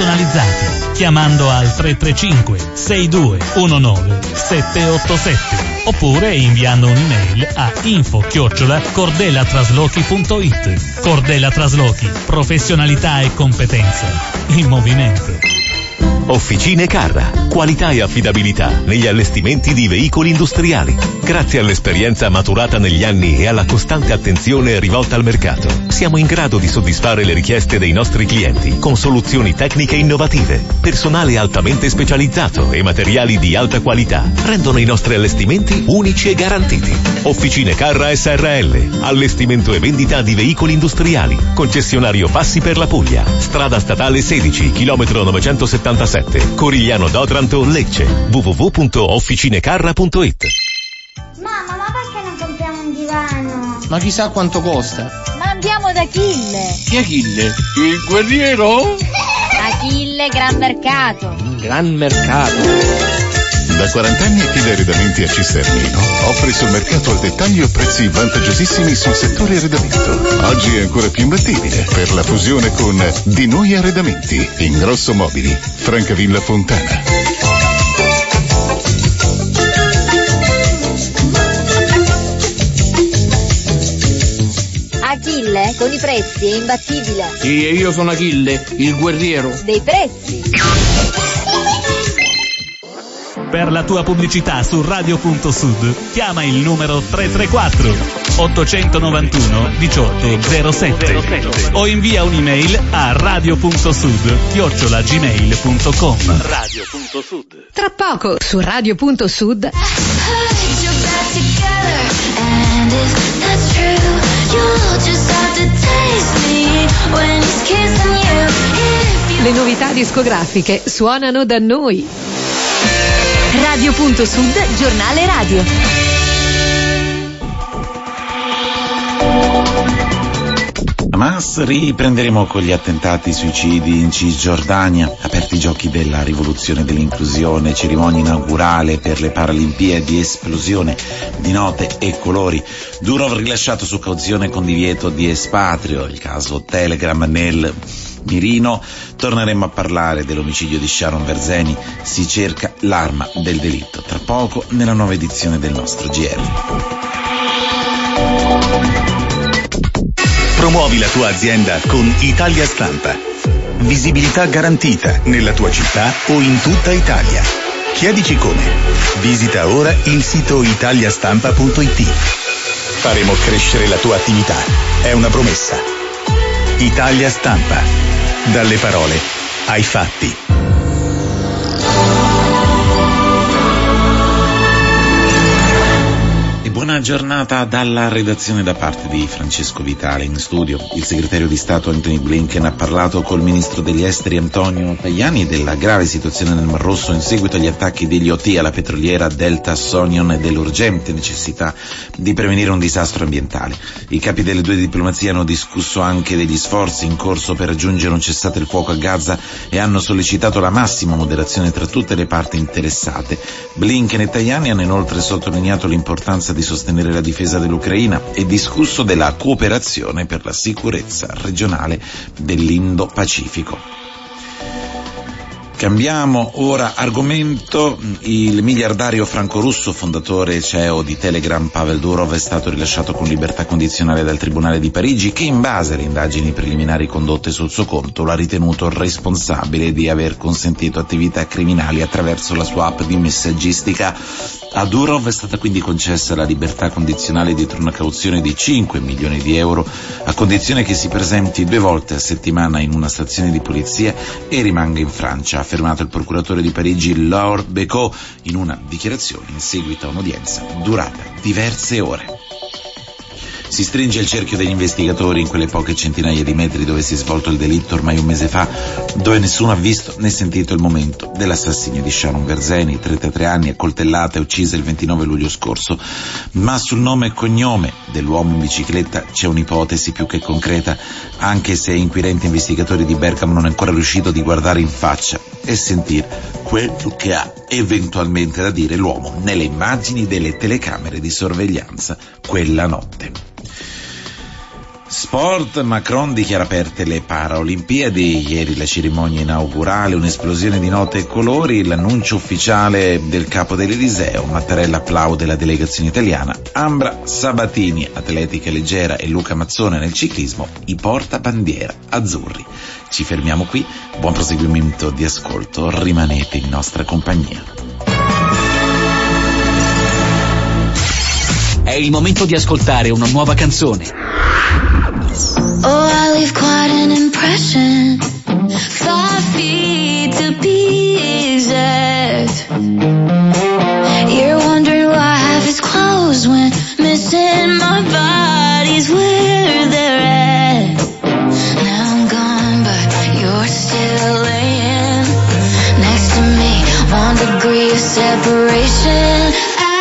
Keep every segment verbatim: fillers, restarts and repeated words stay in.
personalizzati chiamando al tre tre cinque sei due uno nove sette otto sette oppure inviando un'email a info chiocciola cordelatraslochi punto it. Cordela Traslochi, professionalità e competenza in movimento. Officine Carra, qualità e affidabilità negli allestimenti di veicoli industriali. Grazie all'esperienza maturata negli anni e alla costante attenzione rivolta al mercato, siamo in grado di soddisfare le richieste dei nostri clienti con soluzioni tecniche innovative, personale altamente specializzato e materiali di alta qualità rendono i nostri allestimenti unici e garantiti. Officine Carra S R L, allestimento e vendita di veicoli industriali, concessionario Passi per la Puglia, strada statale sedici, chilometro novecentosettantasette, Corigliano d'Otranto, Lecce. w w w punto officinecarra punto it. Mamma, ma perché non compriamo un divano? Ma chissà quanto costa. Ma andiamo da Achille. Chi è Achille? Il guerriero? Achille Gran Mercato. Gran Mercato. Da quaranta anni Achille Arredamenti a Cisternino offre sul mercato al dettaglio prezzi vantaggiosissimi sul settore arredamento. Oggi è ancora più imbattibile per la fusione con Di Noi Arredamenti, Ingrosso Mobili, Francavilla Fontana. Achille con i prezzi è imbattibile. Sì, io sono Achille, il guerriero. Dei prezzi. Per la tua pubblicità su radio punto sud chiama il numero tre tre quattro otto nove uno diciotto zero sette o invia un'email a radio punto sud chiocciola gmail punto com. Radio punto sud. Tra poco su radio punto sud le novità discografiche suonano da noi. Radio punto sud, giornale radio. Hamas riprenderemo con gli attentati suicidi in Cisgiordania, aperti i giochi della rivoluzione dell'inclusione, cerimonia inaugurale per le Paralimpiadi, esplosione di note e colori. Durov rilasciato su cauzione con divieto di espatrio, il caso Telegram nel mirino. Torneremo a parlare dell'omicidio di Sharon Verzeni, si cerca l'arma del delitto tra poco nella nuova edizione del nostro G R. Promuovi la tua azienda con Italia Stampa. Visibilità garantita nella tua città o in tutta Italia. Chiedici come. Visita ora il sito italiastampa punto it. Faremo crescere la tua attività. È una promessa. Italia Stampa. Dalle parole ai fatti. Buona giornata dalla redazione da parte di Francesco Vitale. In studio il segretario di Stato Anthony Blinken ha parlato col ministro degli esteri Antonio Tajani della grave situazione nel Mar Rosso in seguito agli attacchi degli Houthi alla petroliera Delta Sonion e dell'urgente necessità di prevenire un disastro ambientale. I capi delle due diplomazie hanno discusso anche degli sforzi in corso per raggiungere un cessate il fuoco a Gaza e hanno sollecitato la massima moderazione tra tutte le parti interessate. Blinken e Tajani hanno inoltre sottolineato l'importanza di sostenere la difesa dell'Ucraina e discusso della cooperazione per la sicurezza regionale dell'Indo-Pacifico. Cambiamo ora argomento. Il miliardario franco-russo, fondatore e C E O di Telegram, Pavel Durov, è stato rilasciato con libertà condizionale dal Tribunale di Parigi che, in base alle indagini preliminari condotte sul suo conto, l'ha ritenuto responsabile di aver consentito attività criminali attraverso la sua app di messaggistica. A Durov è stata quindi concessa la libertà condizionale dietro una cauzione di cinque milioni di euro, a condizione che si presenti due volte a settimana in una stazione di polizia e rimanga in Francia, ha affermato il procuratore di Parigi Laure Becot in una dichiarazione in seguito a un'udienza durata diverse ore. Si stringe il cerchio degli investigatori in quelle poche centinaia di metri dove si è svolto il delitto ormai un mese fa, dove nessuno ha visto né sentito il momento dell'assassinio di Sharon Verzeni, trentatré anni, accoltellata e uccisa il ventinove luglio scorso. Ma sul nome e cognome dell'uomo in bicicletta c'è un'ipotesi più che concreta, anche se inquirenti investigatori di Bergamo non hanno ancora riuscito di guardare in faccia e sentire quello che ha eventualmente da dire l'uomo nelle immagini delle telecamere di sorveglianza quella notte. Sport, Macron dichiara aperte le Paralimpiadi, ieri la cerimonia inaugurale, un'esplosione di note e colori, l'annuncio ufficiale del capo dell'Eliseo, Mattarella applaude la delegazione italiana, Ambra Sabatini, atletica leggera e Luca Mazzone nel ciclismo, i portabandiera azzurri. Ci fermiamo qui, buon proseguimento di ascolto, rimanete in nostra compagnia. È il momento di ascoltare una nuova canzone. Oh, I leave quite an impression. Five feet to be exact. You're wondering why I have his clothes when missing my body's where they're at. Now I'm gone, but you're still laying next to me. One degree of separation.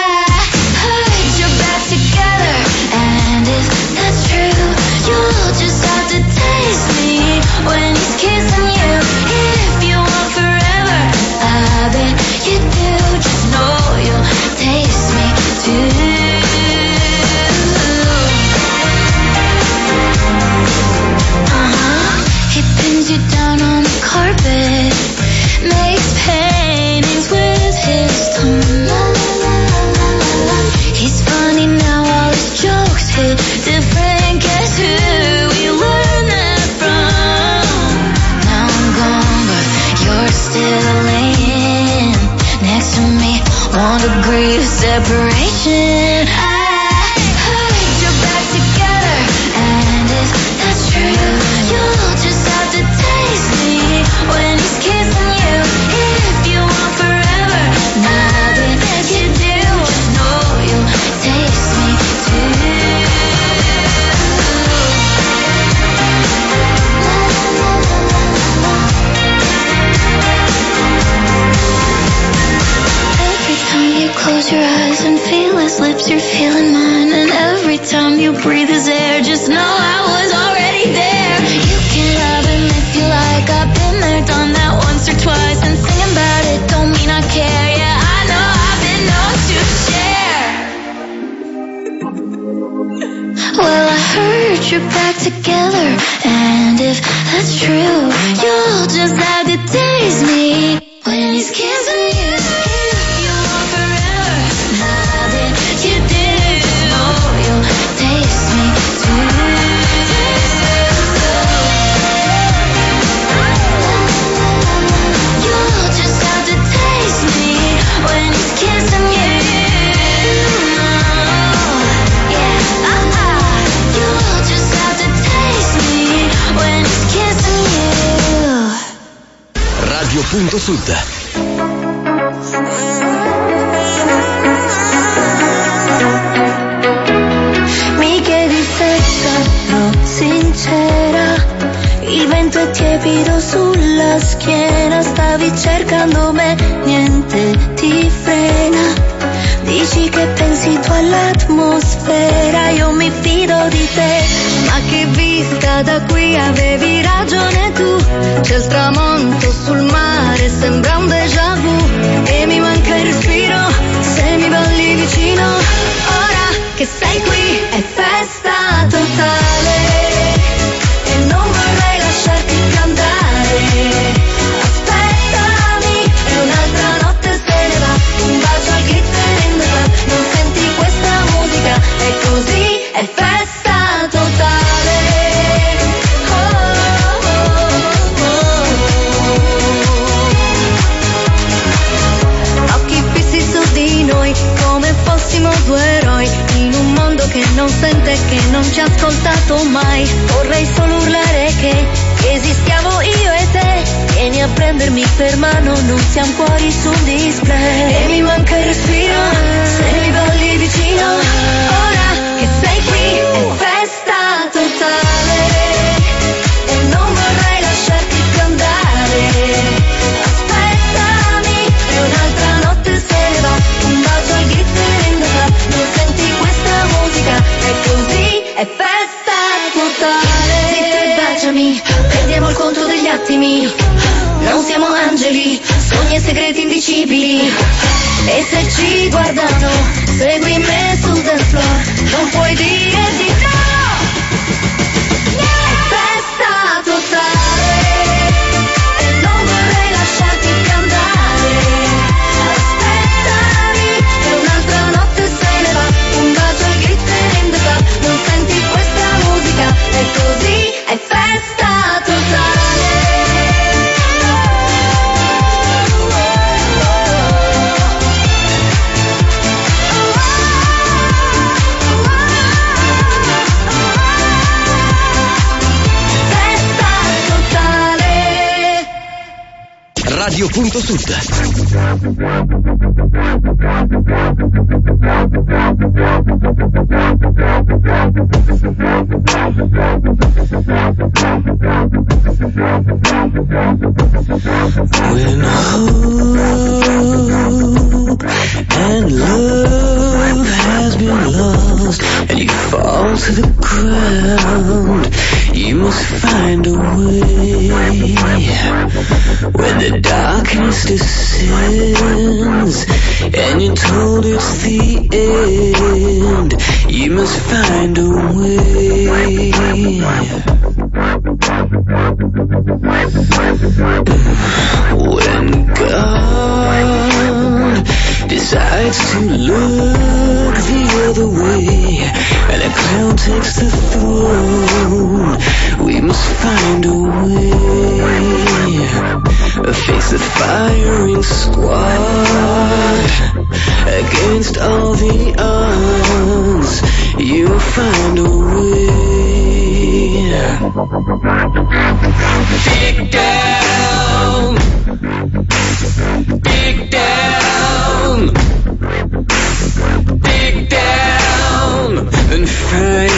When he's kissing you, if you want forever, I bet you do. Just know you'll taste me too. Uh-huh. He pins you down on the carpet, makes paintings with his tongue. He's funny now, all his jokes hit different. Guess who we learned that from? Now I'm gone, but you're still laying next to me. One degree of separation. I heard you're back together, and if that's true, you'll just have to taste me when he's kissing you. If you want forever, now that you do, just know you'll taste me too. Close your eyes and feel his lips, you're feeling mine. And every time you breathe his air, just know I was already there. You can love him if you like, I've been there, done that once or twice. And singing about it don't mean I care, yeah, I know I've been known to share. Well, I heard you're back together, and if that's true, you'll just have to taste me when he's kissing you. Punto Sud. Mi chiedi se sarò sincera, il vento è tiepido sulla schiena, stavi cercando me, niente ti frena. Dici che pensi tu all'atmosfera, io mi fido di te, ma che vista da qui, avevi ragione tu. C'è il tramonto sul mare, sembra un déjà vu, e mi manca il respiro se mi balli vicino. Ora che sei qui è festa totale e non vorrei lasciarti più andare. Aspettami e un'altra notte se ne va, un bacio al glitter in the club. Non senti questa musica, è così, è festa totale. Oh, oh, oh, oh. Occhi fissi su di noi come fossimo due eroi, in un mondo che non sente, che non ci ha ascoltato mai. Vorrei solo urlare che esistiamo io e te, vieni a prendermi per mano, non siamo fuori sul display. E mi manca il respiro se mi balli vicino. Ora che sei qui è festa totale e non vorrei lasciarti più andare. Aspettami e un'altra notte se ne va, un bacio al glitter in the club. Non senti questa musica, è così, è festa totale. Zitto e baciami, perdiamo il conto degli attimi. Non siamo angeli, sogni e segreti indicibili. E se ci guardano, segui me sul dance floor, non puoi dire di no. Radio.Sud. When hope and love has been lost and you fall to the ground, you must find a way. When the darkness descends and you're told it's the end, you must find a way. When God decides to look the other way and a clown takes the throne, we must find a way. Face the firing squad against all the odds, you'll find a way. Dig down, dig down, dig down and find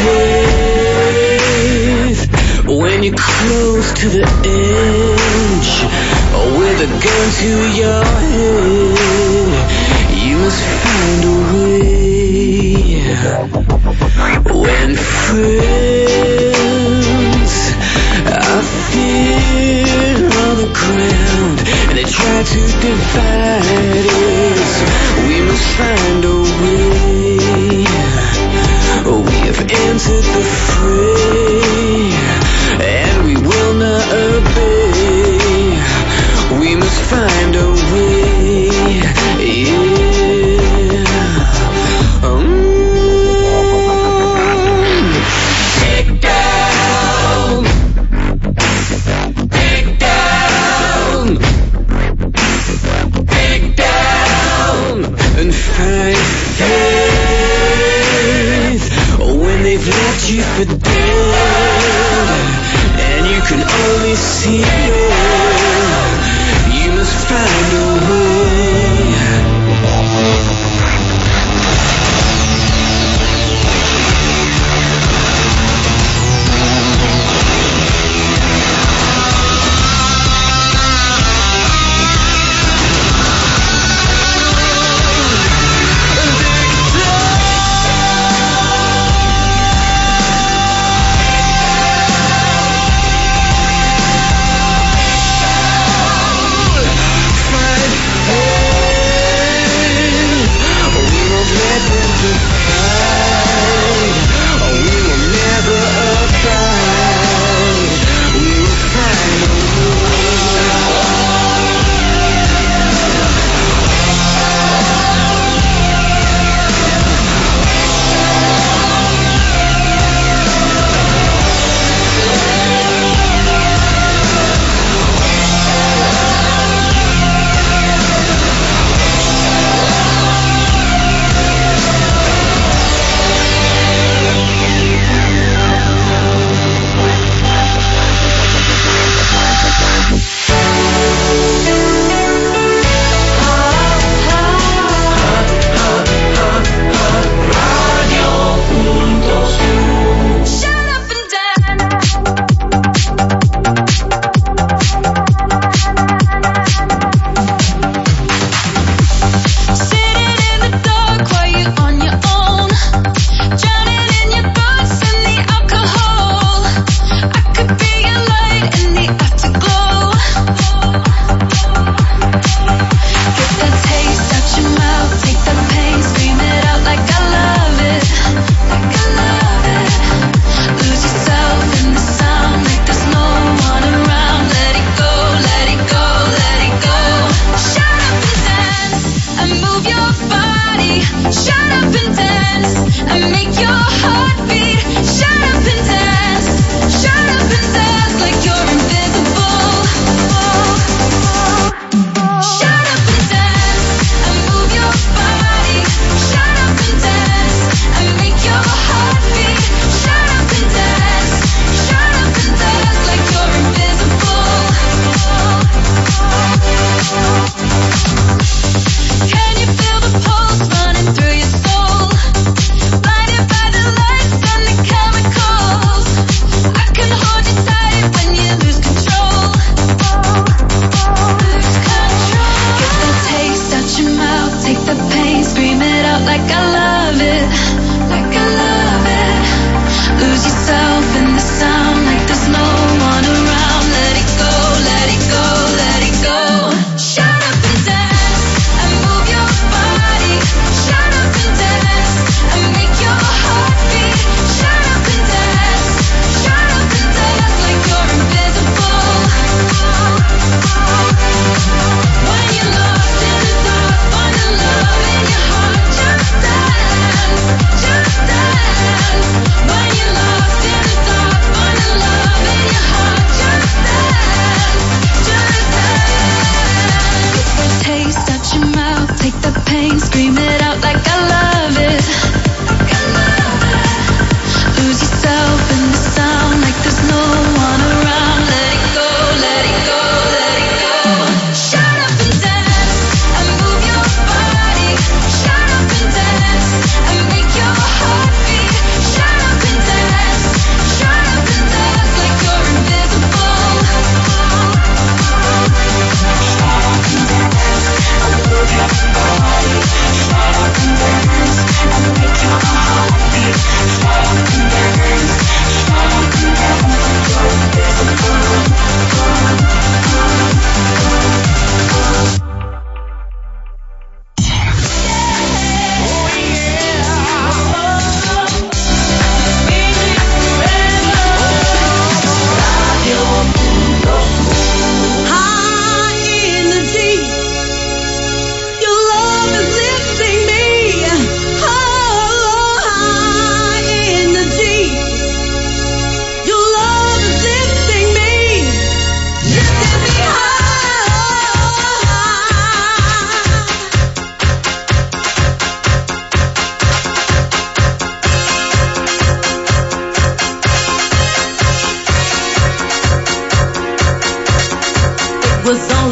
faith. When you're close to the edge, or with a gun to your head, you must find a way. When friends are feared on the ground and they try to divide us, we must find a way. We have entered the fray and we will not obey. We must find a way, yeah. Um, dig down, dig down, dig down.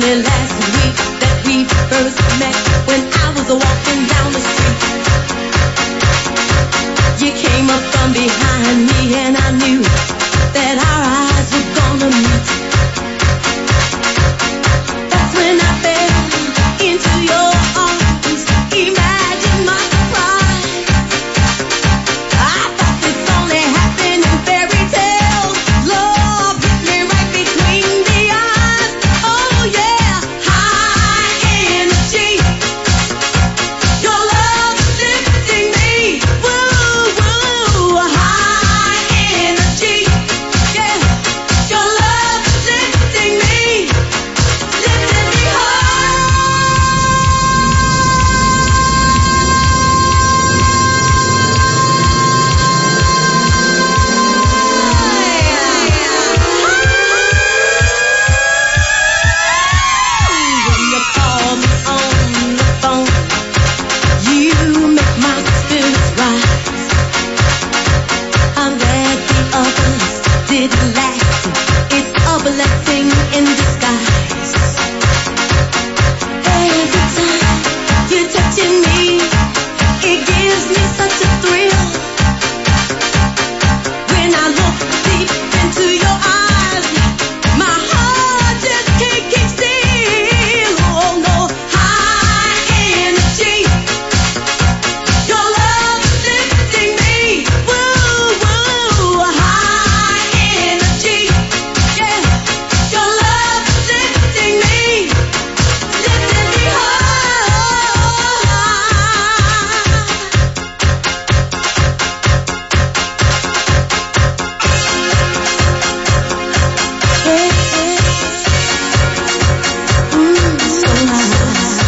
me last week that we first met when I was walking down the street. You came up from behind me and I knew that our eyes were gonna meet. That's when I fell into your arms. Imagine my surprise. I thought this only happened in fairy tales. Love hit me right between the eyes. Oh yeah, high energy. Your love lifting me. Woo woo, high energy. Yeah, your love lifting me, lifting me high. When you call me on the phone, you make my spirits rise. I'm glad the others didn't last. It's a blessing in disguise. Every time you're touching me, it gives me such a thrill. When I look deep into your eyes, my heart just can't keep still. Oh no, high energy. Your love lifting me. Woo woo, high energy. Yeah, your love lifting me, lifting me high. Yeah, yeah. Mm, so high.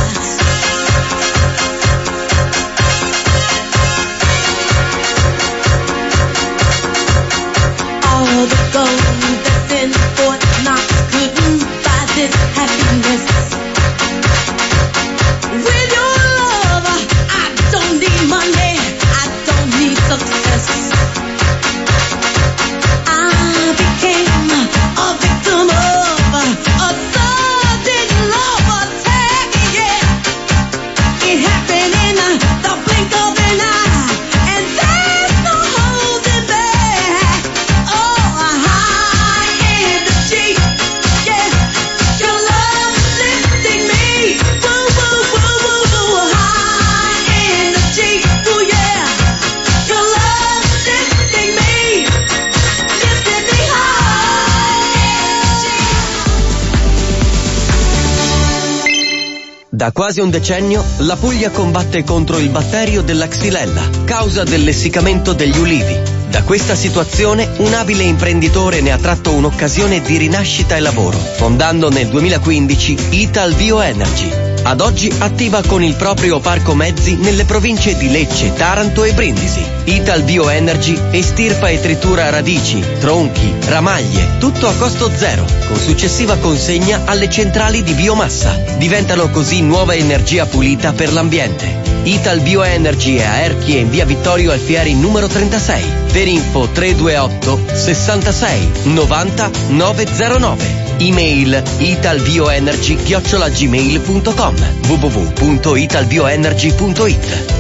All the gold that's in Fort Knox couldn't buy this happiness. With your love, I don't need money, I don't need success. I became a victim of a sudden love attack, yeah. It happened in the blink of an eye, and there's no holding back. Oh, high energy, yeah. Your love lifting me. Woo, woo, woo, woo, woo. High energy, ooh yeah. Your love lifting me, lifting me Da quasi un decennio la Puglia combatte contro il batterio della Xylella, causa dell'essiccamento degli ulivi. Da questa situazione un abile imprenditore ne ha tratto un'occasione di rinascita e lavoro, fondando nel duemilaquindici Ital Bioenergy. Ad oggi attiva con il proprio parco mezzi nelle province di Lecce, Taranto e Brindisi. Ital Bioenergy estirpa e tritura radici, tronchi, ramaglie, tutto a costo zero, con successiva consegna alle centrali di biomassa. Diventano così nuova energia pulita per l'ambiente. Ital Bioenergy è a Erchie in via Vittorio Alfieri numero trentasei. Per info tre due otto sessantasei novanta novecentonove. Email italbioenergy chiocciola gmail punto com, w w w punto italbioenergy punto it.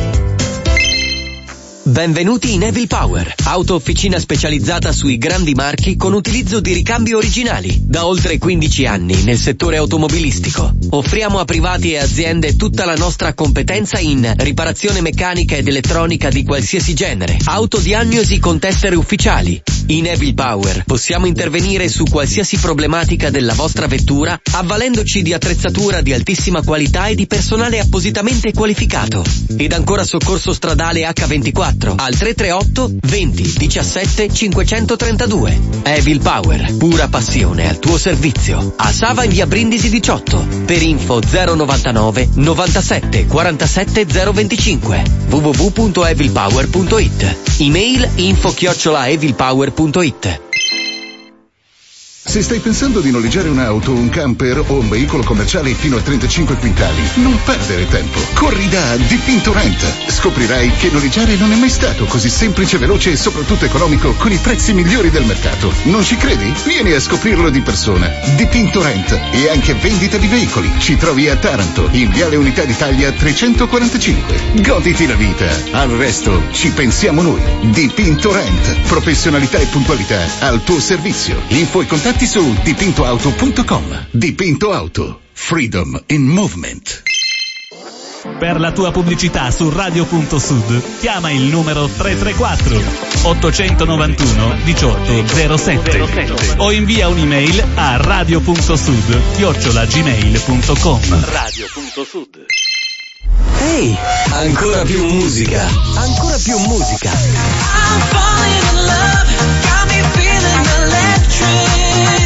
Benvenuti in Evil Power, auto officina specializzata sui grandi marchi con utilizzo di ricambi originali. Da oltre quindici anni nel settore automobilistico. Offriamo a privati e aziende tutta la nostra competenza in riparazione meccanica ed elettronica di qualsiasi genere, autodiagnosi con tester ufficiali. In Evil Power possiamo intervenire su qualsiasi problematica della vostra vettura avvalendoci di attrezzatura di altissima qualità e di personale appositamente qualificato. Ed ancora soccorso stradale acca ventiquattro al tre tre otto venti diciassette cinquecentotrentadue. Evil Power, pura passione al tuo servizio. A Sava in via Brindisi diciotto. Per info zero novantanove novantasette quarantasette zero venticinque. w w w punto evil power punto it. Email info chiocciola evil power punto it. Se stai pensando di noleggiare un'auto, un camper o un veicolo commerciale fino a trentacinque quintali, non perdere tempo. Corri da Dipinto Rent. Scoprirai che noleggiare non è mai stato così semplice, veloce e soprattutto economico con i prezzi migliori del mercato. Non ci credi? Vieni a scoprirlo di persona. Dipinto Rent e anche vendita di veicoli. Ci trovi a Taranto, in Viale Unità d'Italia trecentoquarantacinque. Goditi la vita. Al resto ci pensiamo noi. Dipinto Rent. Professionalità e puntualità al tuo servizio. Info e contatti su dipinto auto punto com. Dipinto Auto. Freedom in movement. Per la tua pubblicità su radio.sud chiama il numero tre tre quattro ottocentonovantuno diciotto zero sette o invia un'email a radio.sud chiocciola gmail punto com. Radio.sud. Ehi, ancora più musica, ancora più musica. I'm falling in love, got me feeling electric.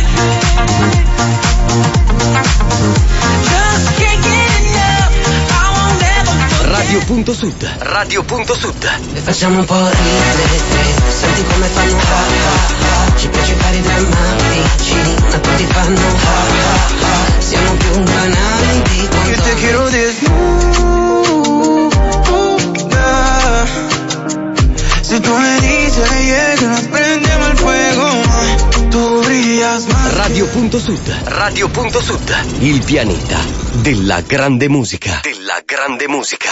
Just can't get enough, I won't ever forget. Radio.sud, Radio.sud. E facciamo un po' ridere, senti come fanno ha ha ha. Ci piace fare i drammatici, ma tutti fanno ha ha ha. Siamo più banali di quanto. You te quiero desnuda. Si tú me dices yeah, que nos prendemos el fuego, tu brillas más. Radio.sud, Radio.sud. Il pianeta della grande musica. Della grande musica.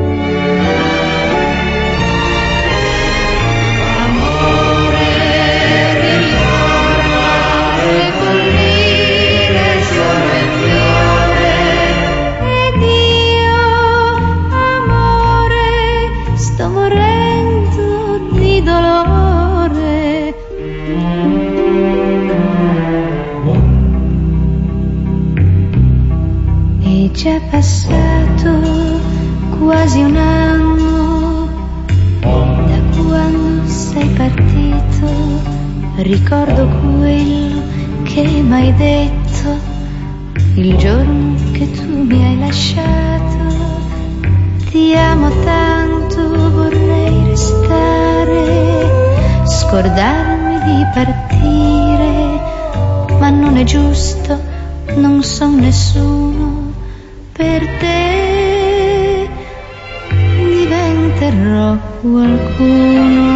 C'è passato quasi un anno da quando sei partito, ricordo quello che m'hai detto il giorno che tu mi hai lasciato. Ti amo tanto, vorrei restare, scordarmi di partire, ma non è giusto, non son nessuno. Per te diventerò qualcuno.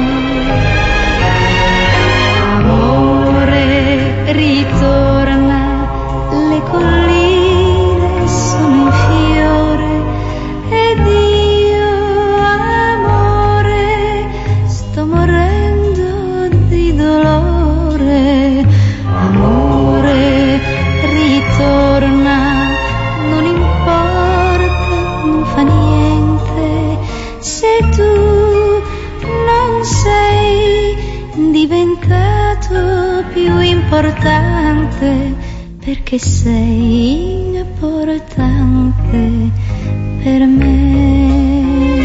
Amore, ritorna, le colline sono in fiore ed io, amore, sto morendo di dolore. Amore, ritorna. Non importa, non fa niente, se tu non sei diventato più importante, perché sei importante per me.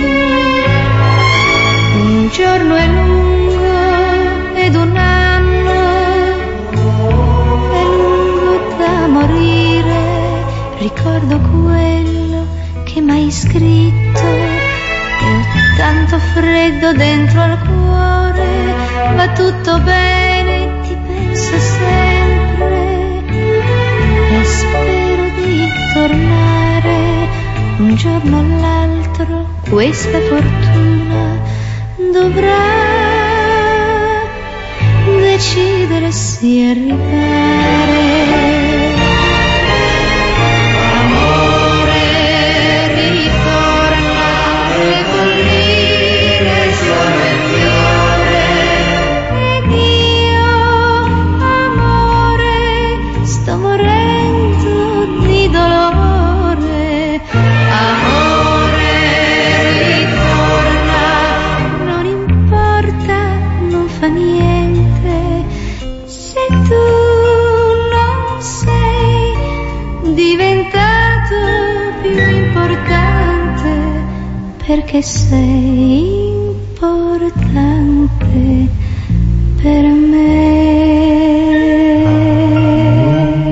Un giorno è lungo ed un anno è lungo da morire. Ricordo quello che m'hai scritto e ho tanto freddo dentro al cuore. Va tutto bene, ti penso sempre e spero di tornare un giorno o l'altro. Questa fortuna dovrà decidersi a arrivare. Perché sei importante per me.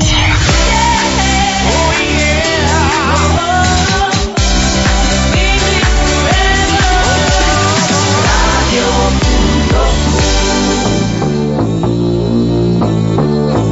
Radio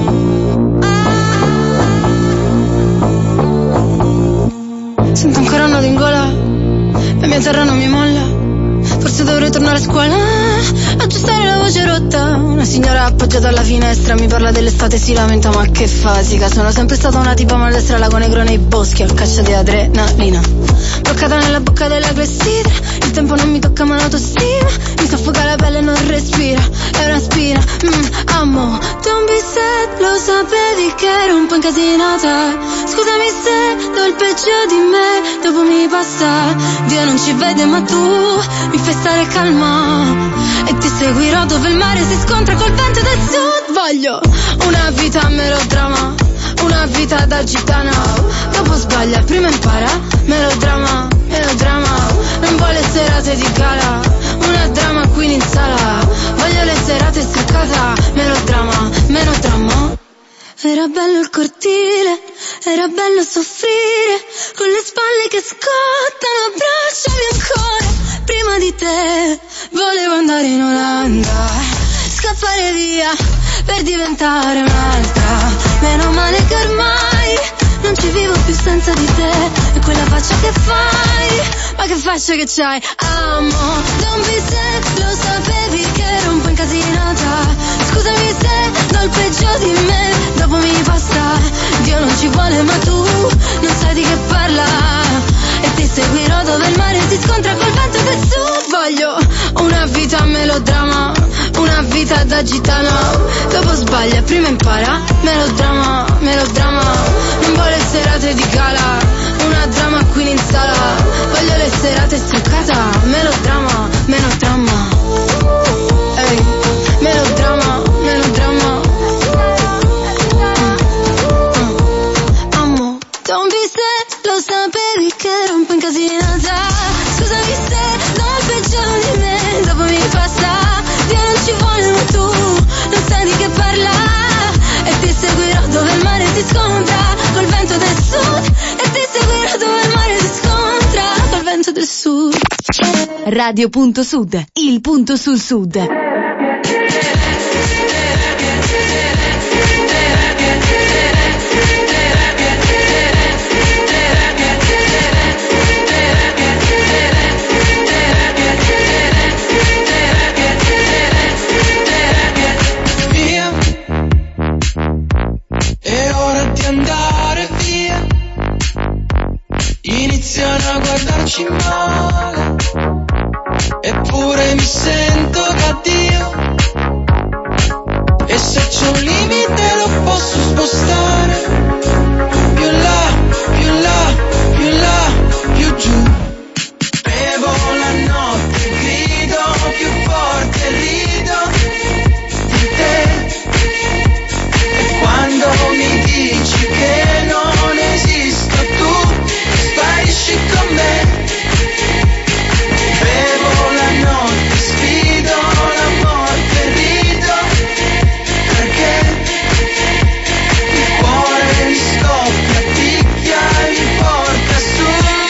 Sento ancora un nodo in gola, la mia terra non mi molla. Forse dovrei tornare a scuola, aggiustare la voce rotta. Una signora appoggiata alla finestra mi parla dell'estate e si lamenta, ma che fasica. Sono sempre stata una tipa maldestra, lago negro nei boschi, al caccia di adrenalina. Bloccata nella bocca della clessidra, il tempo non mi tocca ma l'autostima. Mi soffoca la pelle e non respira, è una spina. mm, Amo, don't be sad, lo sapevi che ero un po' incasinata. Scusami se do il peggio di me, dopo mi passa. Dio non ci vede ma tu mi fai stare calma e ti seguirò dove il mare si scontra col vento del sud. Voglio una vita melodrama, una vita da gitana. Dopo sbaglia, prima impara. Melodrama, melodrama. Non vuole serate di gala, una drama qui in sala. Voglio le serate staccata. Melodrama, melodrama. Era bello il cortile, era bello soffrire, con le spalle che scottano, abbracciami ancora. Prima di te volevo andare in Olanda, scappare via per diventare un'altra. Meno male che ormai non ci vivo più senza di te. E quella faccia che fai, ma che faccia che c'hai. Amo, don't be sad, lo sapevi che ero un po' incasinata. Scusami se do il peggio di me, dopo mi passa. Dio non ci vuole ma tu non sai di che parla, e ti seguirò dove il mare si scontra col vento del sud. Voglio una vita melodrama, una vita da gitana. Dopo sbaglia, prima impara. Melodrama, melodrama. Non vuole serate di gala, una drama qui in sala. Voglio le serate staccata. Melodrama, melodrama. Ehi, melodrama, melodrama. Amo, don't be sad, lo sapevi che ero un po' incasinata. Scusami se do il peggio di me, dopo mi passa. Dio non ci vuole ma tu non sai di che parla, e ti seguirò dove il mare si scontra col vento del sud. E ti seguirò dove il mare si scontra col vento del sud. Radio Punto Sud, il punto sul sud. È ora di andare via, iniziano a guardarci male, eppure mi sento da Dio. E se c'è un limite lo posso spostare, più in là, più in là, più in là, più giù. Bevo la notte, grido più forte, rido di te. Quando mi dici che non esisto tu, sparisci con me. Bevo la notte, sfido la morte, rido perché il cuore mi scoppia, picchia e mi porta su.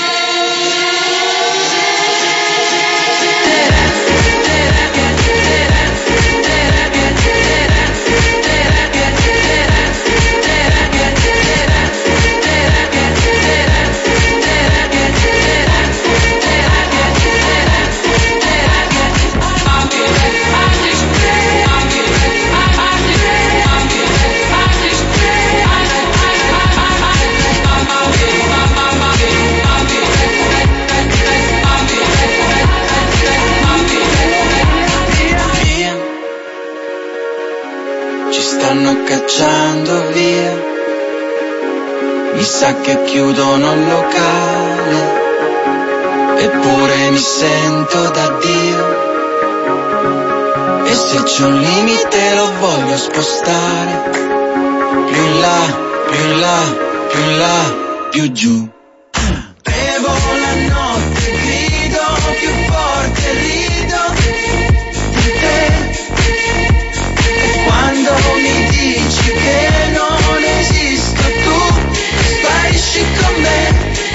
Stanno cacciando via, mi sa che chiudono il locale, eppure mi sento da Dio. E se c'è un limite lo voglio spostare, più in là, più in là, più in là, più giù. Bevo la notte, grido più forte, rido di te. Quando mi dici che non esisto tu, sparisci con me.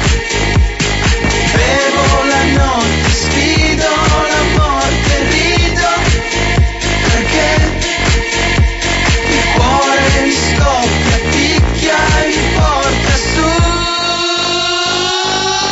Bevo la notte, sfido la morte, rido perché il cuore mi scoppia, picchia e mi porta su.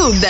Sud.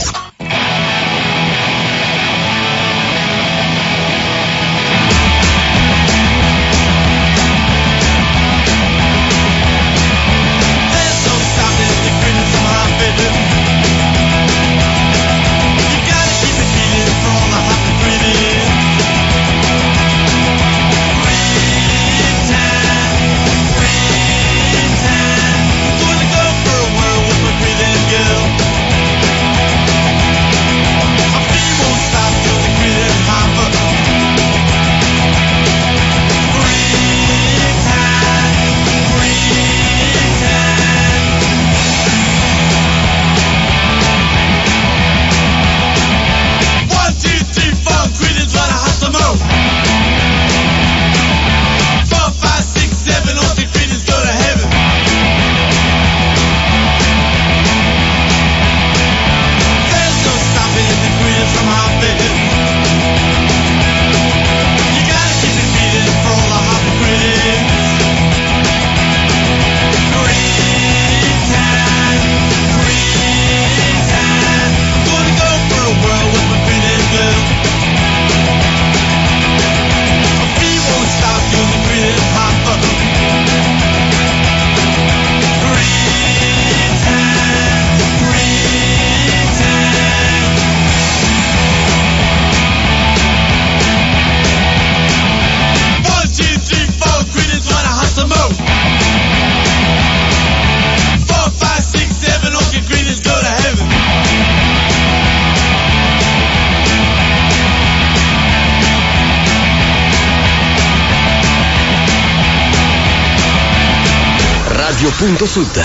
Punto Sud.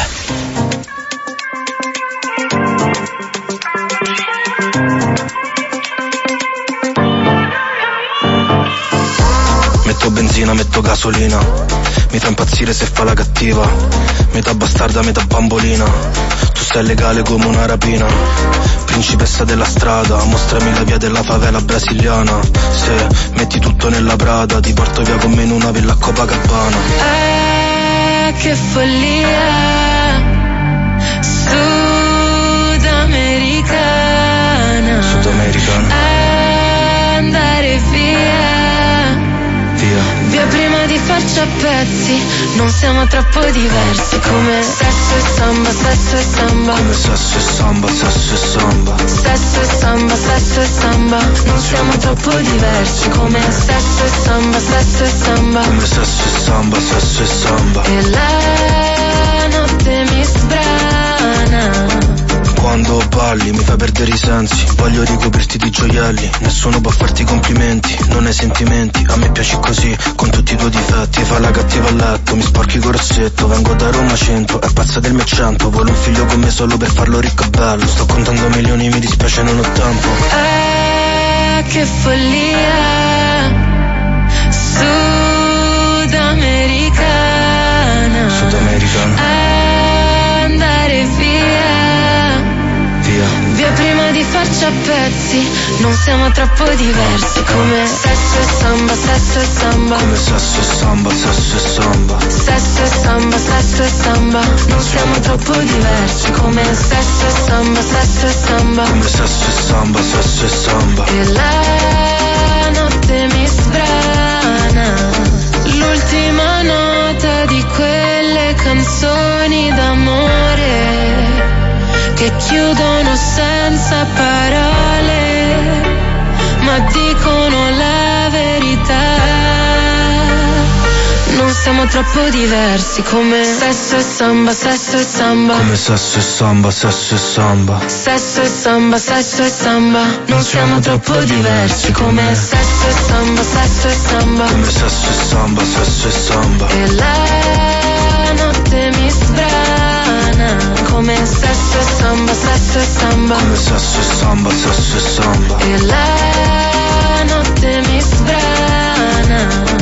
Metto benzina, metto gasolina, mi fa impazzire se fa la cattiva, metà bastarda, metà bambolina, tu stai legale come una rapina, principessa della strada, mostrami la via della favela brasiliana, se metti tutto nella Prada, ti porto via con me in una villa a Copacabana. Ah, che follia, sudamericana, sudamericana, andare via, via, via prima di farci a pezzi, non siamo troppo diversi, come sesso e samba, sesso e samba, come sesso e samba, sesso e samba, sesso e samba, sesso e samba, non siamo troppo diversi, come sesso e samba, sesso e samba, come sesso e samba, sesso e samba, e la notte mi sbrana. Quando balli mi fai perdere i sensi, voglio ricoprirti di gioielli, nessuno può farti complimenti, non hai sentimenti, a me piaci così, con tutti i tuoi difetti, fa la cattiva a letto, mi sporchi col rossetto, vengo da Roma cento, è pazza del mio accento, vuole un figlio con me solo per farlo ricco e bello, sto contando milioni, mi dispiace non ho tempo. Ah, che follia, sudamericana, sudamericana, andare via, via prima di farci a pezzi, non siamo troppo diversi, come sesso e samba, sesso e samba, come sesso e samba, sesso e samba, sesso e samba, sesso e samba, non siamo troppo diversi, come sesso e samba, sesso e samba, come sesso e samba, sesso e samba, e la notte mi sbrana, l'ultima nota di quelle canzoni d'amore che chiudono senza parole, ma dicono la verità. Non siamo troppo diversi, come sesso e samba, sesso e samba, come sesso e samba, sesso e samba, sesso e samba, sesso e samba. Non siamo troppo diversi, come sesso e samba, sesso e samba, come sesso e samba, sesso e samba, e la notte mi sbrana, come sesso e samba, sesso e samba, come sesso e samba, sesso e samba, e la notte mi sbrana.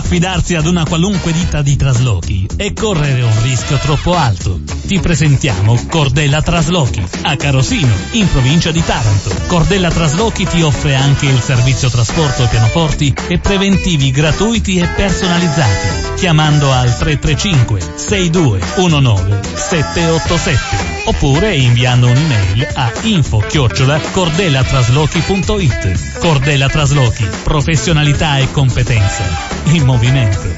Affidarsi ad una qualunque ditta di traslochi è correre un rischio troppo alto. Ti presentiamo Cordella Traslochi a Carosino, in provincia di Taranto. Cordella Traslochi ti offre anche il servizio trasporto pianoforti e preventivi gratuiti e personalizzati, chiamando al tre tre cinque sei due uno nove sette otto sette oppure inviando un'email a info chiocciola cordellatraslochi punto it. Cordella Traslochi, professionalità e competenza in movimento.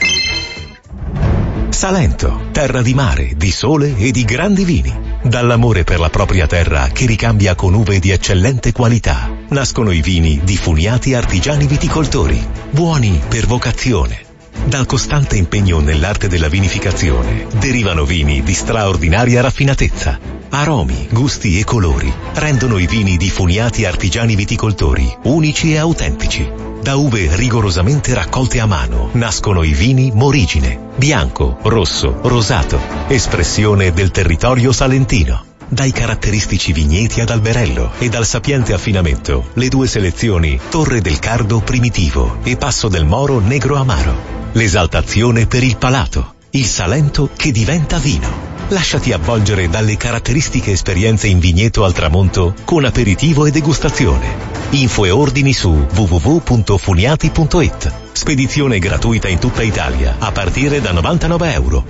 Salento, terra di mare, di sole e di grandi vini. Dall'amore per la propria terra che ricambia con uve di eccellente qualità, nascono i vini di Funiati Artigiani Viticoltori, buoni per vocazione. Dal costante impegno nell'arte della vinificazione derivano vini di straordinaria raffinatezza. Aromi, gusti e colori rendono i vini di Funiati Artigiani Viticoltori unici e autentici. Da uve rigorosamente raccolte a mano nascono i vini Morigine, bianco, rosso, rosato, espressione del territorio salentino. Dai caratteristici vigneti ad alberello e dal sapiente affinamento, le due selezioni Torre del Cardo Primitivo e Passo del Moro Negro Amaro. L'esaltazione per il palato, il Salento che diventa vino. Lasciati avvolgere dalle caratteristiche esperienze in vigneto al tramonto con aperitivo e degustazione. Info e ordini su w w w punto funiati punto it. Spedizione gratuita in tutta Italia a partire da novantanove euro.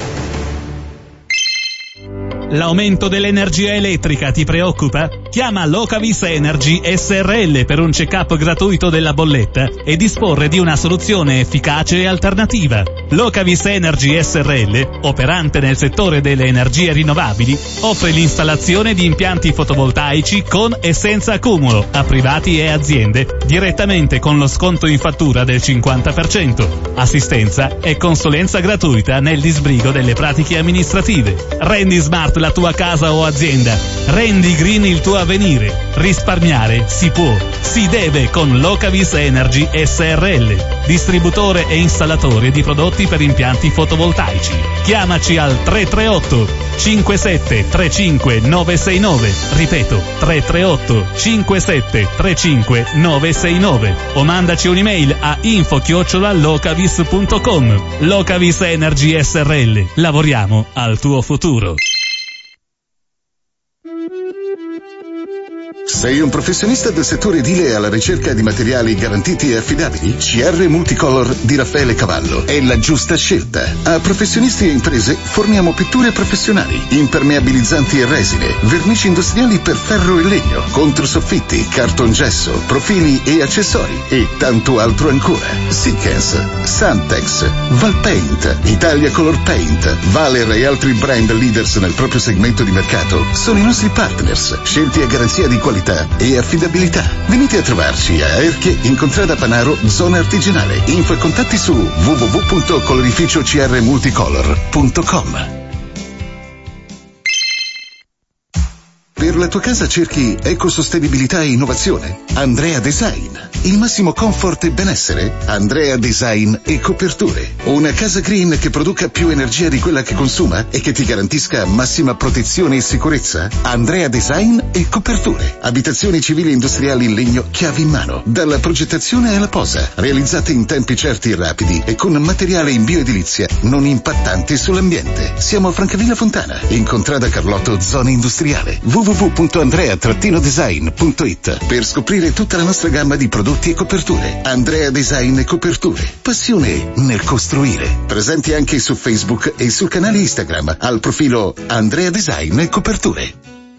L'aumento dell'energia elettrica ti preoccupa? Chiama Locavis Energy S R L per un check-up gratuito della bolletta e disporre di una soluzione efficace e alternativa. Locavis Energy S R L, operante nel settore delle energie rinnovabili, offre l'installazione di impianti fotovoltaici con e senza accumulo a privati e aziende, direttamente con lo sconto in fattura del cinquanta per cento. Assistenza e consulenza gratuita nel disbrigo delle pratiche amministrative. Rendi smart la tua casa o azienda. Rendi green il tuo avvenire. Risparmiare si può, si deve con Locavis Energy S R L, distributore e installatore di prodotti per impianti fotovoltaici. Chiamaci al tre tre otto cinque sette tre cinque nove sei nove, ripeto tre tre otto cinque sette tre cinque nove sei nove, o mandaci un'email a info chiocciola locavis punto com. Locavis Energy S R L, lavoriamo al tuo futuro. Sei un professionista del settore edile alla ricerca di materiali garantiti e affidabili? C R Multicolor di Raffaele Cavallo è la giusta scelta. A professionisti e imprese forniamo pitture professionali, impermeabilizzanti e resine, vernici industriali per ferro e legno, controsoffitti, cartongesso, profili e accessori e tanto altro ancora. Sikkens, Santex, Valpaint, Italia Color Paint, Valer e altri brand leaders nel proprio segmento di mercato sono i nostri partners, scelti a garanzia di qualità e affidabilità. Venite a trovarci a Erche in Contrada Panaro, zona artigianale. Info e contatti su w w w punto colorificio c r multicolor punto com. Per la tua casa cerchi ecosostenibilità e innovazione? Andrea Design. Il massimo comfort e benessere? Andrea Design e Coperture. Una casa green che produca più energia di quella che consuma e che ti garantisca massima protezione e sicurezza? Andrea Design e Coperture. Abitazioni civili e industriali in legno chiavi in mano. Dalla progettazione alla posa. Realizzate in tempi certi e rapidi e con materiale in bioedilizia non impattante sull'ambiente. Siamo a Francavilla Fontana, in Contrada Carlotto, zona industriale. w w w punto andrea design punto it per scoprire tutta la nostra gamma di prodotti e coperture. Andrea Design e Coperture. Passione nel costruire. Presenti anche su Facebook e sul canale Instagram al profilo Andrea Design e Coperture.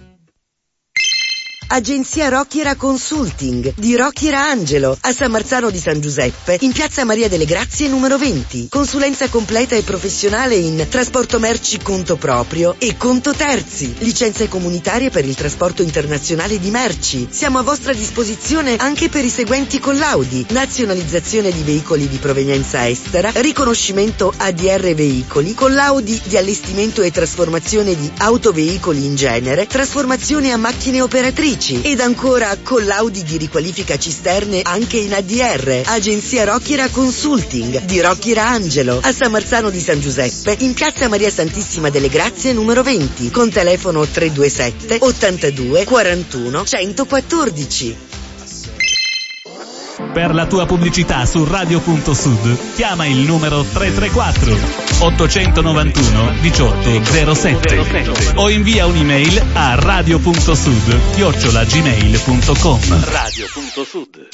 Agenzia Rocchiera Consulting di Rocchiera Angelo a San Marzano di San Giuseppe in piazza Maria delle Grazie numero venti. Consulenza completa e professionale in trasporto merci conto proprio e conto terzi. Licenze comunitarie per il trasporto internazionale di merci. Siamo a vostra disposizione anche per i seguenti collaudi: nazionalizzazione di veicoli di provenienza estera, riconoscimento A D R veicoli, collaudi di allestimento e trasformazione di autoveicoli in genere, trasformazione a macchine operatrici ed ancora collaudi di riqualifica cisterne anche in A D R. Agenzia Rocchiera Consulting di Rocchiera Angelo a San Marzano di San Giuseppe in piazza Maria Santissima delle Grazie numero venti con telefono tre due sette ottantadue quarantuno centoquattordici. Per la tua pubblicità su Radio.Sud chiama il numero tre tre quattro ottocentonovantuno diciotto zero sette o invia un'email a radio.sud chiocciola gmail punto com. Radio.Sud.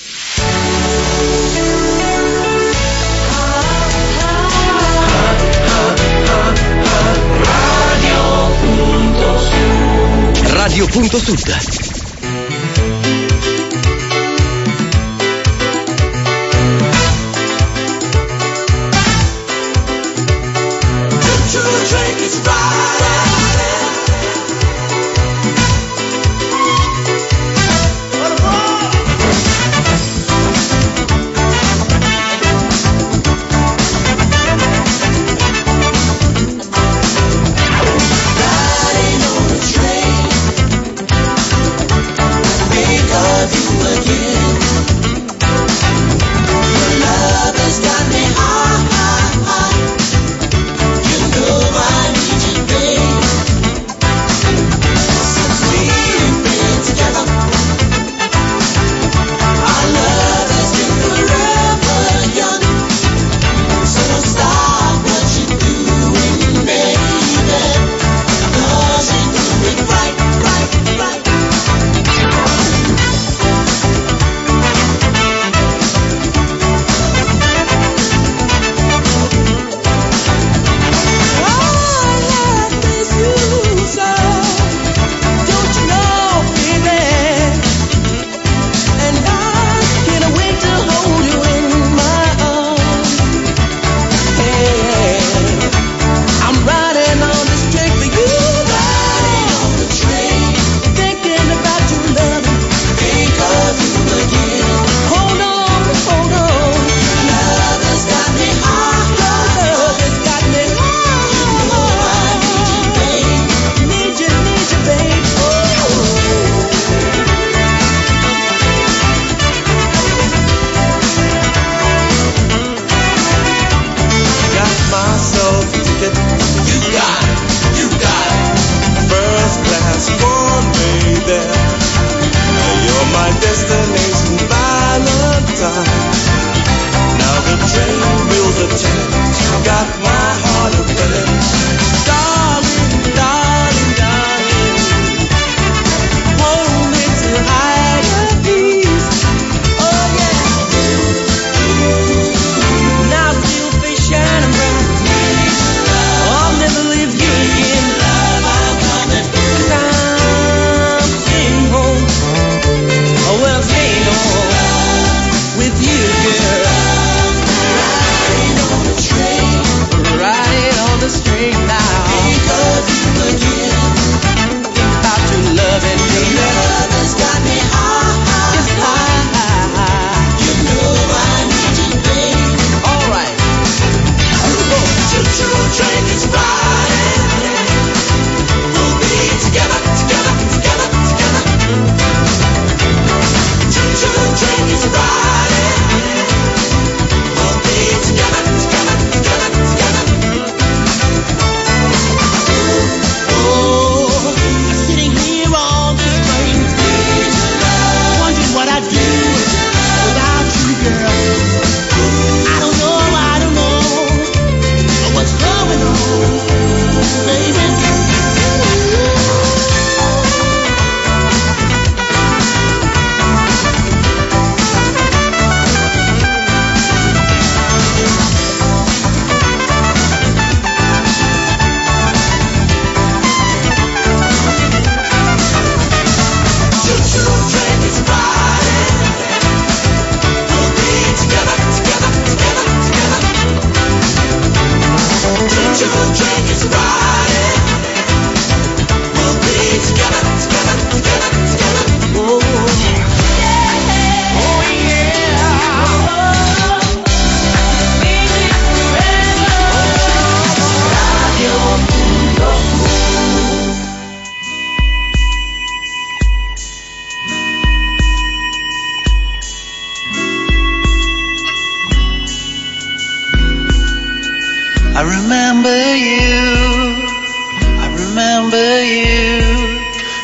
Radio.Sud. Got me high, high, high. You know I need you, babe.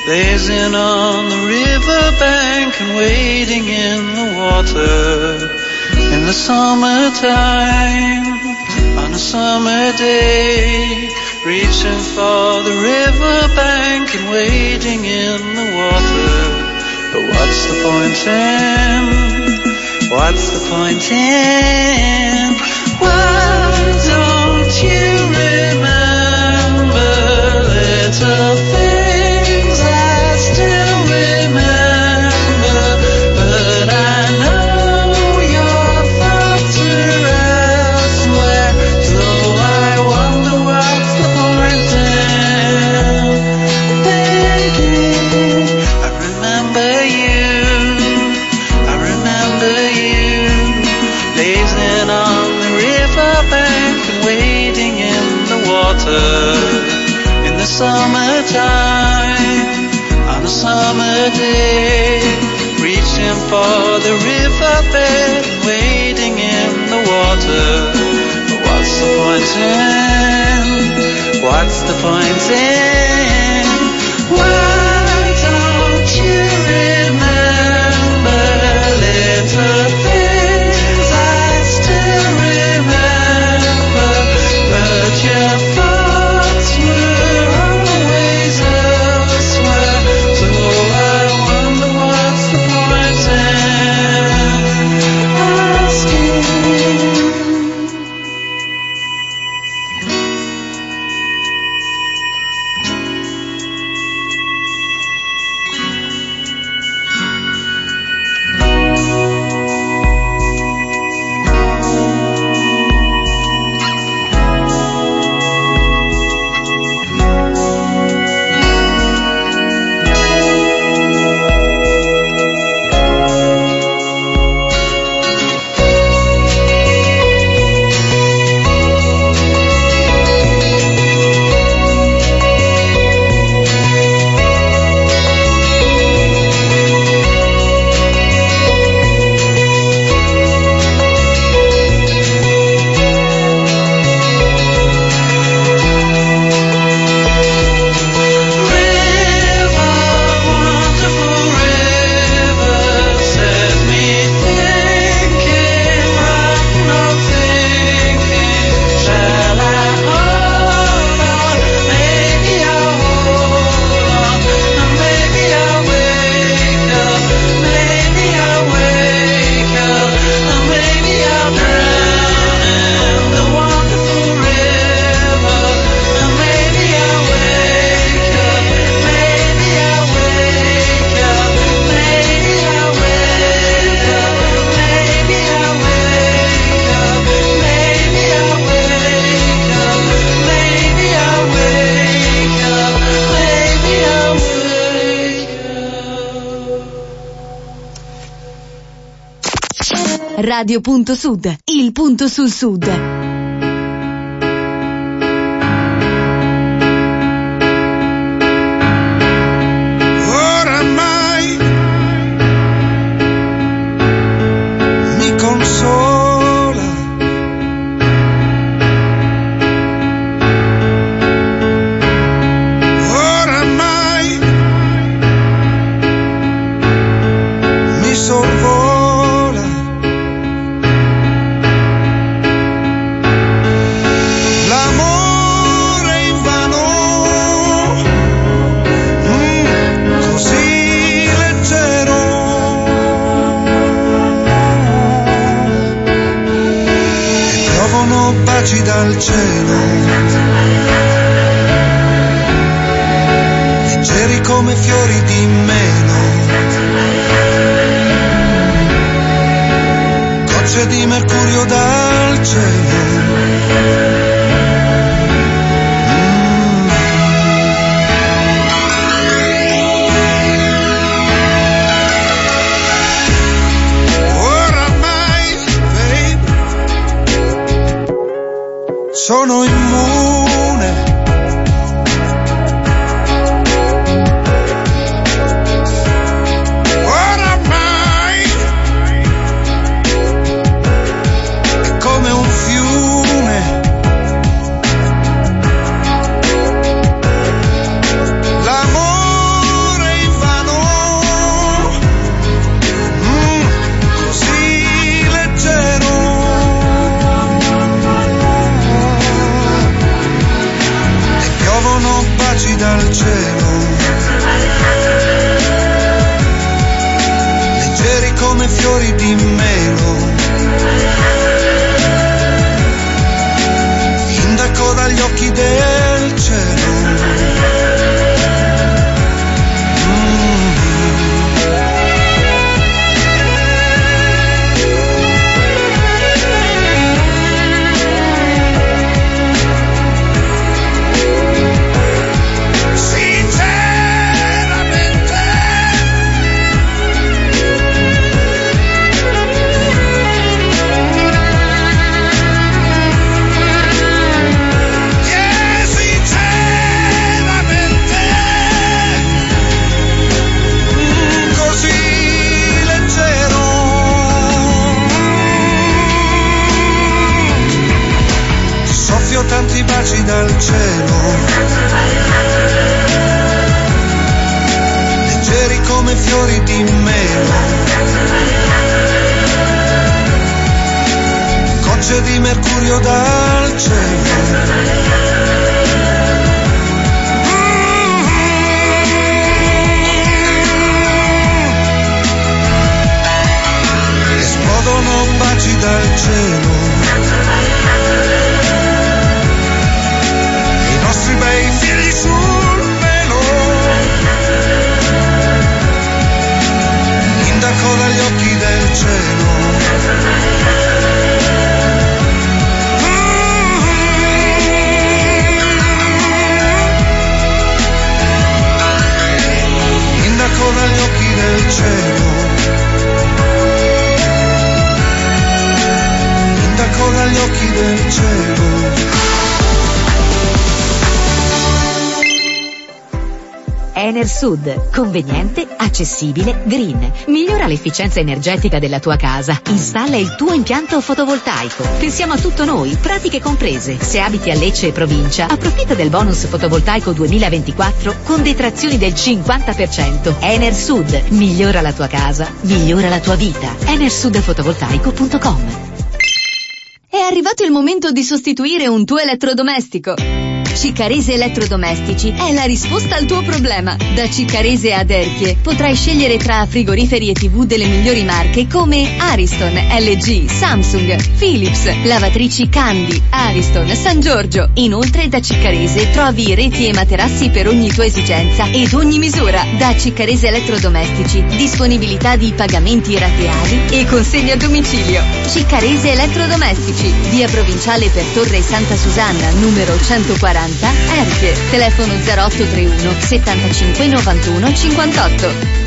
lazing on the riverbank and wading in the water in the summertime, on a summer day, reaching for the riverbank and wading in the water. But what's the point in, what's the point in, why don't you remember little things I still remember? But I know your thoughts are elsewhere, so I wonder what's the point in thinking. I remember you, I remember you, lazing on the riverbank and wading in the water in the summertime, on a summer day, reaching for the riverbed and wading in the water. But what's the point in, what's the point in, why don't you remember little things I still remember? But your thoughts were always elsewhere, so I wonder what's the point in asking. Radio.Sud, il punto sul sud. Oramai mi consola oramai mi sorvola. Baci dal cielo, leggeri come fiori di melo, gocce di mercurio dal cielo. Sono immune, oramai è come un fiume baci dal cielo, leggeri come fiori di melo, indaco dagli occhi del cielo. Tanti baci dal cielo, leggeri come fiori di melo, gocce di mercurio dal cielo. Esplodono baci dal cielo, bei figli sul velo, indaco dagli occhi del cielo. Indaco dagli occhi del cielo, indaco dagli occhi del cielo. Enersud, conveniente, accessibile, green. Migliora l'efficienza energetica della tua casa. Installa il tuo impianto fotovoltaico. Pensiamo a tutto noi, pratiche comprese. Se abiti a Lecce e provincia, approfitta del bonus fotovoltaico duemilaventiquattro con detrazioni del cinquanta per cento. Enersud, migliora la tua casa, migliora la tua vita. enersud fotovoltaico punto com. È arrivato il momento di sostituire un tuo elettrodomestico. Ciccarese Elettrodomestici è la risposta al tuo problema. Da Ciccarese ad Erchie potrai scegliere tra frigoriferi e tivù delle migliori marche come Ariston, L G, Samsung, Philips, lavatrici Candy, Ariston, San Giorgio. Inoltre da Ciccarese trovi reti e materassi per ogni tua esigenza ed ogni misura. Da Ciccarese Elettrodomestici disponibilità di pagamenti rateali e consegna a domicilio. Ciccarese Elettrodomestici, via Provinciale per Torre Santa Susanna, numero centoquaranta, Erchie, telefono zero otto tre uno settantacinque novantuno cinquantotto.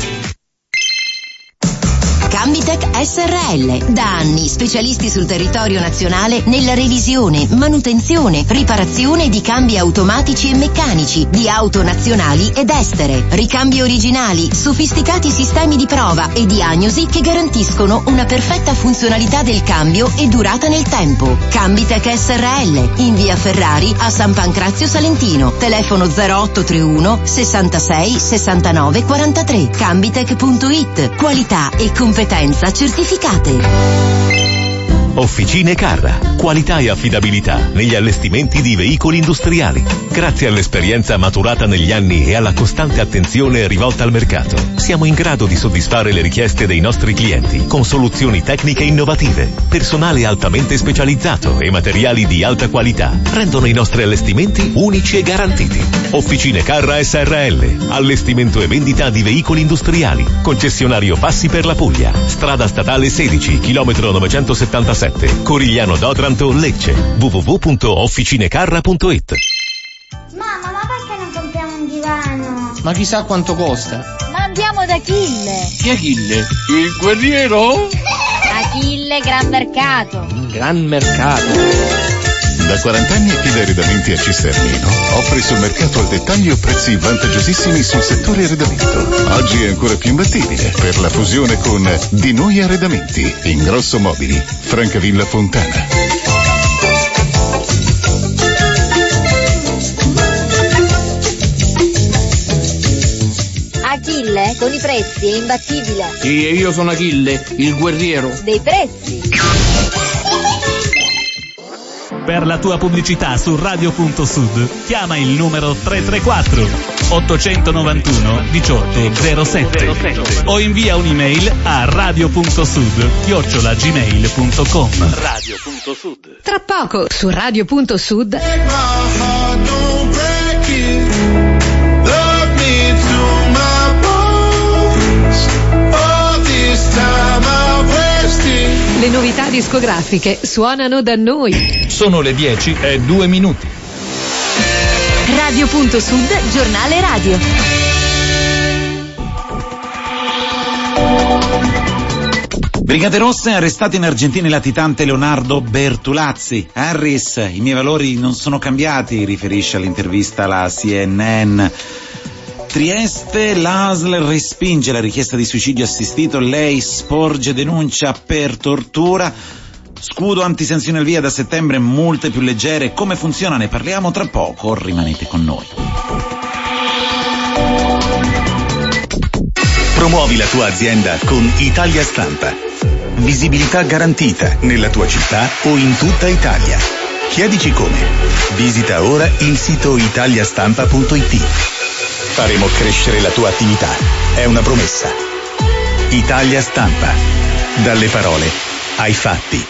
Cambitech S R L, da anni specialisti sul territorio nazionale nella revisione, manutenzione, riparazione di cambi automatici e meccanici, di auto nazionali ed estere, ricambi originali, sofisticati sistemi di prova e diagnosi che garantiscono una perfetta funzionalità del cambio e durata nel tempo. Cambitech S R L, in via Ferrari a San Pancrazio Salentino, telefono zero otto tre uno sessantasei sessantanove quarantatré, cambitech punto it, qualità e competenza certificate. Officine Carra, qualità e affidabilità negli allestimenti di veicoli industriali. Grazie all'esperienza maturata negli anni e alla costante attenzione rivolta al mercato, siamo in grado di soddisfare le richieste dei nostri clienti con soluzioni tecniche innovative, personale altamente specializzato e materiali di alta qualità rendono i nostri allestimenti unici e garantiti. Officine Carra S R L, allestimento e vendita di veicoli industriali, concessionario Passi per la Puglia, strada statale sedici, chilometro novecentosettantasette, Corigliano d'Otranto, Lecce. w w w punto officinecarra punto it. Mamma, ma perché non compriamo un divano? Ma chissà quanto costa. Ma andiamo da Achille. Chi è Achille? Il guerriero? Achille Gran Mercato. Gran Mercato. Da quaranta anni Achille Arredamenti a Cisternino offre sul mercato al dettaglio prezzi vantaggiosissimi sul settore arredamento. Oggi è ancora più imbattibile per la fusione con Di Noi Arredamenti, Ingrosso Mobili, Francavilla Fontana. Achille, con i prezzi è imbattibile. Sì, io sono Achille, il guerriero. Dei prezzi. Per la tua pubblicità su radio.sud chiama il numero tre tre quattro ottocentonovantuno diciotto zero sette o invia un'email a radio.sud chiocciola gmail punto com. Radio.sud. Tra poco su radio.sud. Le novità discografiche suonano da noi. Sono le dieci e due minuti. Radio.sud, giornale radio. Brigate Rosse, arrestato in Argentina il latitante Leonardo Bertolazzi. Harris, i miei valori non sono cambiati, riferisce all'intervista alla C N N. Trieste, l'A S L respinge la richiesta di suicidio assistito, lei sporge denuncia per tortura. Scudo antisanzioni al via da settembre, multe più leggere. Come funziona? Ne parliamo tra poco, rimanete con noi. Promuovi la tua azienda con Italia Stampa. Visibilità garantita nella tua città o in tutta Italia. Chiedici come. Visita ora il sito italiastampa punto it. Faremo crescere la tua attività. È una promessa. Italia Stampa. Dalle parole ai fatti.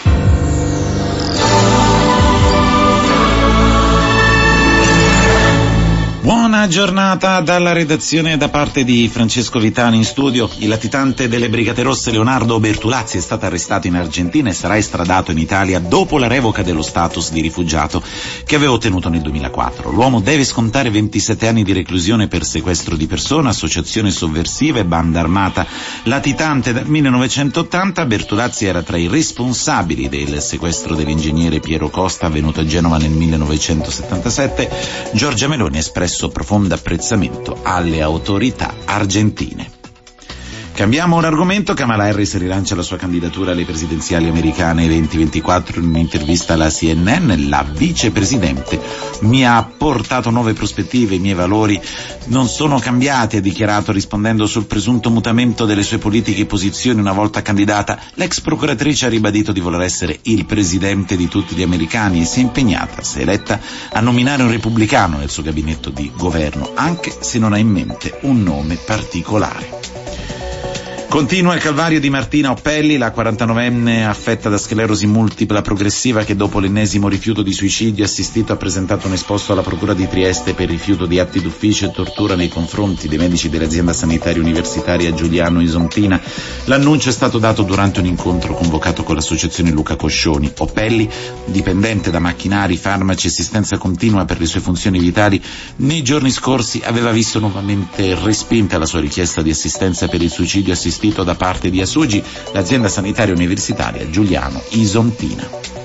Buona giornata dalla redazione da parte di Francesco Vitani in studio. Il latitante delle Brigate Rosse Leonardo Bertolazzi è stato arrestato in Argentina e sarà estradato in Italia dopo la revoca dello status di rifugiato che aveva ottenuto nel duemilaquattro. L'uomo deve scontare ventisette anni di reclusione per sequestro di persona, associazione sovversiva e banda armata. Latitante dal millenovecentottanta, Bertolazzi era tra i responsabili del sequestro dell'ingegnere Piero Costa avvenuto a Genova nel millenovecentosettantasette. Giorgia Meloni ha espresso profondo apprezzamento alle autorità argentine. Cambiamo un argomento. Kamala Harris rilancia la sua candidatura alle presidenziali americane duemilaventiquattro. In un'intervista alla C N N, la vicepresidente mi ha portato nuove prospettive, i miei valori non sono cambiati, ha dichiarato rispondendo sul presunto mutamento delle sue politiche e posizioni una volta candidata. L'ex procuratrice ha ribadito di voler essere il presidente di tutti gli americani e si è impegnata, se eletta, a nominare un repubblicano nel suo gabinetto di governo, anche se non ha in mente un nome particolare. Continua il calvario di Martina Oppelli, la quarantanovenne affetta da sclerosi multipla progressiva che dopo l'ennesimo rifiuto di suicidio assistito ha presentato un esposto alla procura di Trieste per rifiuto di atti d'ufficio e tortura nei confronti dei medici dell'azienda sanitaria universitaria Giuliano Isontina. L'annuncio è stato dato durante un incontro convocato con l'associazione Luca Coscioni. Oppelli, dipendente da macchinari, farmaci e assistenza continua per le sue funzioni vitali, nei giorni scorsi aveva visto nuovamente respinta la sua richiesta di assistenza per il suicidio assistito da parte di Asugi, l'azienda sanitaria universitaria Giuliano Isontina.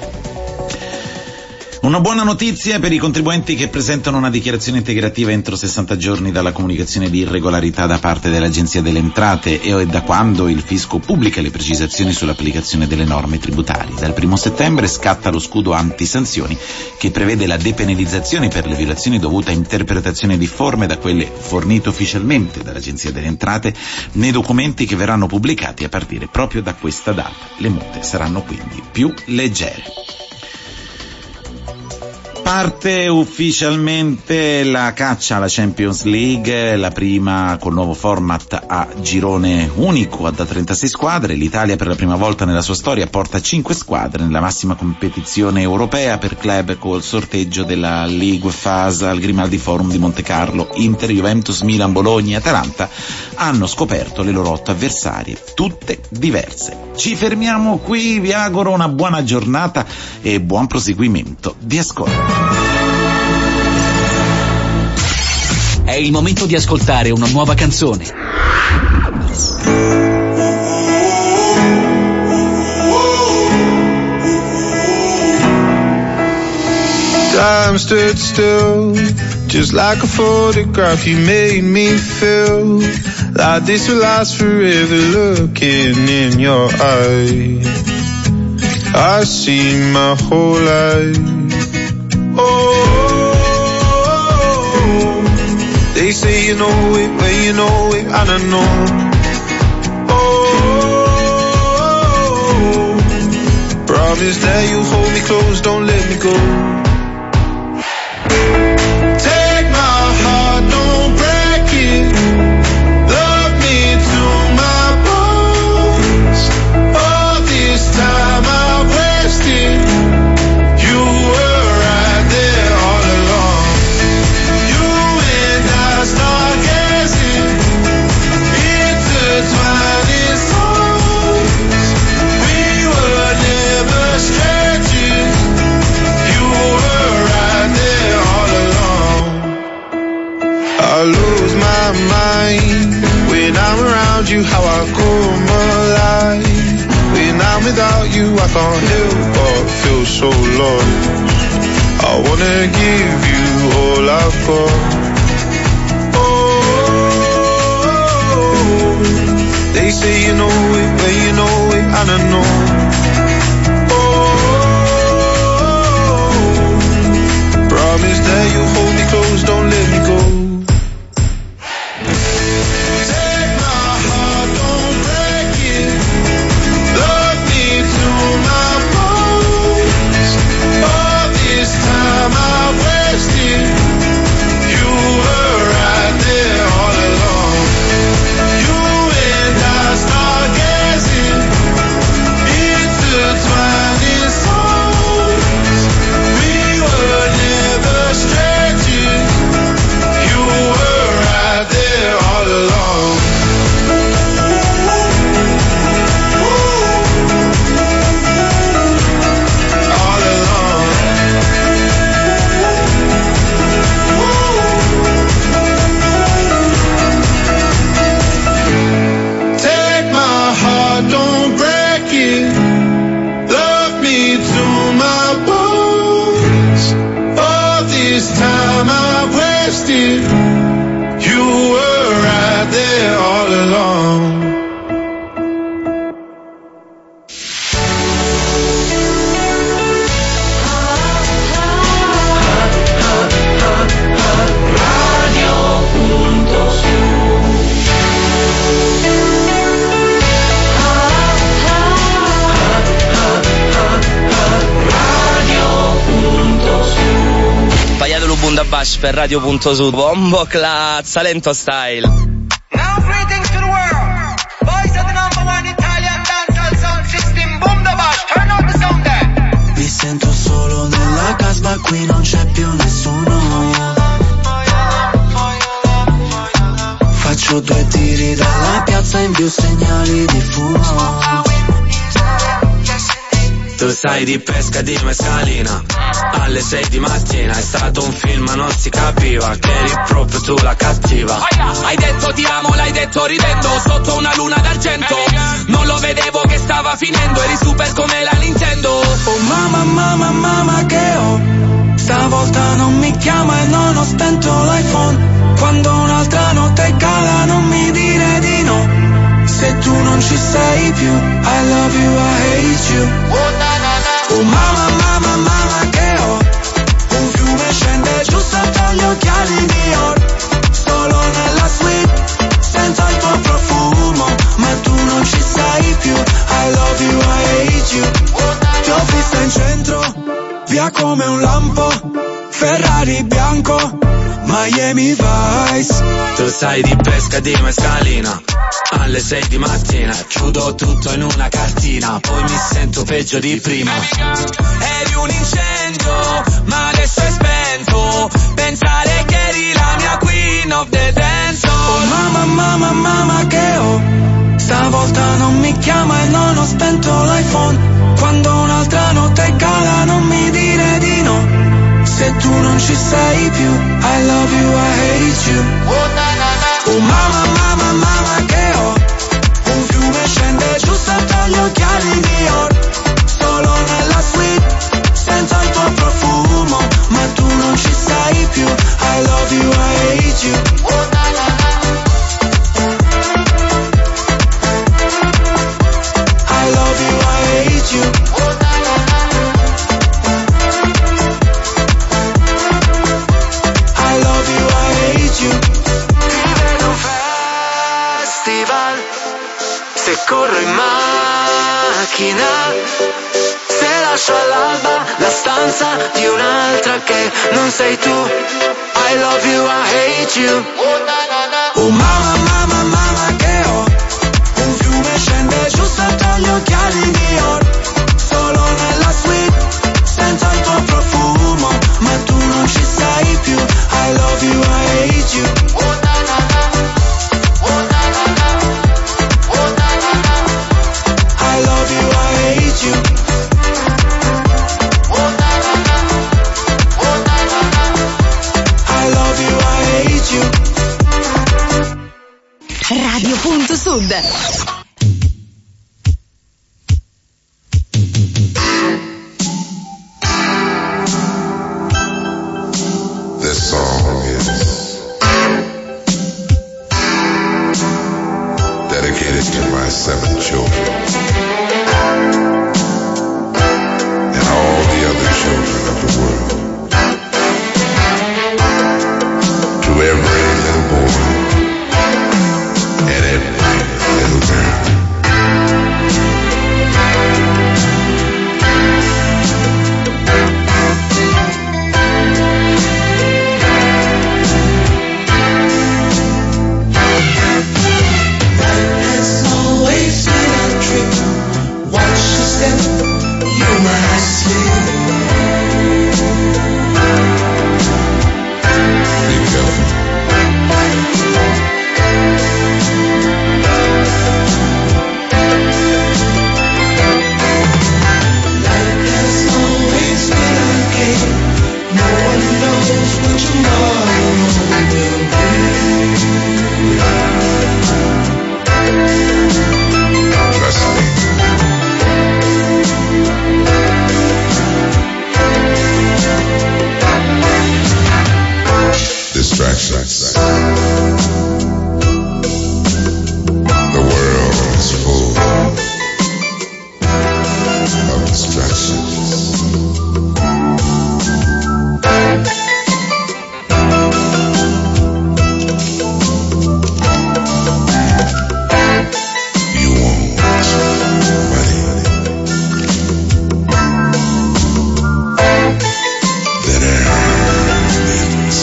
Una buona notizia per i contribuenti che presentano una dichiarazione integrativa entro sessanta giorni dalla comunicazione di irregolarità da parte dell'Agenzia delle Entrate e da quando il fisco pubblica le precisazioni sull'applicazione delle norme tributarie. Dal primo settembre scatta lo scudo antisanzioni che prevede la depenalizzazione per le violazioni dovute a interpretazione difforme da quelle fornite ufficialmente dall'Agenzia delle Entrate nei documenti che verranno pubblicati a partire proprio da questa data. Le multe saranno quindi più leggere. Parte ufficialmente la caccia alla Champions League, la prima col nuovo format a girone unico da trentasei squadre. L'Italia per la prima volta nella sua storia porta cinque squadre nella massima competizione europea per club col sorteggio della Ligue Fasa al Grimaldi Forum di Montecarlo. Inter, Juventus, Milan, Bologna e Atalanta hanno scoperto le loro otto avversarie, tutte diverse. Ci fermiamo qui, vi auguro una buona giornata e buon proseguimento di ascolto. È il momento di ascoltare una nuova canzone. Time stood still, just like a photograph. You made me feel like this will last forever. Looking in your eyes, I see my whole life. Oh, they say you know it, but you know it, and I know. Oh, Promise that you hold me close, don't let me go. Take my heart, don't break it. Love me to my bones. All this time I've wasted. You were right there all along. You and I stargazing, intertwining souls. We were never strangers. You were right there all along. I lose my mind when I'm around you, how I come alive. When I'm without you, I can't help but feel so lost. I wanna give you all I've got. Oh, they say you know it, but you know it, and I know. Oh, promise that you hold me close, don't let me go. Per Radio.su, Bombo Clat, Salento Style. Now greetings to the world. Voice of the number one Italian dancehall sound system, Boom the Bash, turn on the sound there. Mi sento solo nella casba, qui non c'è più nessuno. Faccio due tiri dalla piazza, in più segnali di fumo. Tu sai di pesca di mescalina, alle sei di mattina, è stato un film ma non si capiva che eri proprio tu la cattiva. Hai detto ti amo, l'hai detto ridendo, sotto una luna d'argento. Non lo vedevo che stava finendo, eri super come la Nintendo. Oh mamma, mamma, mamma che ho, stavolta non mi chiama e non ho spento l'iPhone. Quando un'altra notte cala non mi dire di no. Se tu non ci sei più, I love you, I hate you. Oh mamma, mamma, mamma che ho, un fiume scende giù sotto gli occhiali Dior. Solo nella suite, sento il tuo profumo, ma tu non ci sei più, I love you, I hate you. Ti ho vista in centro, via come un lampo, Ferrari bianco, Miami Vice. Tu sai di pesca di mescalina, alle sei di mattina, chiudo tutto in una cartina, poi mi sento peggio di prima. Eri un incendio, ma adesso è spento. Pensare che eri la mia queen of the dance. Oh mamma, mamma, mamma che ho, stavolta non mi chiama e non ho spento l'iPhone. Quando un'altra notte cala non mi dire di no. Se tu non ci sei più, I love you, I hate you. Oh mamma, mamma, mamma che ho, un fiume scende giù sotto gli occhiali Dior. Solo nella suite, sento il tuo profumo, ma tu non ci sei più, I love you, I hate you. I love you, I hate you. I love you, I hate you. Ti vedo festival, se corro in macchina, se la lascio all'alba la stanza di un'altra che non sei tu. I love you, I hate you. Oh mamma, mamma, mamma che ho un fiume scende giù sotto gli occhiali di oro. Solo nella suite, senza il tuo profumo, ma tu non ci sei più. I love you, I hate you. I love you, I hate you. I love you, I hate you. Radio Punto Sud. This song is dedicated to my seven children and all the other children of the world. To every little boy and every little girl. Distractions. The world is full of distractions. You want money, then earn it.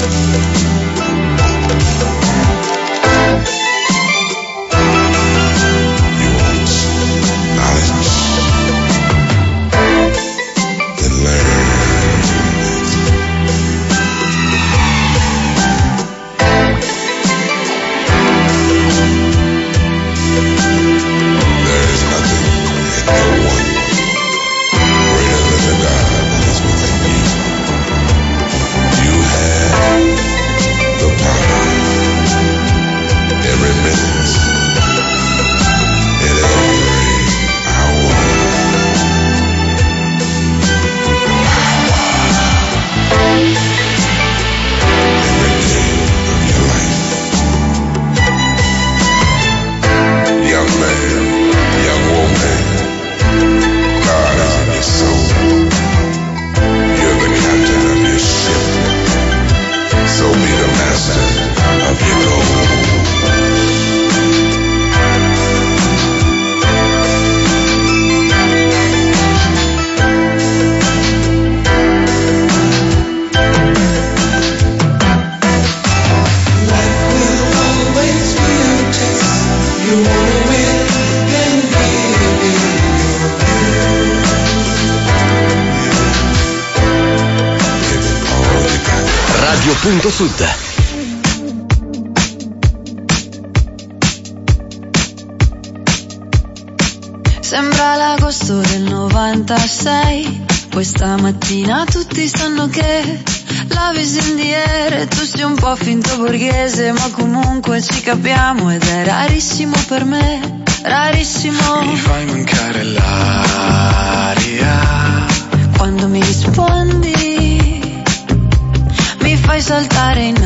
Punto Sud. Sembra l'agosto del novantasei. Questa mattina tutti sanno che la visi in the air e tu sei un po' finto borghese, ma comunque ci capiamo ed è rarissimo per me, rarissimo. Mi fai mancare l'aria quando mi rispondi, mi fai saltare in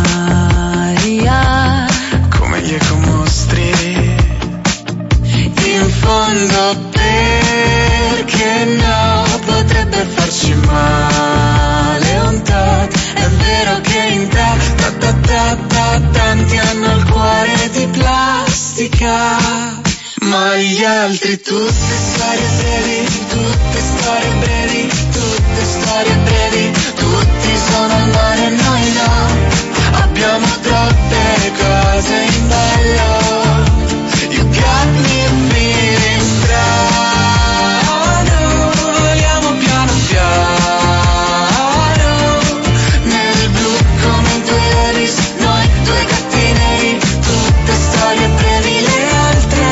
aria come gli ecomostri. In fondo perché no, potrebbe farci male un tot. È vero che in te ta, ta, ta, ta, tanti hanno il cuore di plastica, ma gli altri tutte storie brevi, tutte storie brevi, tutte storie brevi, tutti sono al mare e noi no, abbiamo troppe cose in ballo, you got me feeling strano, voliamo piano piano, nel blu come i tuoi Levis, noi due gatti neri, tutte storie brevi le altre.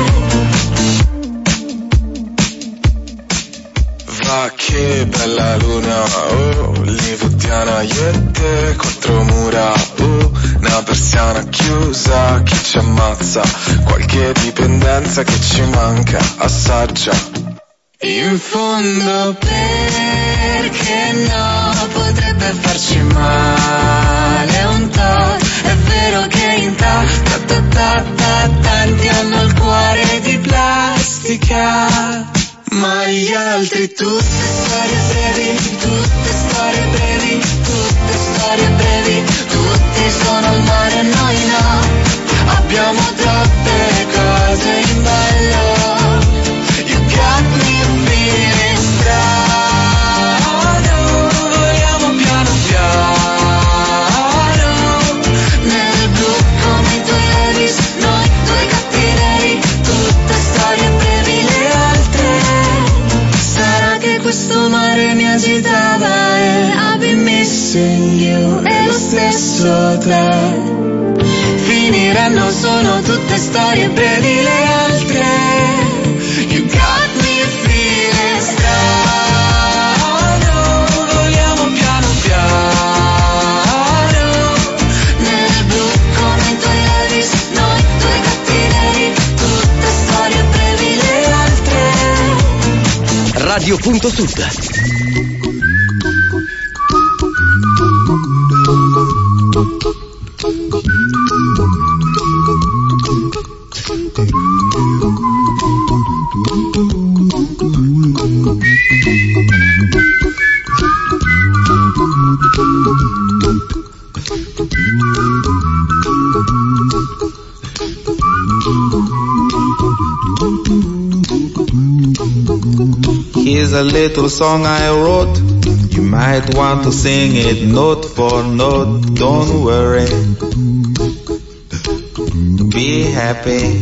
Va che bella luna, oh, livutiana io e te contro mura, oh, una persiana chiusa, chi ci ammazza, qualche dipendenza che ci manca, assaggia. In fondo perché no, potrebbe farci male un po', è vero che in ta ta ta ta ta tanti hanno il cuore di plastica, ma gli altri tutte storie brevi, tutte storie brevi, tutte storie brevi, tutti sono al mare e noi no, abbiamo troppe cose in ballo, you got me feeling strano, voliamo piano piano, nel blu come i tuoi Levis, noi due gatti neri, tutte storie brevi le altre. Sarà che questo mare mi agitava e I've been missing you, e lo stesso te. Finiranno, sono tutte storie brevi le altre. You got me feeling strano, voliamo piano piano, nel blu come i tuoi Levis, noi due gatti neri, tutte storie brevi le altre. Radio Punto Sud. Here's a little song I wrote. You might want to sing it note for note. Don't worry, be happy.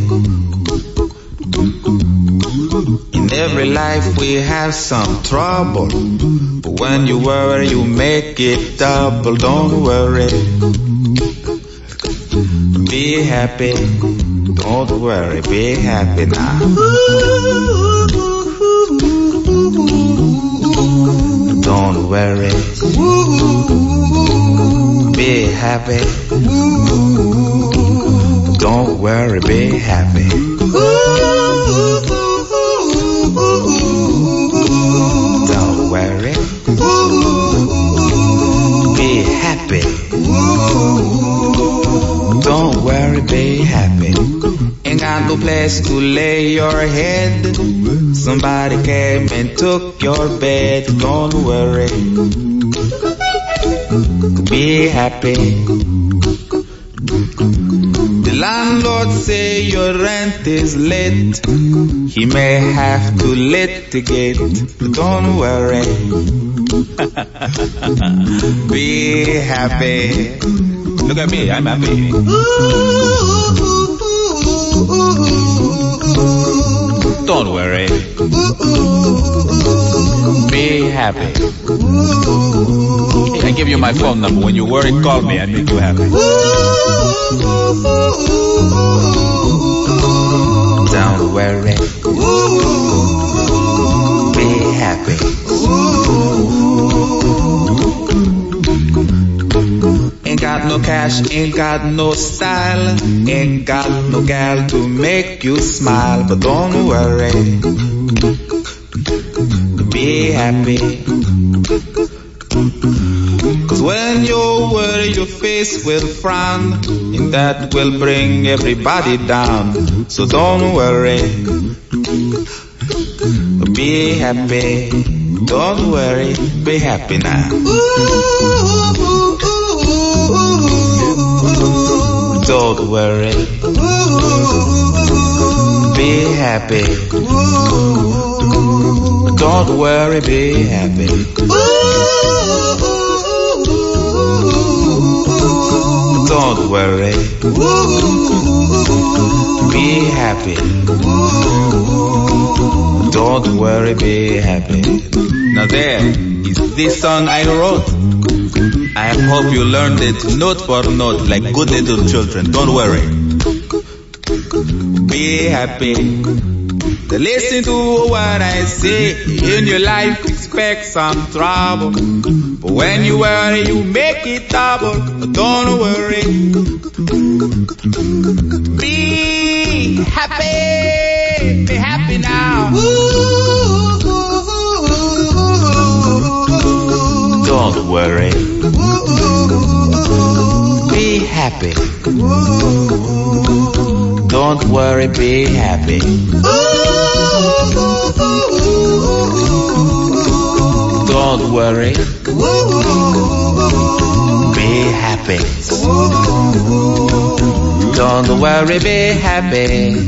In every life we have some trouble, but when you worry you make it double. Don't worry, be happy. Don't worry, be happy now. Don't worry, be happy. Don't worry, be happy. Don't worry, be happy. Don't worry, be happy. Ain't got no place to lay your head. Somebody came and took your bed. Don't worry, be happy. The landlord say your rent is late. He may have to litigate, but don't worry, be happy. Look at me, I'm happy. Don't worry, be happy. I give you my phone number. When you worry, call me. I make you happy. Don't worry, be happy. Ain't got no cash, ain't got no style, ain't got no gal to make you smile, but don't worry, be happy. Cause when you worry your face will frown, and that will bring everybody down. So don't worry, be happy. Don't worry, be happy now. Don't worry, be happy. Don't worry, be happy. Don't worry, be happy. Don't worry, be happy. Now there is this song I wrote. I hope you learned it note for note like good little children. Don't worry. Be happy. Listen to what I say. In your life expect some trouble, but when you worry you make it double. Don't worry. Be happy. Be happy now. Don't worry. Be happy. Don't worry, be happy. Don't worry. Be happy. Don't worry, be happy.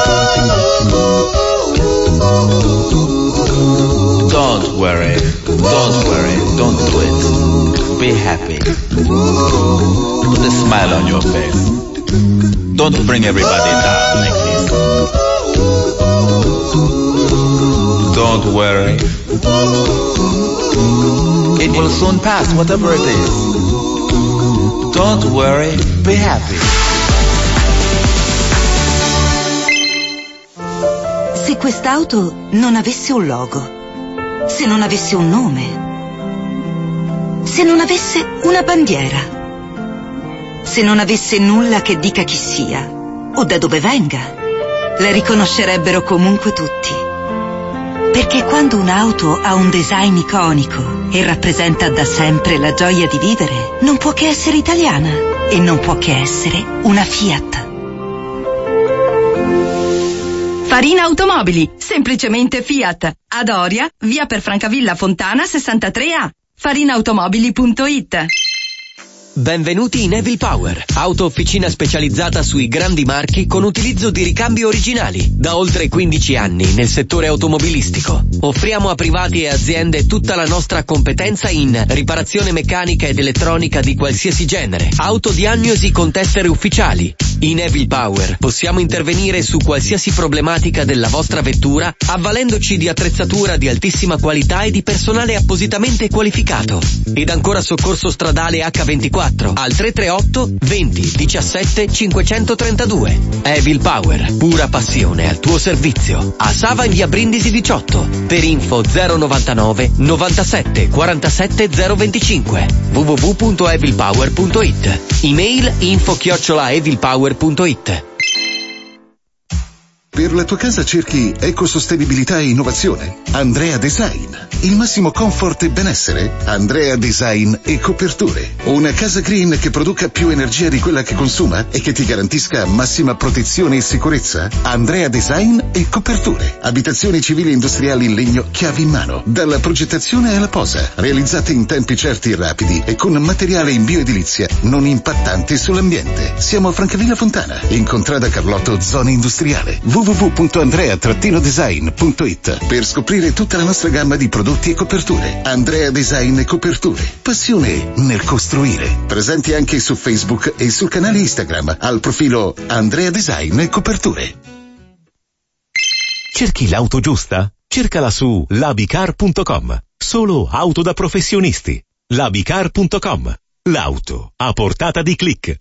Don't worry. Don't worry. Don't do it. Be happy. Put a smile on your face. Don't bring everybody down like this. Don't worry. It will soon pass, whatever it is. Don't worry, be happy. Se quest'auto non avesse un logo, se non avesse un nome, se non avesse una bandiera, se non avesse nulla che dica chi sia o da dove venga, la riconoscerebbero comunque tutti. Perché quando un'auto ha un design iconico e rappresenta da sempre la gioia di vivere, non può che essere italiana e non può che essere una Fiat. Farina Automobili, semplicemente Fiat. Ad Oria, via per Francavilla Fontana sessantatré A. farina automobili punto it. Benvenuti in Evil Power, auto officina specializzata sui grandi marchi con utilizzo di ricambi originali. Da oltre quindici anni nel settore automobilistico. Offriamo a privati e aziende tutta la nostra competenza in riparazione meccanica ed elettronica di qualsiasi genere, autodiagnosi con tester ufficiali. In Evil Power possiamo intervenire su qualsiasi problematica della vostra vettura avvalendoci di attrezzatura di altissima qualità e di personale appositamente qualificato. Ed ancora soccorso stradale acca ventiquattro al tre tre otto venti diciassette cinquecentotrentadue. Evil Power, pura passione al tuo servizio. A Sava in via Brindisi diciotto. Per info zero novantanove novantasette quarantasette zero venticinque. w w w punto evil power punto it. Email info chiocciola evil power punto it. Per la tua casa cerchi ecosostenibilità e innovazione? Andrea Design. Il massimo comfort e benessere? Andrea Design e Coperture. Una casa green che produca più energia di quella che consuma e che ti garantisca massima protezione e sicurezza? Andrea Design e Coperture. Abitazioni civili e industriali in legno chiavi in mano. Dalla progettazione alla posa. Realizzate in tempi certi e rapidi e con materiale in bioedilizia non impattante sull'ambiente. Siamo a Francavilla Fontana, in contrada Carlotto, zona industriale. w w w punto andrea design punto it per scoprire tutta la nostra gamma di prodotti e coperture. Andrea Design e Coperture. Passione nel costruire. Presenti anche su Facebook e sul canale Instagram al profilo Andrea Design e Coperture. Cerchi l'auto giusta? Cercala su labicar punto com. Solo auto da professionisti. labicar punto com. L'auto a portata di click.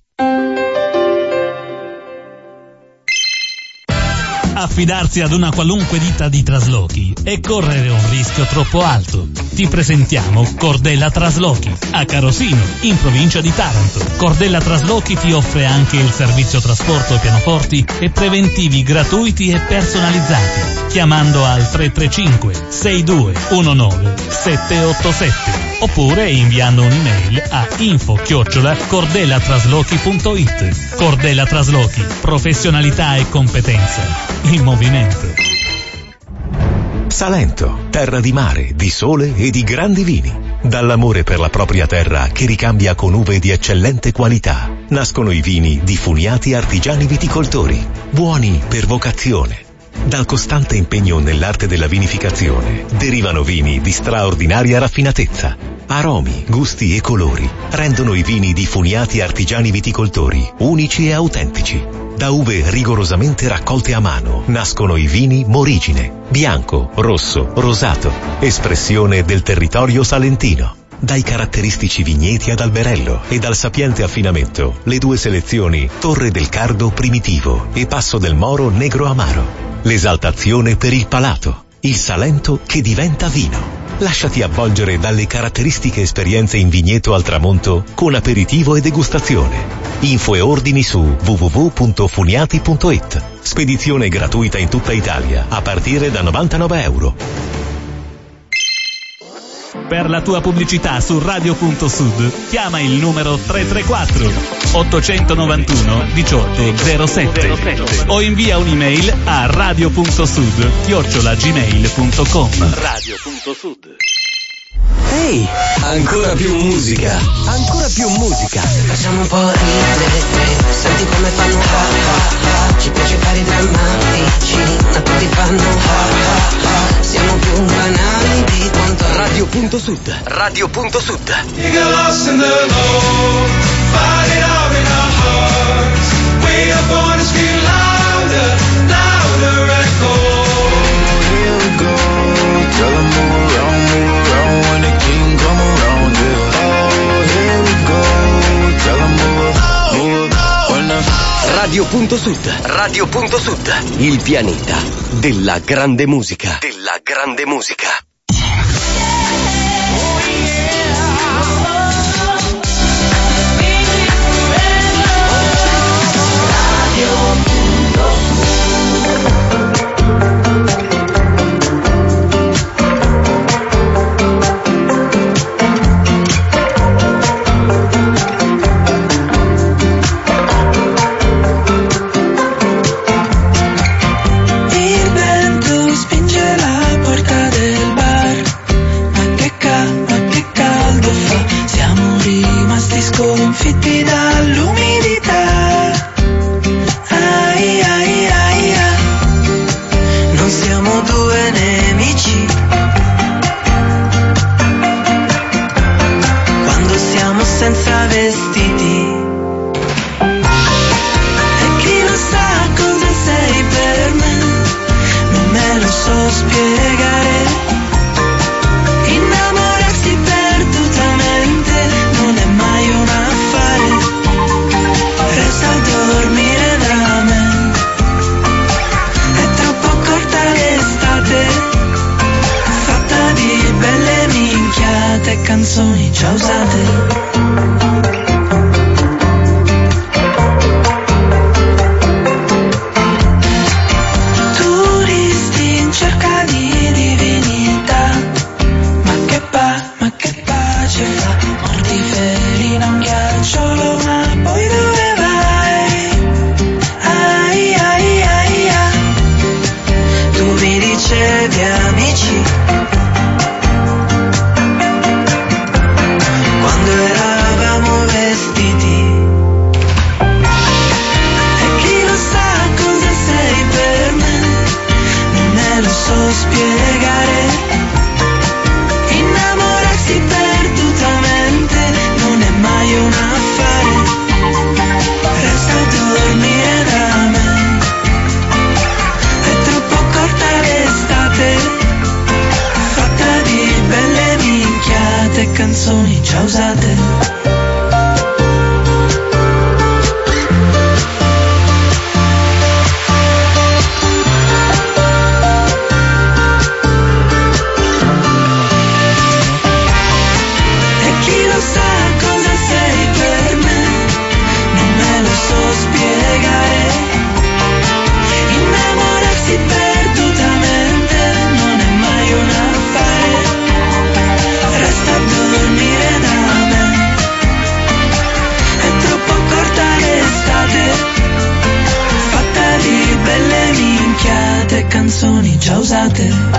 Affidarsi ad una qualunque ditta di traslochi è correre un rischio troppo alto. Ti presentiamo Cordella Traslochi a Carosino, in provincia di Taranto. Cordella Traslochi ti offre anche il servizio trasporto pianoforti e preventivi gratuiti e personalizzati. Chiamando al tre tre cinque sei due uno nove sette otto sette oppure inviando un'email a info chiocciola cordella traslochi punto it. Cordella Traslochi, professionalità e competenza in movimento. Salento, terra di mare, di sole e di grandi vini. Dall'amore per la propria terra che ricambia con uve di eccellente qualità, nascono i vini di Funiati Artigiani Viticoltori, buoni per vocazione. Dal costante impegno nell'arte della vinificazione derivano vini di straordinaria raffinatezza. Aromi, gusti e colori rendono i vini di Funiati Artigiani Viticoltori unici e autentici. Da uve rigorosamente raccolte a mano nascono i vini Morigine, bianco, rosso, rosato, espressione del territorio salentino. Dai caratteristici vigneti ad alberello e dal sapiente affinamento, le due selezioni Torre del Cardo Primitivo e Passo del Moro Negro Amaro. L'esaltazione per il palato, il Salento che diventa vino. Lasciati avvolgere dalle caratteristiche esperienze in vigneto al tramonto con aperitivo e degustazione. Info e ordini su w w w punto funiati punto i t. Spedizione gratuita in tutta Italia a partire da novantanove euro. Per la tua pubblicità su radio.sud chiama il numero tre tre quattro ottocentonovantuno diciotto zero sette o invia un'email a radio.sud chiocciola gmail punto com. Radio.sud. Ehi, ancora più musica, ancora più musica. Facciamo un po' ridere, senti come fanno ha ha ha. Ci piace fare i drammatici, ma tutti fanno ha ha ha. Siamo più banali di quanto. Radio.sud, Radio.sud. You get lost in the low, fight it out in our hearts. We are born to scream louder, louder echo. Here we go, tell them move around, move around when the king come around, yeah. Oh, here we go, tell them move, move when the... Radio.sud, Radio.sud, il pianeta della grande musica, della grande musica. Sconfitti dall'umidità. Ai ai ai ai. Non siamo due nemici. Quando siamo senza vestiti. E chi non sa cosa sei per me, non me lo so spiegare. Innamorarsi perdutamente non è mai un affare. Resta a dormire da me. È troppo corta l'estate, fatta di belle minchiate e canzoni già usate. Turisti in cerca di divinità. Ma che pa, ma che pace fa. Mortiferi un ghiacciolo, ma poi dove vai? Ai ai ai ai. Tu mi dicevi amici quando eravamo vestiti. E chi lo sa cosa sei per me, non me lo so spiegare. Innamorarsi perdutamente non è mai un affare. Resta a dormire da me. È troppo corta l'estate, fatta di belle minchiate e canzoni già usate. Canzoni già usate.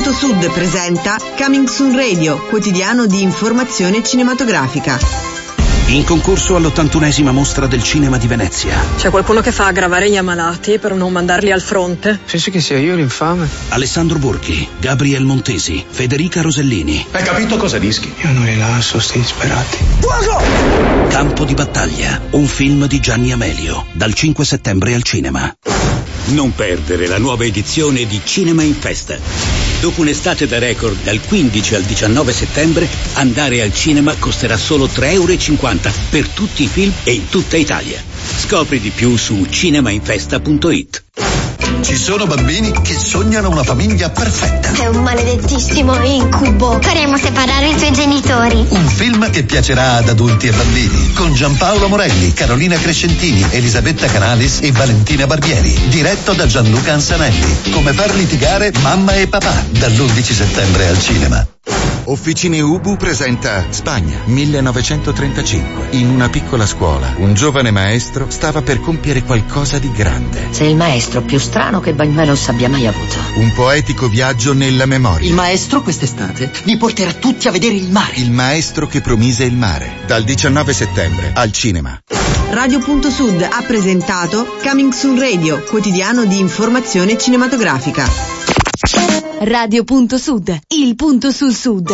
Sud presenta Coming Soon Radio, quotidiano di informazione cinematografica. In concorso all'ottantunesima mostra del cinema di Venezia. C'è qualcuno che fa aggravare gli ammalati per non mandarli al fronte? Pensi che sia io l'infame? Alessandro Borghi, Gabriel Montesi, Federica Rosellini. Hai capito cosa rischi? Io non li lascio, sti disperati. Campo di battaglia, un film di Gianni Amelio, dal cinque settembre al cinema. Non perdere la nuova edizione di Cinema in Festa. Dopo un'estate da record dal quindici al diciannove settembre, andare al cinema costerà solo tre euro e cinquanta per tutti i film e in tutta Italia. Scopri di più su cinemainfesta punto it. Ci sono bambini che sognano una famiglia perfetta. È un maledettissimo incubo. Faremo separare i tuoi genitori. Un film che piacerà ad adulti e bambini, con Giampaolo Morelli, Carolina Crescentini, Elisabetta Canalis e Valentina Barbieri, diretto da Gianluca Ansanelli. Come far litigare mamma e papà, dall'undici settembre al cinema. Officine Ubu presenta Spagna, millenovecentotrentacinque. In una piccola scuola, un giovane maestro stava per compiere qualcosa di grande. Sei il maestro più strano che Bagnuelos abbia mai avuto. Un poetico viaggio nella memoria. Il maestro quest'estate vi porterà tutti a vedere il mare. Il maestro che promise il mare. Dal diciannove settembre al cinema. Radio Sud ha presentato Coming Soon Radio, quotidiano di informazione cinematografica. Radio Sud, il punto sul Sud.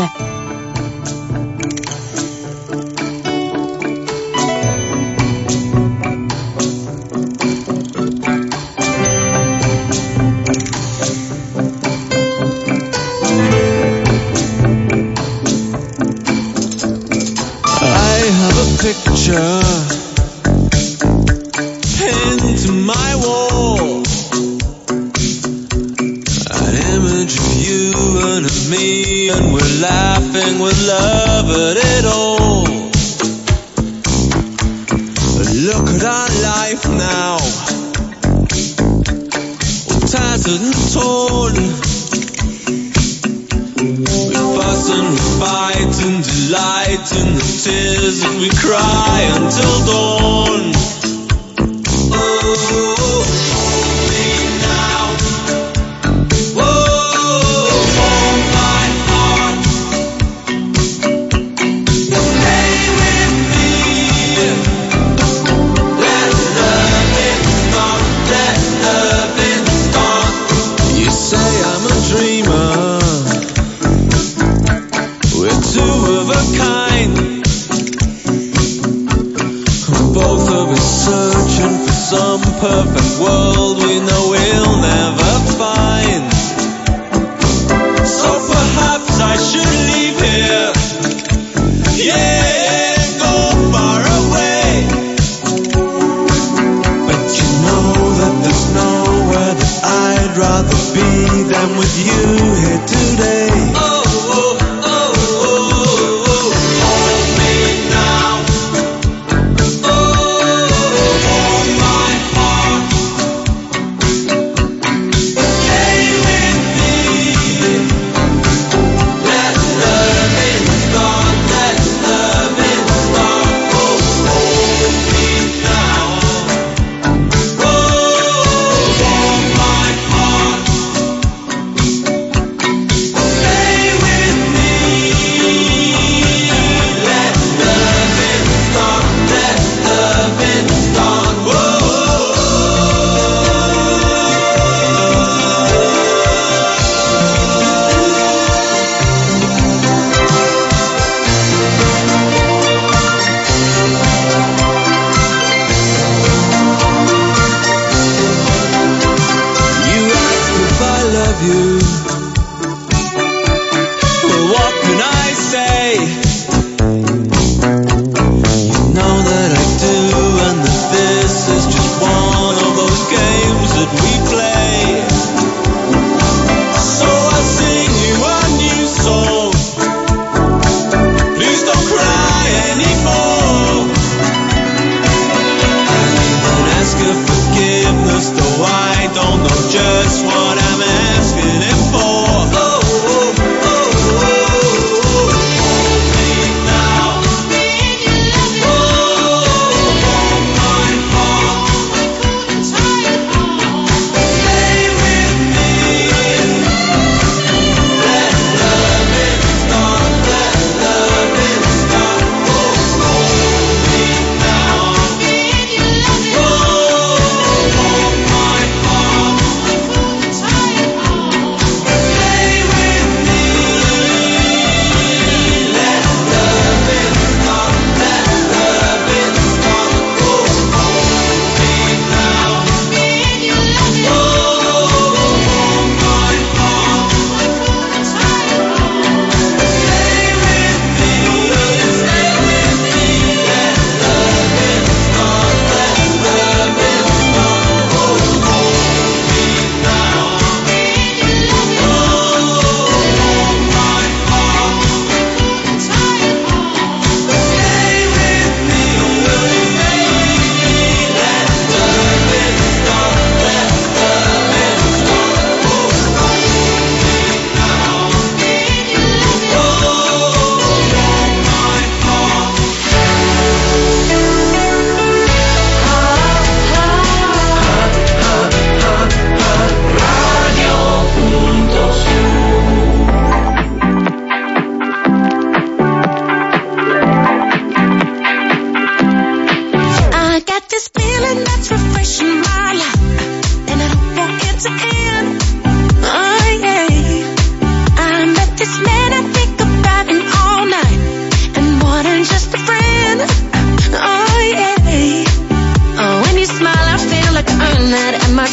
I have a picture pinned to my wall. An image of you and of me, and we're laughing with love at it all. But look at our life now, all tattered and torn. We fuss and we fight and delight in the tears that we cry until dawn. Oh, hold me now. Some perfect world we know we'll never find. So perhaps I should leave here, yeah, and go far away. But you know that there's nowhere that I'd rather be than with you here today. Oh, oh, oh, oh, oh, hold me now. Oh, hold my heart.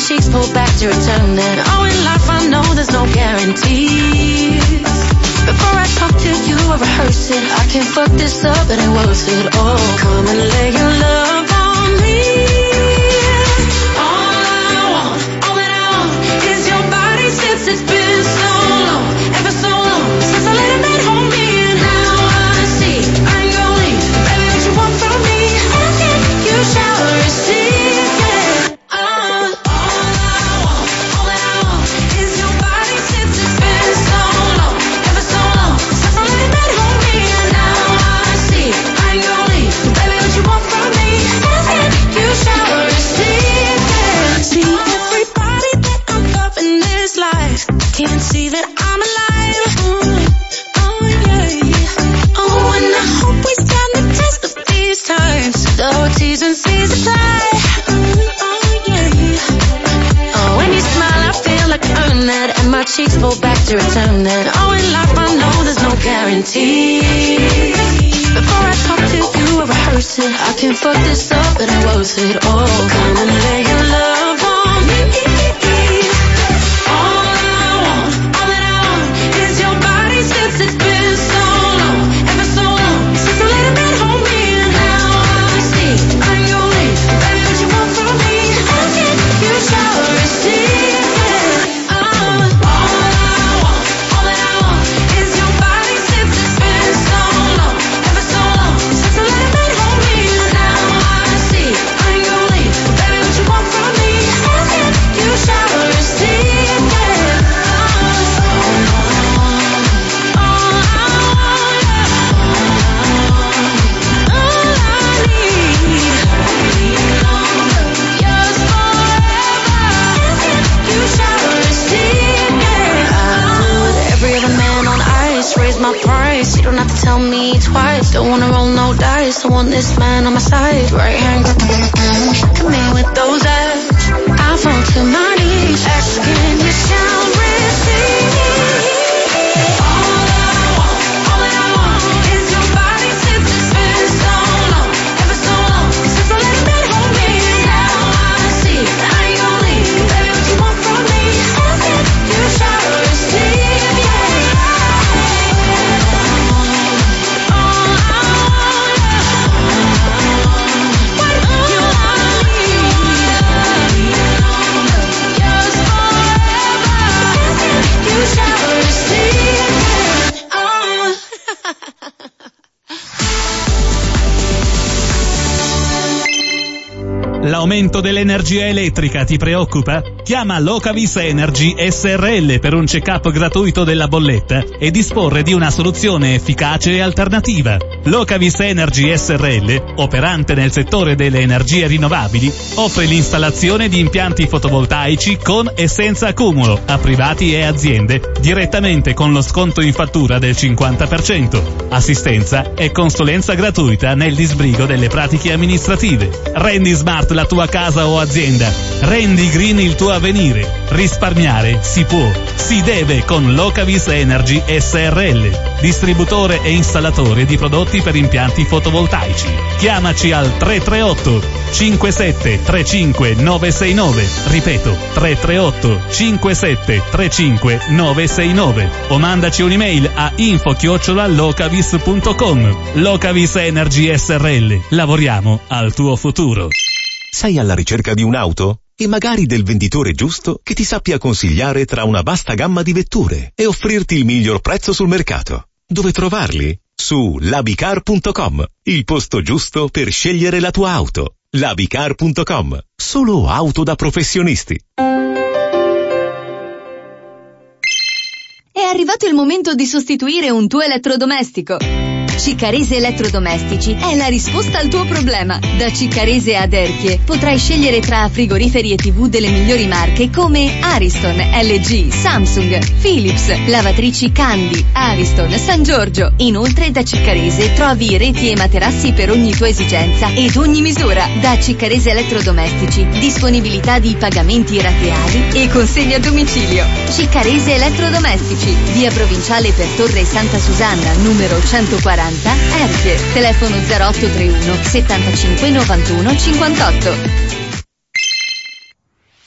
cheeks pulled back to return then. Oh, in life I know there's no guarantees. Before I talk to you, I rehearse it. I can't fuck this up, it ain't worth it. Oh, come and lay your love on me. All I want, all that I want is your body since it's been so long, ever so long, since I let that hold me. And now I see, I ain't gonna leave. Baby, what you want from me? Anything you shall receive, yeah. Uh, all I want, all that I want is your body since it's been so long, ever so long, since I let that hold me. And now I see, I ain't gonna leave. Baby, what you want from me? Anything you shall receive, yeah. See, everybody that I'm loving is life. Can't see that I'm alive. Mm, oh yeah, yeah. Oh, and I hope we stand the test of these times. Though T's and C's apply. Mm, oh yeah, yeah. Oh, when you smile, I feel like I earn that, and my cheeks pull back to return that. Oh, in life I know there's no guarantee. Before I talk to you, I rehearse it. I can't fuck this up, it ain't worth it. Oh, come and lay your love on me. All I want, all that I want is your body since it's been so long, ever so long, since I let that hold me. And now I see, I ain't gonna leave. Baby, what you want from me? Anything you shall receive, yeah. Uh, all I want, all that I want is your body since it's been so long, ever so long, since I let that hold me. And now I see, I ain't gonna leave. Baby, what you want from me? Anything you shall receive, yeah. Every other man on ice, raise my price. You don't have to tell me twice. Don't wanna roll no dice. I want this man on my side. Right hand, come in with those abs. I fall to my knees, asking you shall receive. All I want, all that I want is your body since it's been so long, ever so long, since I let that hold me. And now I see, I ain't gonna leave. Baby, what you want from me? Anything you shall receive, yeah. L'aumento dell'energia elettrica ti preoccupa? Chiama Locavis Energy S R L per un check-up gratuito della bolletta e disporre di una soluzione efficace e alternativa. Locavis Energy S R L, operante nel settore delle energie rinnovabili, offre l'installazione di impianti fotovoltaici con e senza accumulo a privati e aziende direttamente con lo sconto in fattura del cinquanta per cento. Assistenza e consulenza gratuita nel disbrigo delle pratiche amministrative. Rendi smart la tua casa o azienda. Rendi green il tuo avvenire. Risparmiare si può, si deve con Locavis Energy S R L, distributore e installatore di prodotti per impianti fotovoltaici. Chiamaci al tre tre otto cinque sette tre cinque nove sei nove, ripeto tre tre otto cinque sette tre cinque nove sei nove, o mandaci un'email a info chiocciola locavis punto com. Locavis Energy S R L, lavoriamo al tuo futuro. Sei alla ricerca di un'auto? E magari del venditore giusto che ti sappia consigliare tra una vasta gamma di vetture e offrirti il miglior prezzo sul mercato. Dove trovarli? Su labicar punto com, il posto giusto per scegliere la tua auto. labicar punto com, solo auto da professionisti. È arrivato il momento di sostituire un tuo elettrodomestico. Ciccarese Elettrodomestici è la risposta al tuo problema. Da Ciccarese ad Erchie potrai scegliere tra frigoriferi e tivù delle migliori marche come Ariston, L G, Samsung, Philips, lavatrici Candy, Ariston, San Giorgio. Inoltre da Ciccarese trovi reti e materassi per ogni tua esigenza ed ogni misura. Da Ciccarese Elettrodomestici disponibilità di pagamenti rateali e consegna a domicilio. Ciccarese Elettrodomestici, via Provinciale per Torre Santa Susanna, numero centoquaranta, Erchie, telefono zero otto tre uno settantacinque novantuno cinquantotto.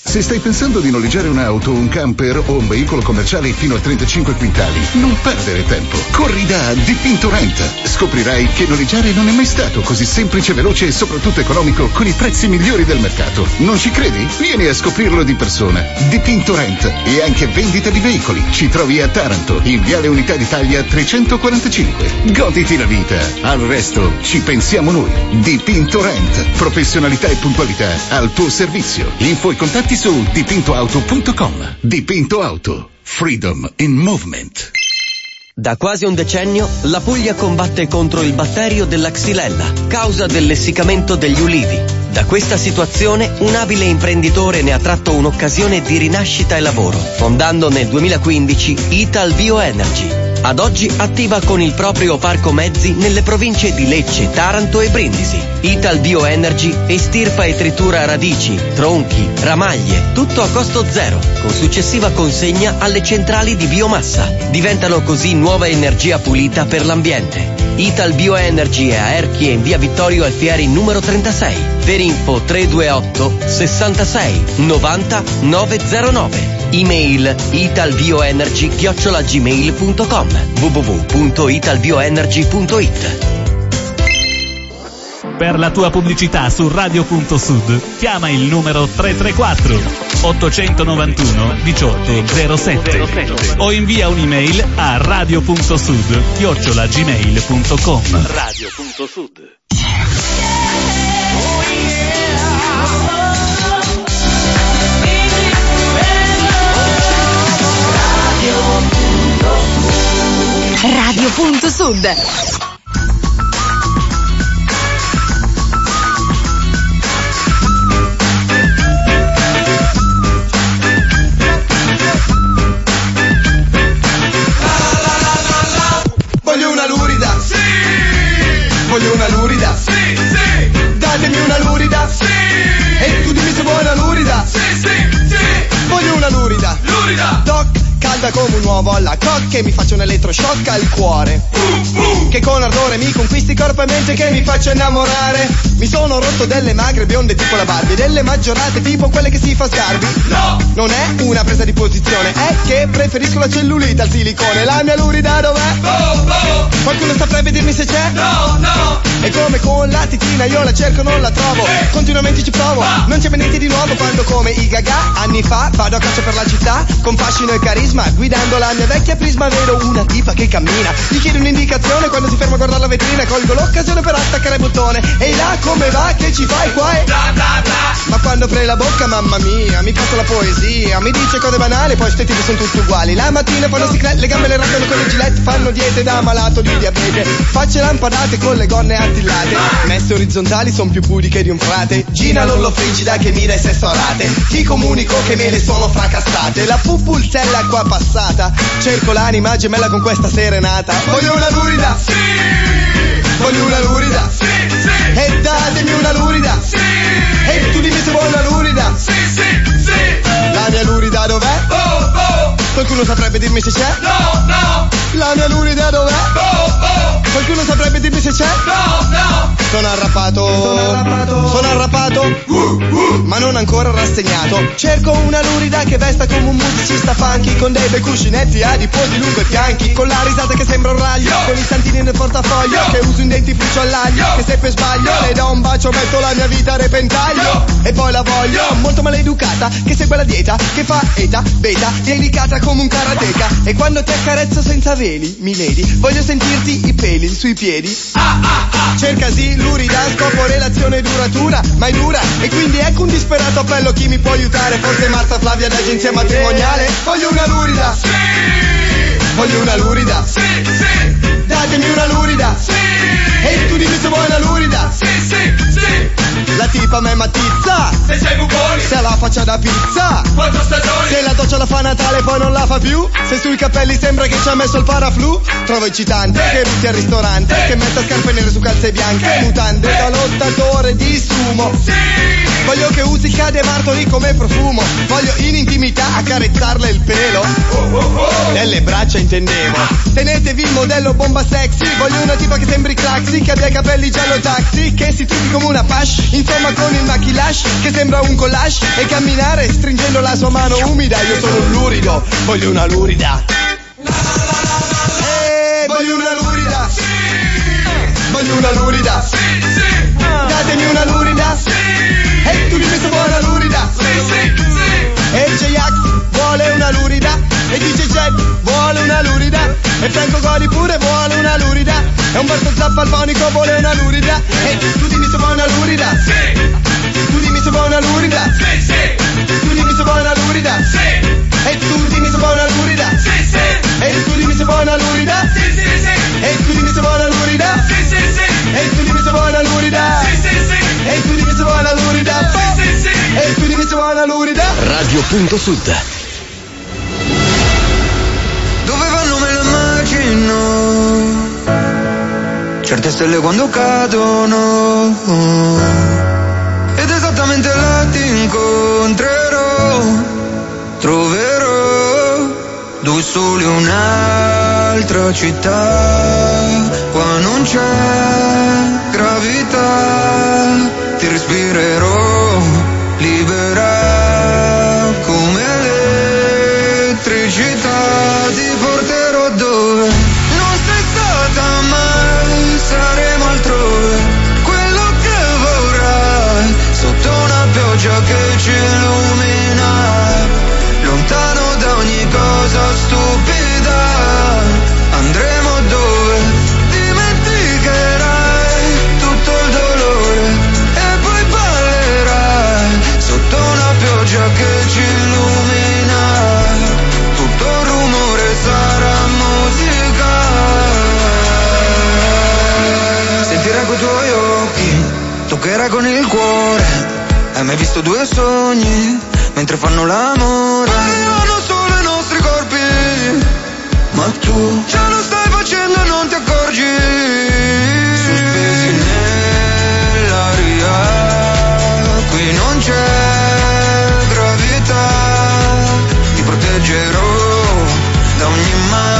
Se stai pensando di noleggiare un'auto, un camper o un veicolo commerciale fino a trentacinque quintali, non perdere tempo. Corri da Dipinto Rent. Scoprirai che noleggiare non è mai stato così semplice, veloce e soprattutto economico con i prezzi migliori del mercato. Non ci credi? Vieni a scoprirlo di persona. Dipinto Rent e anche vendita di veicoli. Ci trovi a Taranto, in Viale Unità d'Italia trecentoquarantacinque. Goditi la vita. Al resto ci pensiamo noi. Dipinto Rent. Professionalità e puntualità al tuo servizio. Info e contatti su dipinto auto punto com. Dipinto Auto. Freedom in movement. Da quasi un decennio la Puglia combatte contro il batterio della Xylella, causa dell'essiccamento degli ulivi. Da questa situazione un abile imprenditore ne ha tratto un'occasione di rinascita e lavoro, fondando nel duemilaquindici Ital Bioenergy. Ad oggi attiva con il proprio parco mezzi nelle province di Lecce, Taranto e Brindisi. Ital Bioenergy estirpa e tritura radici, tronchi, ramaglie, tutto a costo zero, con successiva consegna alle centrali di biomassa. Diventano così nuova energia pulita per l'ambiente. Ital Bioenergy è a Erchie in via Vittorio Alfieri numero trentasei. Per info tre due otto sessantasei novanta novecentonove. Email italbioenergy chiocciola gmail punto com. w w w punto italbioenergy punto it. Per la tua pubblicità su Radio punto Sud chiama il numero tre tre quattro ottocentonovantuno diciotto zero sette o invia un'email a radio punto sud chiocciola gmail punto com. Radio punto Sud. Radio punto Sud. Voglio una lurida, sì! Voglio una lurida, sì, sì! Datemi una lurida, sì! E tu dimmi se vuoi una lurida, sì, sì, sì! Voglio una lurida, lurida! Doc, calda come un uovo alla cocca e mi faccio un elettroshock al cuore. Uh, uh. Che con ardore mi conquisti corpo e mente, che mi faccia innamorare. Mi sono rotto delle magre bionde tipo la Barbie, delle maggiorate tipo quelle che si fa sgarbi. No! Non è una presa di posizione, è che preferisco la cellulite al silicone. La mia lurida dov'è? Boh, boh. Qualcuno saprebbe dirmi se c'è? No, no! E come con la titina io la cerco, non la trovo. Eh. Continuamente ci provo, ah. Non c'è mai niente di nuovo quando come i Gaga anni fa vado a caccia per la città con fascino e carisma, guidando la mia vecchia Prisma. Vedo una tipa che cammina, gli chiedo un'indicazione, quando si ferma a guardare la vetrina colgo l'occasione per attaccare il bottone. Ehi là, come va? Che ci fai qua? E... Da, da, da. Ma quando apre la bocca, mamma mia, mi passa la poesia, mi dice cose banali, poi estetiche sono tutte uguali. La mattina fanno ciclette, le gambe le raccano con le gilette, fanno diete da malato di diabete, facce lampadate con le gonne attillate, messe orizzontali son più pudiche di un frate. Gina Lollo frigida che mira e sesso a rate, ti comunico che me le sono fracassate. La pupulzella qua passata, cerco l'anima gemella con questa serenata. Voglio una lurida, sì! Voglio una lurida, sì, sì! E datemi una lurida, sì! E tu dimmi se vuoi una lurida, sì, sì, sì! La mia lurida dov'è? Oh, oh! Qualcuno saprebbe dirmi se c'è? No, no! La mia lurida dov'è? Oh, oh! Qualcuno saprebbe dirmi se c'è? No, no! Sono arrappato, sono arrappato, sono arrappato, uh, uh, ma non ancora rassegnato. Cerco una lurida che vesta come un musicista funky, con dei bei cuscinetti adiposi lungo i fianchi, con la risata che sembra un raglio, con i santini nel portafoglio, che uso in dentifricio all'aglio, che se per sbaglio le do un bacio metto la mia vita a repentaglio. E poi la voglio molto maleducata, che segue la dieta, che fa eta, beta, delicata come un karateka. E quando ti accarezzo senza veli, mi vedi, voglio sentirti i peli sui piedi. Ah, ah, ah. Cercasi lurida, scopo relazione duratura, ma è dura, e quindi ecco un disperato appello, chi mi può aiutare? Forse Marta Flavia d'agenzia matrimoniale? Voglio una lurida, sì! Voglio una lurida, sì, sì! Datemi una lurida, sì! E tu dimmi se vuoi una lurida, sì, sì, sì! La tipa me matizza, se sei buconi, se ha la faccia da pizza, quattro stagioni, se la doccia la fa a Natale poi non la fa più, se sui capelli sembra che ci ha messo il paraflu. Trovo eccitante che russi al ristorante, che metta scarpe nere su calze bianche, mutande da lottatore di sumo, sì! Voglio che usi cade Martoni come profumo. Voglio in intimità accarezzarle il pelo. Nelle braccia intendevo. Tenetevi il modello bomba sexy. Voglio una tipa che sembri Craxi, che abbia i capelli giallo taxi, che si trucchi come una pash, insomma con il maquillage che sembra un collage, e camminare stringendo la sua mano umida. Io sono un lurido, voglio una lurida. Eh, voglio una lurida. Voglio una lurida. Datemi una lurida. E tu dimmi se vuoi una lurida. E J-Ax vuole una lurida. E D J Jet vuole una lurida. E Franco Goli pure vuole una lurida. E Umberto Zappa al fonico vuole una lurida. E tu dimmi se vuoi una lurida. Tu dimmi se vuoi una lurida. Tu dimmi se vuoi una lurida. E tu dimmi se vuoi una lurida. E tu dimmi se vuoi una lurida. E tu dimmi se vuoi una lurida. E tu dimmi se vuoi una lurida. E tu dimmi se vuoi una lurida. E tu dimmi se vuoi una lurida. Radio Punto Sud. Dove vanno me lo immagino, certe stelle quando cadono, ed esattamente là ti incontrerò, troverò due soli un'altra città, qua non c'è gravità, ti respirerò libera come elettricità, ti porterò dove non sei stata mai, saremo altrove, quello che vorrai, sotto una pioggia che ci illumina, lontano da ogni cosa stupida, andremo dove dimenticherai tutto il dolore e poi ballerai, sotto una pioggia che ci illumina, tutto il rumore sarà musica, sentirai coi tuoi occhi, toccherai con il cuore, hai mai visto due sogni mentre fanno l'amore? Parliamo solo i nostri corpi, ma tu già lo stai facendo e non ti accorgi, sospesi nell'aria, qui non c'è gravità, ti proteggerò da ogni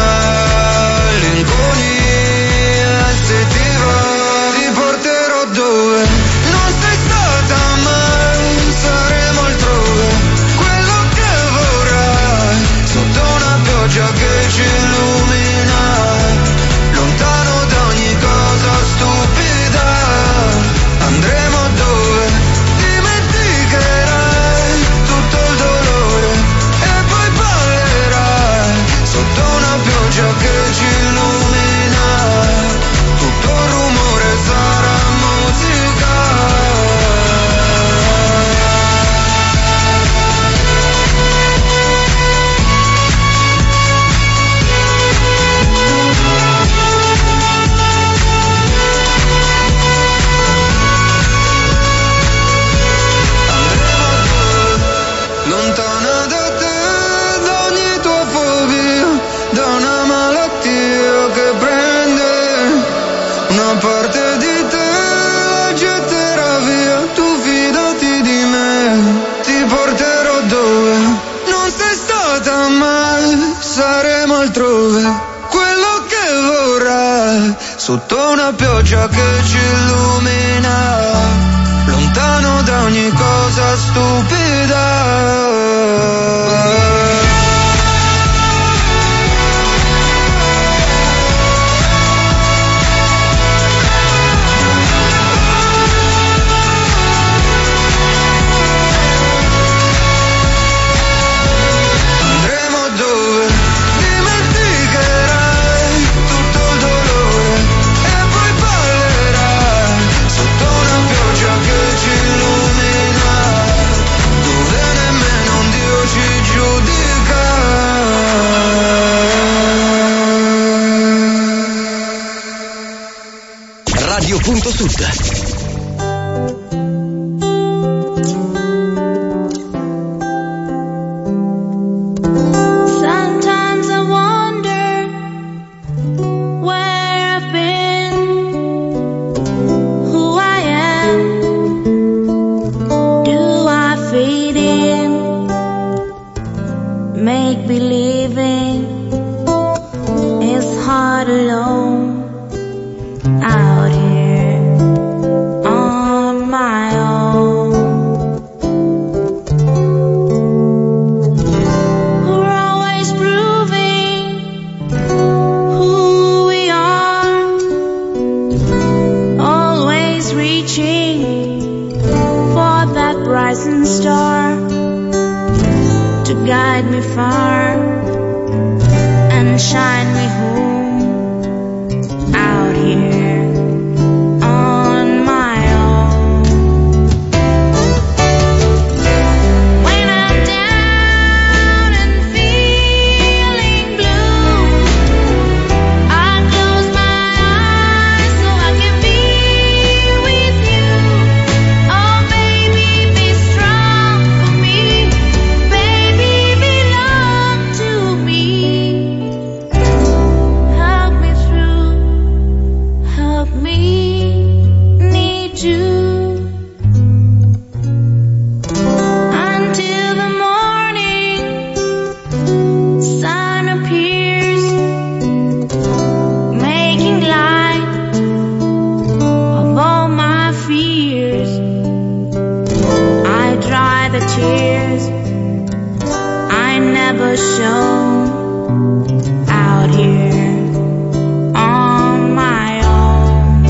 malinconia, se ti va ti porterò dove non sei stata mai, saremo altrove, quello che vorrai, sotto una pioggia che ci illumina, lontano da ogni cosa stupida, andremo dove dimenticherai tutto il dolore e poi ballerai, sotto una pioggia che ci illumina, tutto il rumore sarà musica. Lontana da te, da ogni tua fobia, da una malattia che prende una parte di te, la getterà via, tu fidati di me, ti porterò dove non sei stata mai, saremo altrove, quello che vorrai, sotto una pioggia che ci illumina, lontano da ogni cosa stupida. Andremo dove dimenticherai tutto il dolore e poi ballerai, sotto una pioggia che ci illumina, dove nemmeno un Dio ci giudica. Radio Punto Sud. Sometimes I wonder where I've been, who I am. Do heart alone out here on my own. We're always proving who we are, always reaching for that rising star to guide me far and shine me home out here on my own. When I'm down and feeling blue, I close my eyes so I can be with you. Oh baby, be strong for me, baby, belong to me. Help me through, help me, need you. Until the morning sun appears, making light of all my fears. I dry the tears I never show out here on my own.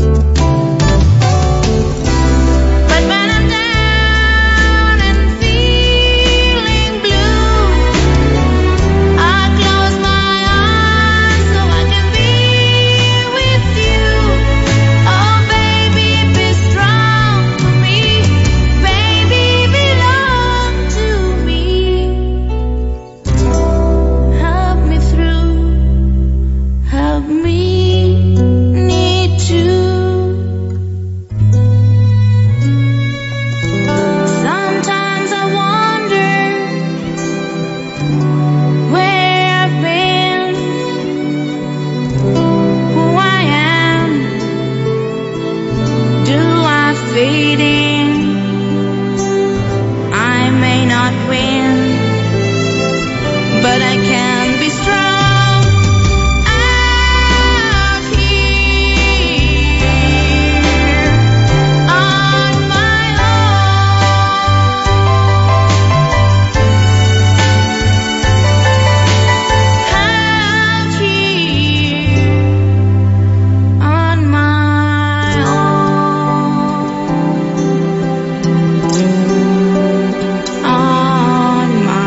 But when I'm down and feeling blue, I close my eyes so I can be with you. Oh baby, be strong for me, baby, belong to me. Help me through, help me, need to. Sometimes I wonder where I've been, who I am. Do I fade in? I may not win, but I can be strong out here on my own. Out here on my own. On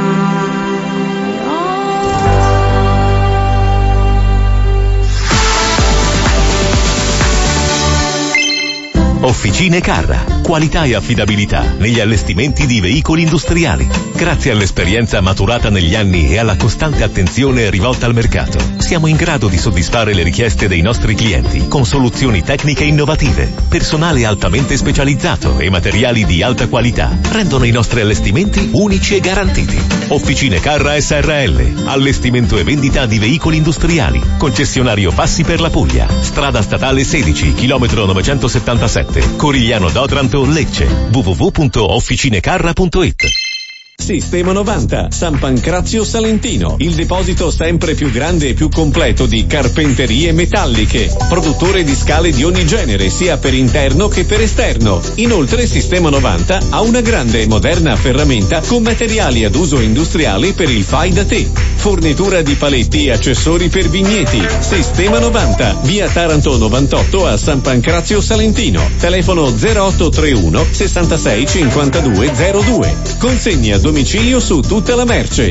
Officine Carra, qualità e affidabilità negli allestimenti di veicoli industriali. Grazie all'esperienza maturata negli anni e alla costante attenzione rivolta al mercato, siamo in grado di soddisfare le richieste dei nostri clienti con soluzioni tecniche innovative. Personale altamente specializzato e materiali di alta qualità rendono i nostri allestimenti unici e garantiti. Officine Carra S R L, allestimento e vendita di veicoli industriali, concessionario Fassi per la Puglia, strada statale sedici, chilometro novecentosettantasette, Corigliano d'Otranto, Lecce. w w w punto officinecarra punto it. Sistema novanta, San Pancrazio Salentino, il deposito sempre più grande e più completo di carpenterie metalliche, produttore di scale di ogni genere, sia per interno che per esterno. Inoltre Sistema novanta ha una grande e moderna ferramenta con materiali ad uso industriale per il fai da te. Fornitura di paletti e accessori per vigneti. Sistema novanta, via Taranto novantotto a San Pancrazio Salentino. Telefono zero otto tre uno sessantasei cinquantadue zero due. Consegna a domicilio su tutta la merce.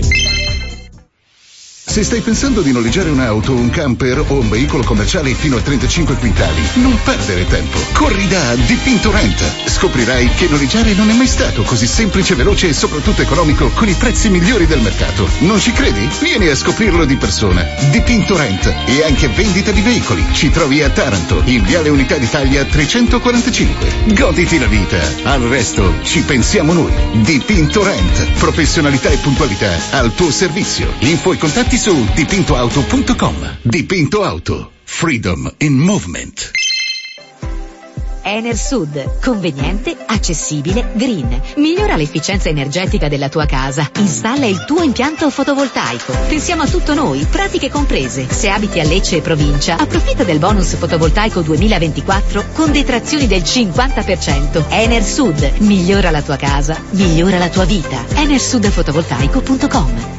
Se stai pensando di noleggiare un'auto, un camper o un veicolo commerciale fino a trentacinque quintali, non perdere tempo. Corri da Dipinto Rent. Scoprirai che noleggiare non è mai stato così semplice, veloce e soprattutto economico con i prezzi migliori del mercato. Non ci credi? Vieni a scoprirlo di persona. Dipinto Rent e anche vendita di veicoli. Ci trovi a Taranto, in Viale Unità d'Italia trecentoquarantacinque. Goditi la vita. Al resto ci pensiamo noi. Dipinto Rent. Professionalità e puntualità al tuo servizio. Info e contatti su dipinto auto punto com. Dipinto Auto. Freedom in movement. Ener Sud. Conveniente, accessibile, green. Migliora l'efficienza energetica della tua casa. Installa il tuo impianto fotovoltaico. Pensiamo a tutto noi, pratiche comprese. Se abiti a Lecce e provincia, approfitta del bonus fotovoltaico duemilaventiquattro con detrazioni del cinquanta per cento. Ener Sud. Migliora la tua casa, migliora la tua vita. enersud fotovoltaico punto com.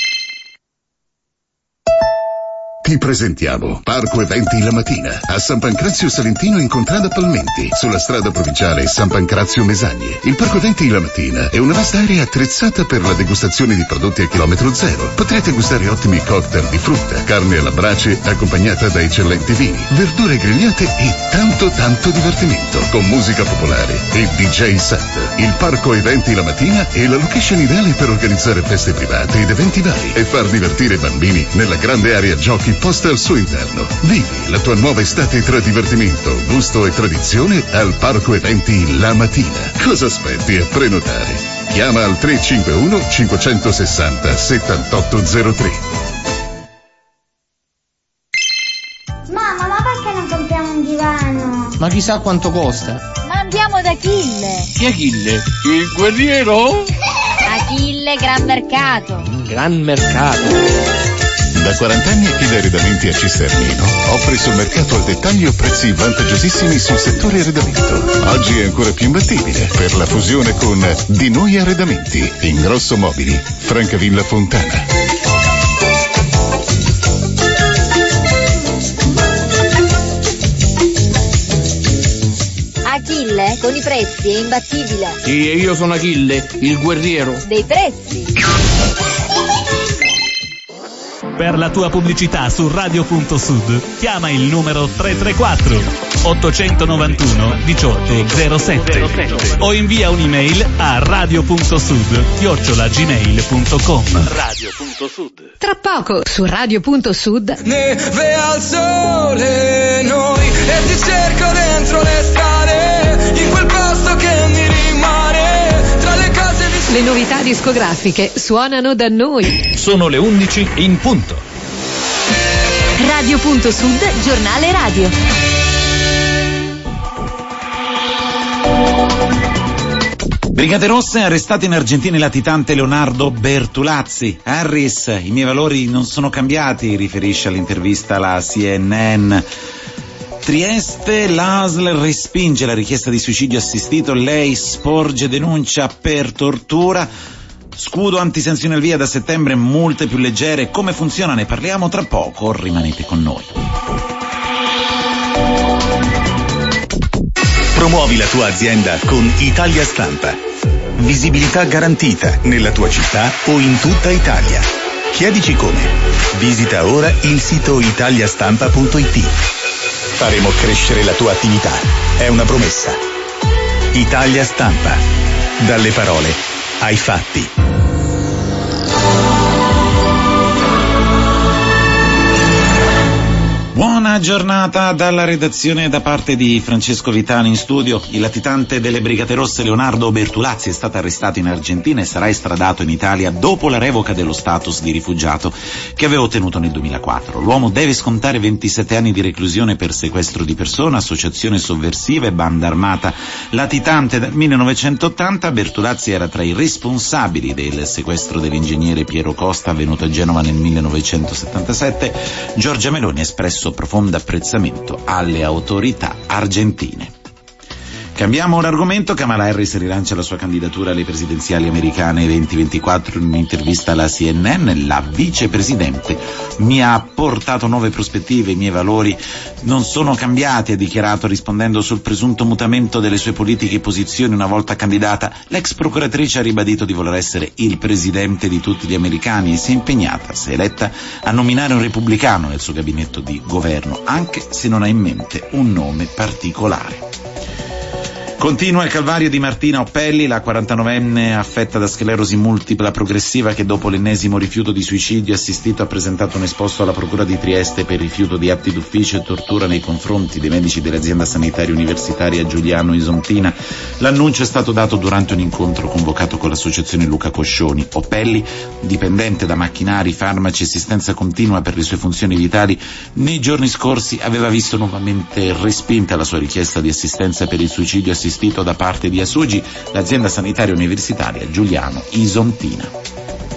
Ti presentiamo Parco Eventi La Mattina a San Pancrazio Salentino in Contrada Palmenti, sulla strada provinciale San Pancrazio Mesagne. Il Parco Eventi La Mattina è una vasta area attrezzata per la degustazione di prodotti a chilometro zero. Potrete gustare ottimi cocktail di frutta, carne alla brace accompagnata da eccellenti vini, verdure grigliate e tanto tanto divertimento con musica popolare e D J set. Il Parco Eventi La Mattina è la location ideale per organizzare feste private ed eventi vari e far divertire i bambini nella grande area giochi posta al suo interno. Vivi la tua nuova estate tra divertimento, gusto e tradizione al Parco Eventi La Mattina. Cosa aspetti a prenotare? Chiama al tre cinque uno cinquecentosessanta settantotto zero tre. Mamma, ma perché non compriamo un divano? Ma chissà quanto costa. Ma andiamo da Achille. Chi è Achille? Il guerriero? Achille Gran Mercato. Gran Mercato. Da quaranta anni Achille Arredamenti a Cisternino offre sul mercato al dettaglio prezzi vantaggiosissimi sul settore arredamento. Oggi è ancora più imbattibile per la fusione con Di Noi Arredamenti, Ingrosso Mobili, Francavilla Fontana. Achille, con i prezzi è imbattibile. Sì, io sono Achille, il guerriero. Dei prezzi. Per la tua pubblicità su radio punto sud chiama il numero tre tre quattro ottocentonovantuno diciotto zero sette o invia un'email a radio punto sud chiocciola gmail punto com. Radio punto sud. Tra poco su radio punto sud. Neve al sole noi e ti cerco dentro le strade, in quel posto che mi rimane tra le case di... Le novità discografiche suonano da noi. Sono le undici in punto. Radio punto sud, giornale radio. Brigate Rosse, arrestato in Argentina il latitante Leonardo Bertolazzi. Harris, i miei valori non sono cambiati, riferisce all'intervista alla C N N. Trieste, l'A S L respinge la richiesta di suicidio assistito, lei sporge denuncia per tortura. Scudo antisanzioni al via da settembre, multe più leggere. Come funziona? Ne parliamo tra poco, rimanete con noi. Promuovi la tua azienda con Italia Stampa. Visibilità garantita nella tua città o in tutta Italia. Chiedici come. Visita ora il sito italiastampa punto it. Faremo crescere la tua attività. È una promessa. Italia Stampa. Dalle parole ai fatti. Buona giornata dalla redazione da parte di Francesco Vitani in studio. Il latitante delle Brigate Rosse Leonardo Bertolazzi è stato arrestato in Argentina e sarà estradato in Italia dopo la revoca dello status di rifugiato che aveva ottenuto nel duemilaquattro. L'uomo deve scontare ventisette anni di reclusione per sequestro di persona, associazione sovversiva e banda armata. Latitante dal millenovecentottanta, Bertolazzi era tra i responsabili del sequestro dell'ingegnere Piero Costa avvenuto a Genova nel millenovecentosettantasette. Giorgia Meloni ha espresso profondo apprezzamento alle autorità argentine. Cambiamo l'argomento. Kamala Harris rilancia la sua candidatura alle presidenziali americane duemilaventiquattro. In un'intervista alla C N N, la vicepresidente mi ha portato nuove prospettive, i miei valori non sono cambiati, ha dichiarato, rispondendo sul presunto mutamento delle sue politiche e posizioni una volta candidata. L'ex procuratrice ha ribadito di voler essere il presidente di tutti gli americani e si è impegnata, se eletta, a nominare un repubblicano nel suo gabinetto di governo, anche se non ha in mente un nome particolare. Continua il calvario di Martina Oppelli, la quarantanovenne affetta da sclerosi multipla progressiva che dopo l'ennesimo rifiuto di suicidio assistito ha presentato un esposto alla Procura di Trieste per rifiuto di atti d'ufficio e tortura nei confronti dei medici dell'azienda sanitaria universitaria Giuliano Isontina. L'annuncio è stato dato durante un incontro convocato con l'associazione Luca Coscioni. Oppelli, dipendente da macchinari, farmaci e assistenza continua per le sue funzioni vitali, nei giorni scorsi aveva visto nuovamente respinta la sua richiesta di assistenza per il suicidio assistito da parte di Asugi, l'azienda sanitaria universitaria Giuliano Isontina.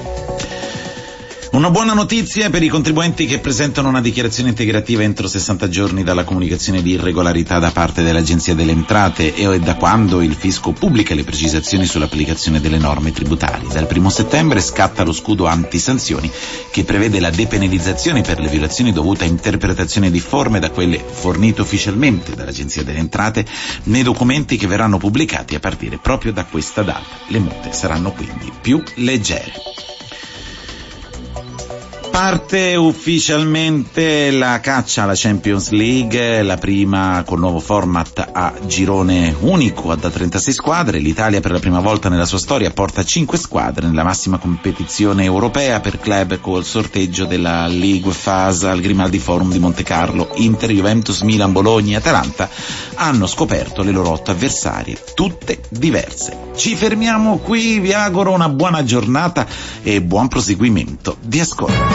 Una buona notizia per i contribuenti che presentano una dichiarazione integrativa entro sessanta giorni dalla comunicazione di irregolarità da parte dell'Agenzia delle Entrate e da quando il fisco pubblica le precisazioni sull'applicazione delle norme tributarie. Dal primo settembre scatta lo scudo antisanzioni che prevede la depenalizzazione per le violazioni dovute a interpretazioni difforme da quelle fornite ufficialmente dall'Agenzia delle Entrate nei documenti che verranno pubblicati a partire proprio da questa data. Le multe saranno quindi più leggere. Parte ufficialmente la caccia alla Champions League, la prima col nuovo format a girone unico da trentasei squadre. L'Italia per la prima volta nella sua storia porta cinque squadre nella massima competizione europea per club col sorteggio della League Phase al Grimaldi Forum di Montecarlo. Inter, Juventus, Milan, Bologna e Atalanta hanno scoperto le loro otto avversarie, tutte diverse. Ci fermiamo qui, vi auguro una buona giornata e buon proseguimento di ascolto.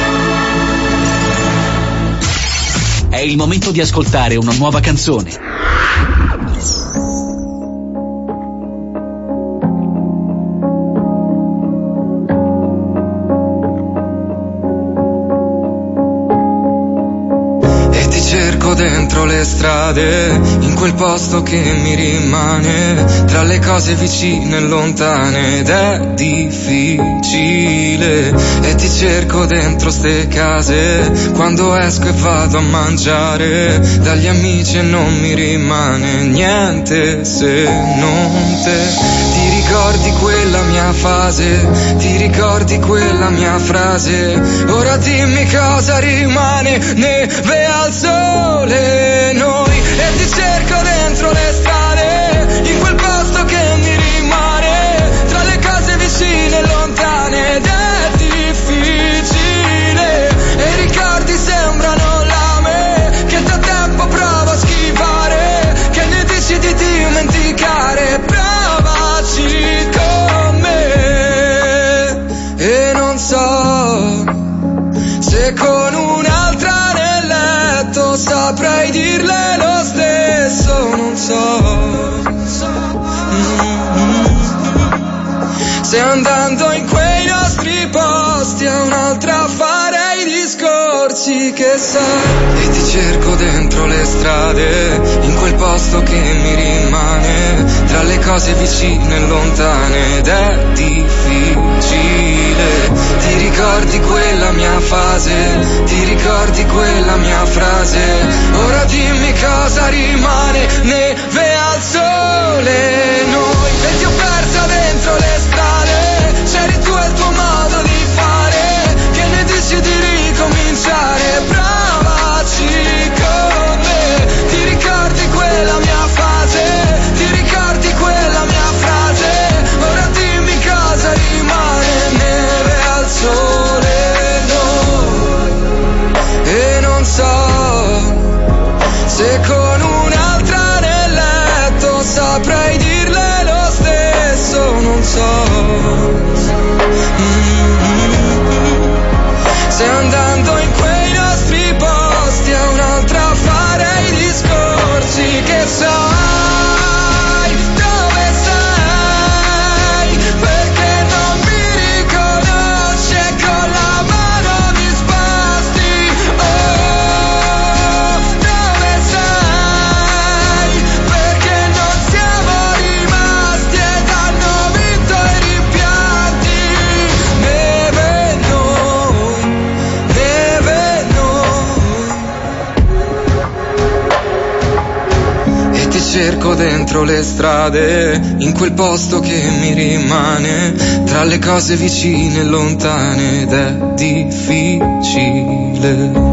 È il momento di ascoltare una nuova canzone. Dentro le strade, in quel posto che mi rimane, tra le cose vicine e lontane, ed è difficile. E ti cerco dentro ste case, quando esco e vado a mangiare, dagli amici e non mi rimane niente se non te. Ti ricordi quella mia fase, ti ricordi quella mia frase, ora dimmi cosa rimane, neve al sole. Noi e ti cerco dentro le strade, in quel posto che mi rimane, tra le case vicine e lontane, ed è difficile. E i ricordi sembrano lame che da tempo provo a schivare, che ne dici di dimenticare, provaci con me. E non so se con un'altra nel letto saprei dirle lo stesso, non so. Mm-hmm. Se andando in quei nostri posti a un'altra farei discorsi, che sai. E ti cerco dentro le strade, in quel posto che mi rimane, tra le cose vicine e lontane, ed è difficile. Ti ricordi quella mia fase, ti ricordi quella mia frase, ora dimmi cosa rimane, neve al sole. Noi e ti ho persa dentro le strade, c'eri tu e il tuo modo di fare, che ne dici di ricominciare, provaci con me. Ti ricordi quella mia fase, ti ricordi quella mia frase, ora dimmi cosa rimane, neve al sole. Noi e non so se con un'altra nel letto saprei dirle lo stesso, non so. Mm-hmm. Se andando in quei nostri posti a un'altra farei discorsi, che sai dove sei, perché non mi riconosci e con la mano mi spasti. Oh, dove sei, perché non siamo rimasti ed hanno vinto i rimpianti. Neve noi, neve noi. E ti cerco dentro le strade, in quel posto che mi rimane, tra le cose vicine e lontane, ed è difficile.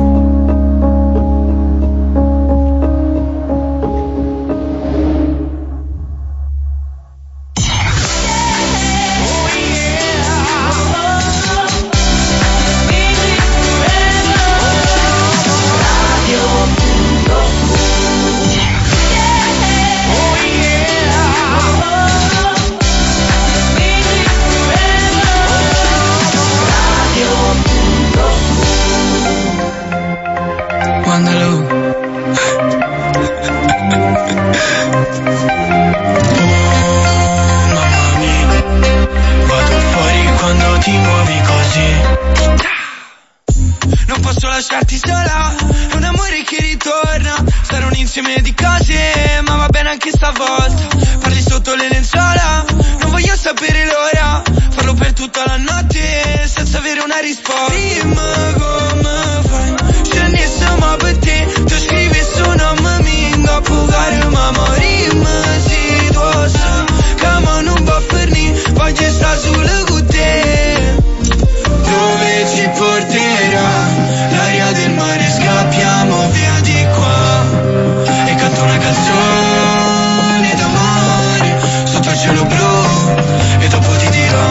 mamma mia, vado fuori quando ti muovi così. Non posso lasciarti sola, è un amore che ritorna. Sarà un insieme di cose, ma va bene anche stavolta. Parli sotto le lenzuola, non voglio sapere l'ora. Farlo per tutta la notte, senza avere una risposta. Prima come fai, scendi insomma per te. Tu scrivi su nome minga, pugare ma morim si dosa. Come non va per ni, voglio stare sulle gute. Dove ci porterà l'aria del mare, scappiamo via di qua e canto una canzone d'amore sotto il cielo blu e dopo ti dirò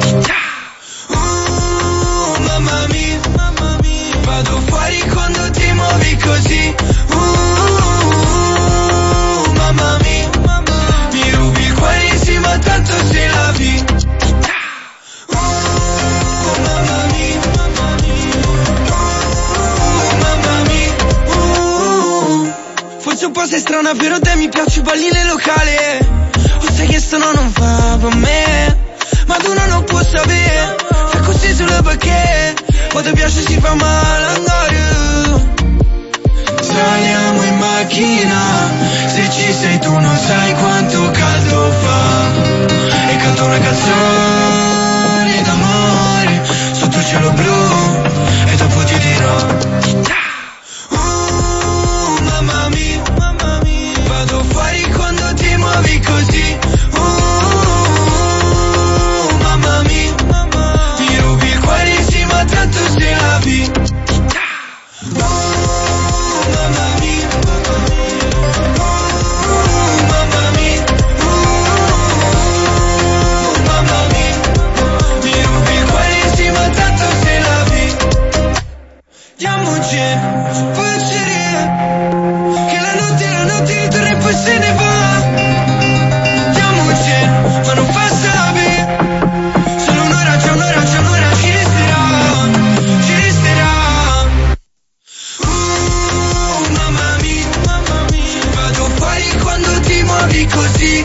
uh, mamma mia, mamma mia, vado fuori quando ti muovi così uh, mamma mia, mamma mia, mi rubi il cuore sì ma tanto se la vi. Forse un po' sei strana però te mi piace balli nel locale. O sai che sto no non fa per me, ma tu non lo puoi sapere. Fai così solo perché poi ti piace si fa male andare. Saliamo in macchina, se ci sei tu non sai quanto caldo fa. E canto una canzone d'amore sotto il cielo blu e dopo ti dirò mamma mia, mamma mia, vado fuori quando ti muovi così uh, mamma mia, mamma mia, mi rubi il cuore sì ma tanto se la vi. uh, mamma mia, mamma mia, uh, mamma mia, uh, mamma mia, mi rubi il cuore sì ma tanto se la vi. Diamoci e poi se ne va. Diamoci, ma non fa sapere. Solo un'ora, c'è un'ora, c'è un'ora, ci resterà, ci resterà. Uh, mamma mia, mamma mia, vado fuori quando ti muovi così.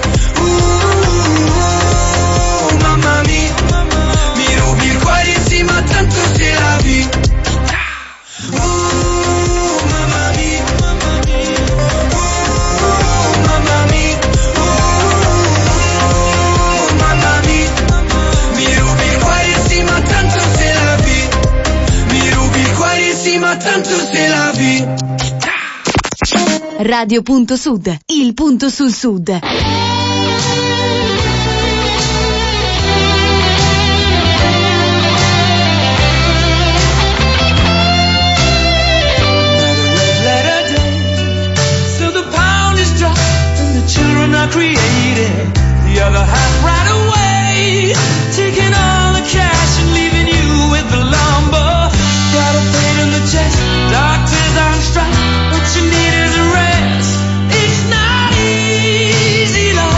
Uh, mamma mia, mamma mia, mi rubi il cuore sì ma tanto se la vi. Tanto se la vi. Radio Punto Sud, il punto sul sud. So the pound is dropped and the children are created. The other half right away, taking all the cash and leaving you with the lumber. Got a pain in the chest, doctors on strike. What you need is a rest. It's not easy, love.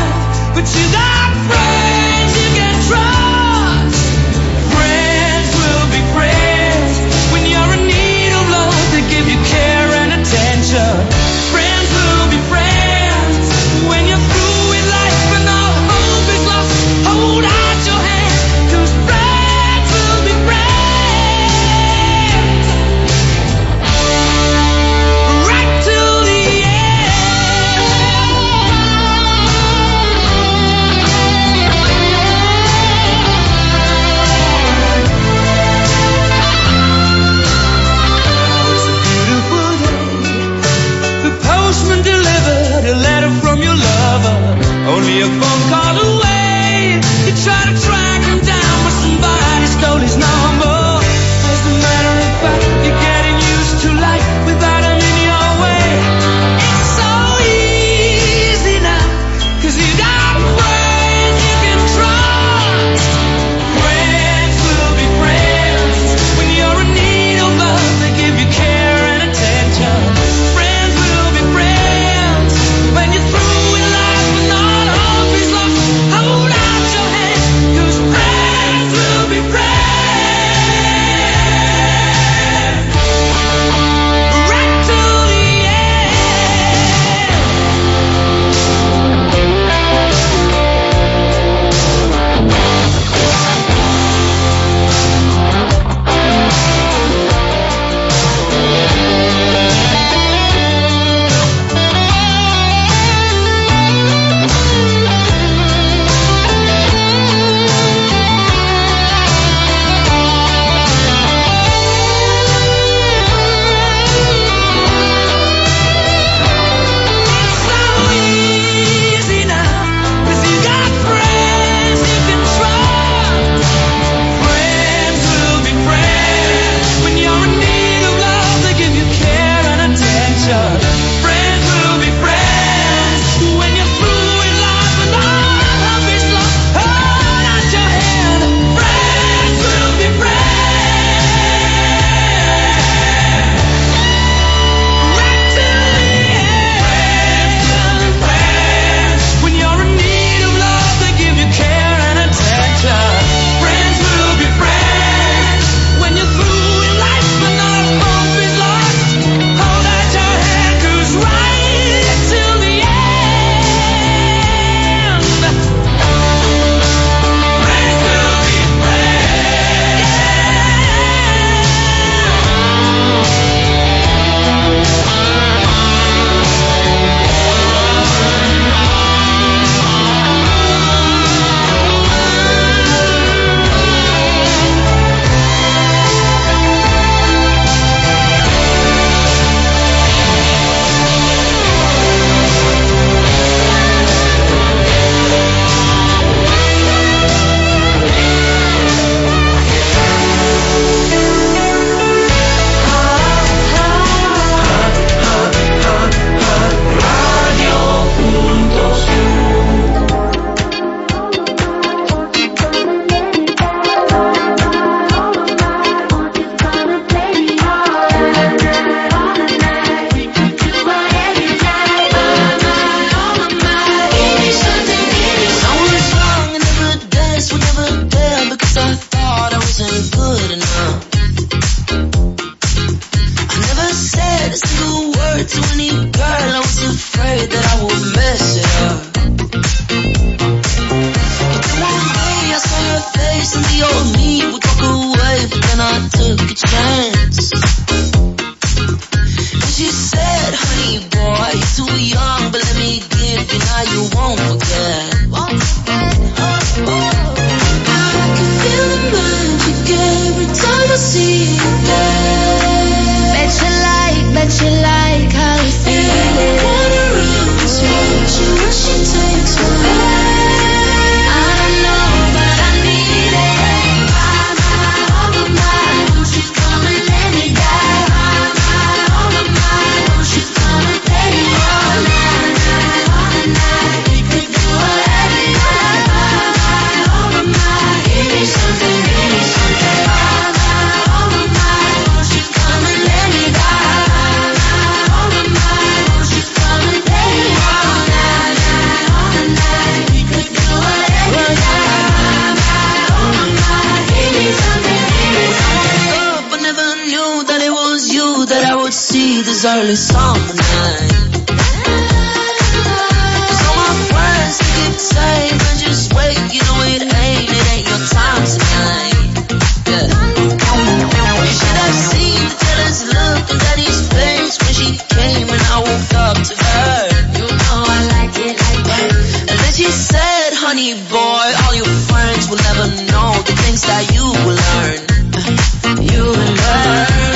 word to any girl, I was afraid that I would mess it up. But then one day I saw your face and the old me would walk away, but then I took a chance. And she said, honey boy, you're too young, but let me give you, now you won't forget. Won't forget. Oh, oh. I can feel the magic every time I see you there. Bet you like, bet you like how you feel it. Wanna run this road, she when she takes my hand. I don't know, but I need it. My, my, oh my, my, won't you come and let me die? My, my, oh my, my, won't you come and play me all night, night, all night? We could do whatever you like. My, my, oh my, my, give me something, give me something. My, my, oh my, my, won't you come and let me die? That I would see this early summer night. Cause all my friends they keep saying, man, just wait, you know it ain't, it ain't your time tonight. Yeah. You should have seen the jealous look on Daddy's face when she came and I woke up to her. You know I like it like that. And then she said, honey boy, all your friends will never know the things that you will learn. You will learn.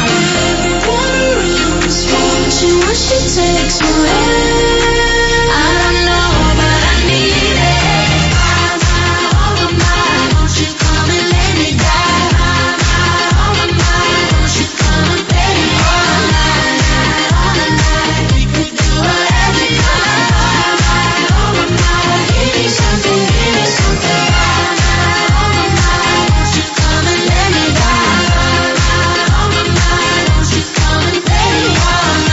She when she takes my hand. I don't know, but I need it. My, my, oh my, my, won't you come and let me die? My, my, oh my, my, won't you come and play me all night, night, all night? We could do whatever you like. My, my, oh my, my, give me something, give me something. My, my, oh my, my, won't you come and let me die? My, my, oh my, my, won't you come and play me all night?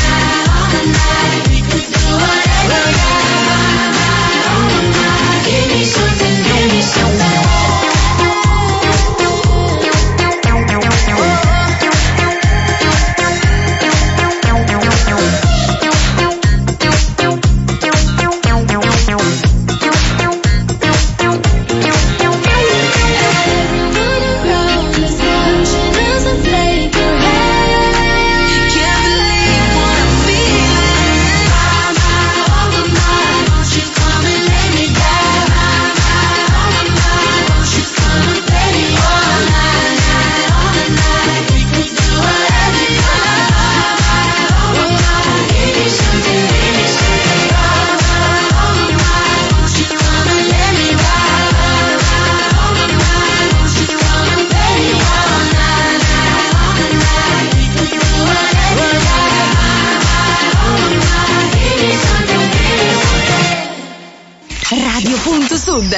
Sud.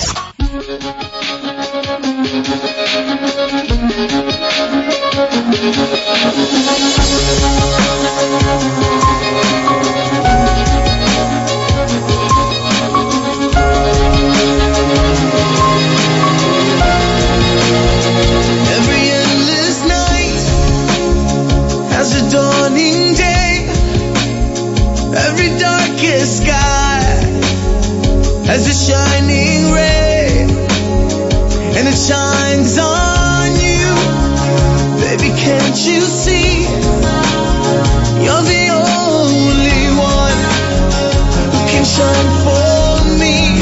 Every endless night has a dawning day. Every darkest sky has a shining ray, and it shines on you. Baby, can't you see? You're the only one who can shine for me.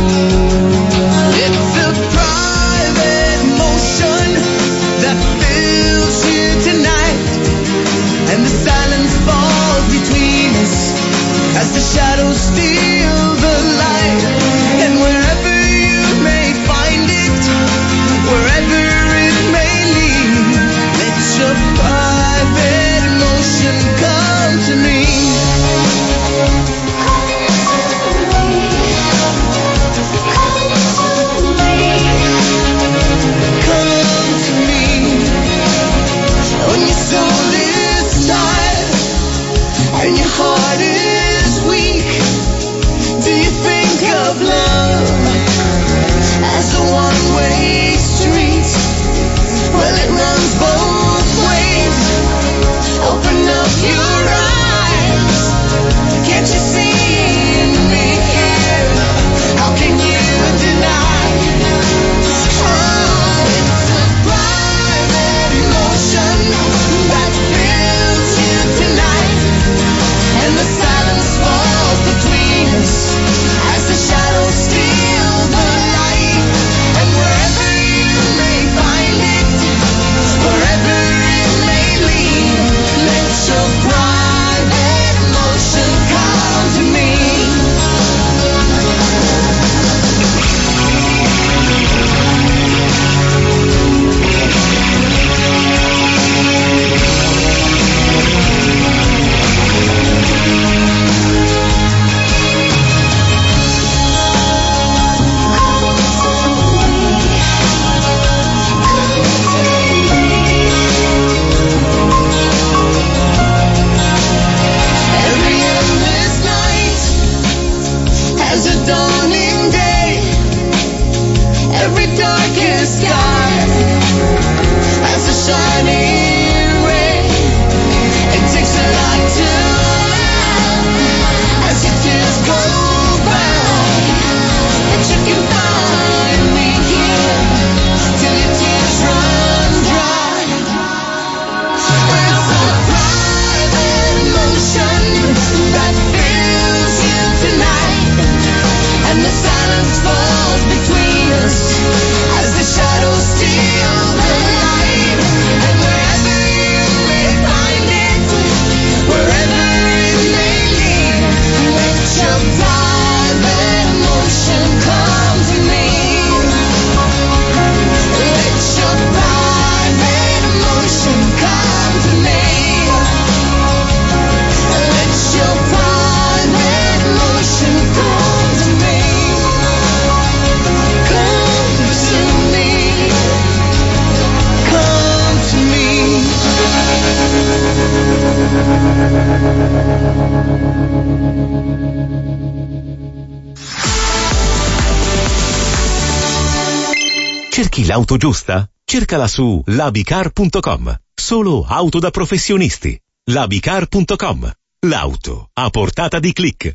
It's a private motion that fills you tonight, and the silence falls between us as the shadows steal the light. And wherever you may find it, wherever it may lead, let your private emotion come to me. Come to me. When your soul is tired and your heart is weak, do you think of Cerchi l'auto giusta? Cercala su labicar punto com. Solo auto da professionisti. labicar punto com. L'auto a portata di click.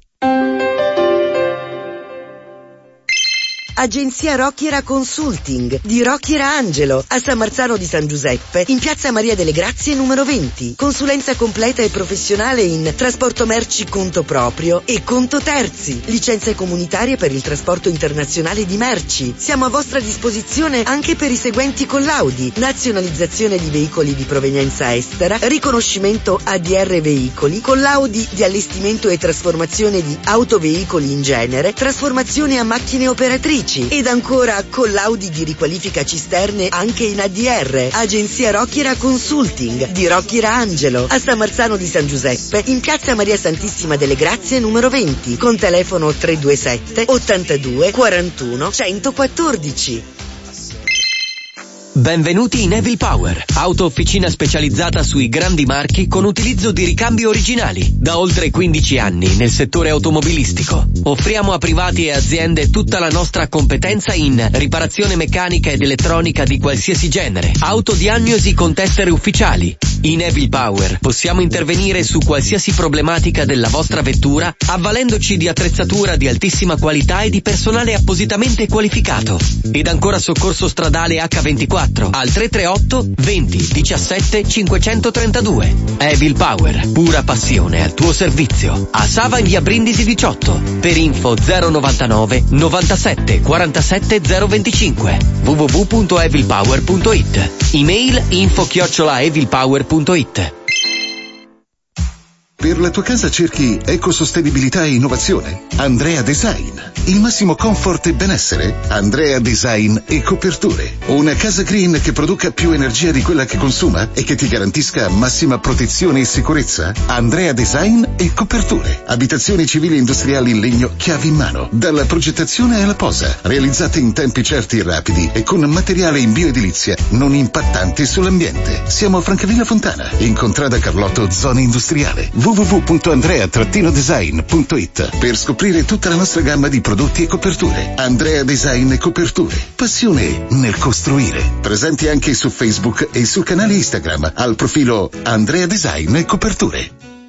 Agenzia Rocchiera Consulting di Rocchiera Angelo a San Marzano di San Giuseppe in piazza Maria delle Grazie numero venti. Consulenza completa e professionale in trasporto merci conto proprio e conto terzi. Licenze comunitarie per il trasporto internazionale di merci. Siamo a vostra disposizione anche per i seguenti collaudi: nazionalizzazione di veicoli di provenienza estera, riconoscimento A D R veicoli, collaudi di allestimento e trasformazione di autoveicoli in genere, trasformazione a macchine operatrici ed ancora collaudi di riqualifica cisterne anche in A D R. Agenzia Rocchiera Consulting di Rocchiera Angelo a San Marzano di San Giuseppe in piazza Maria Santissima delle Grazie numero venti con telefono tre due sette ottantadue quarantuno centoquattordici. Benvenuti in Evil Power, auto officina specializzata sui grandi marchi con utilizzo di ricambi originali. Da oltre quindici anni nel settore automobilistico. Offriamo a privati e aziende tutta la nostra competenza in riparazione meccanica ed elettronica di qualsiasi genere, autodiagnosi con tester ufficiali. In Evil Power possiamo intervenire su qualsiasi problematica della vostra vettura avvalendoci di attrezzatura di altissima qualità e di personale appositamente qualificato. Ed ancora soccorso stradale acca ventiquattro al tre tre otto venti diciassette cinquecentotrentadue. Evil Power, pura passione al tuo servizio. A Sava in via Brindisi diciotto. Per info zero novantanove novantasette quarantasette zero venticinque. w w w punto evil power punto i t. Email info chiocciola evil power punto i t. Per la tua casa cerchi ecosostenibilità e innovazione? Andrea Design. Il massimo comfort e benessere? Andrea Design e Coperture. Una casa green che produca più energia di quella che consuma e che ti garantisca massima protezione e sicurezza? Andrea Design e Coperture. Abitazioni civili e industriali in legno chiavi in mano. Dalla progettazione alla posa. Realizzate in tempi certi e rapidi e con materiale in bioedilizia non impattante sull'ambiente. Siamo a Francavilla Fontana, in contrada Carlotto, zona industriale. w w w punto andrea design punto i t per scoprire tutta la nostra gamma di prodotti e coperture. Andrea Design e Coperture. Passione nel costruire. Presenti anche su Facebook e sul canale Instagram al profilo Andrea Design e Coperture.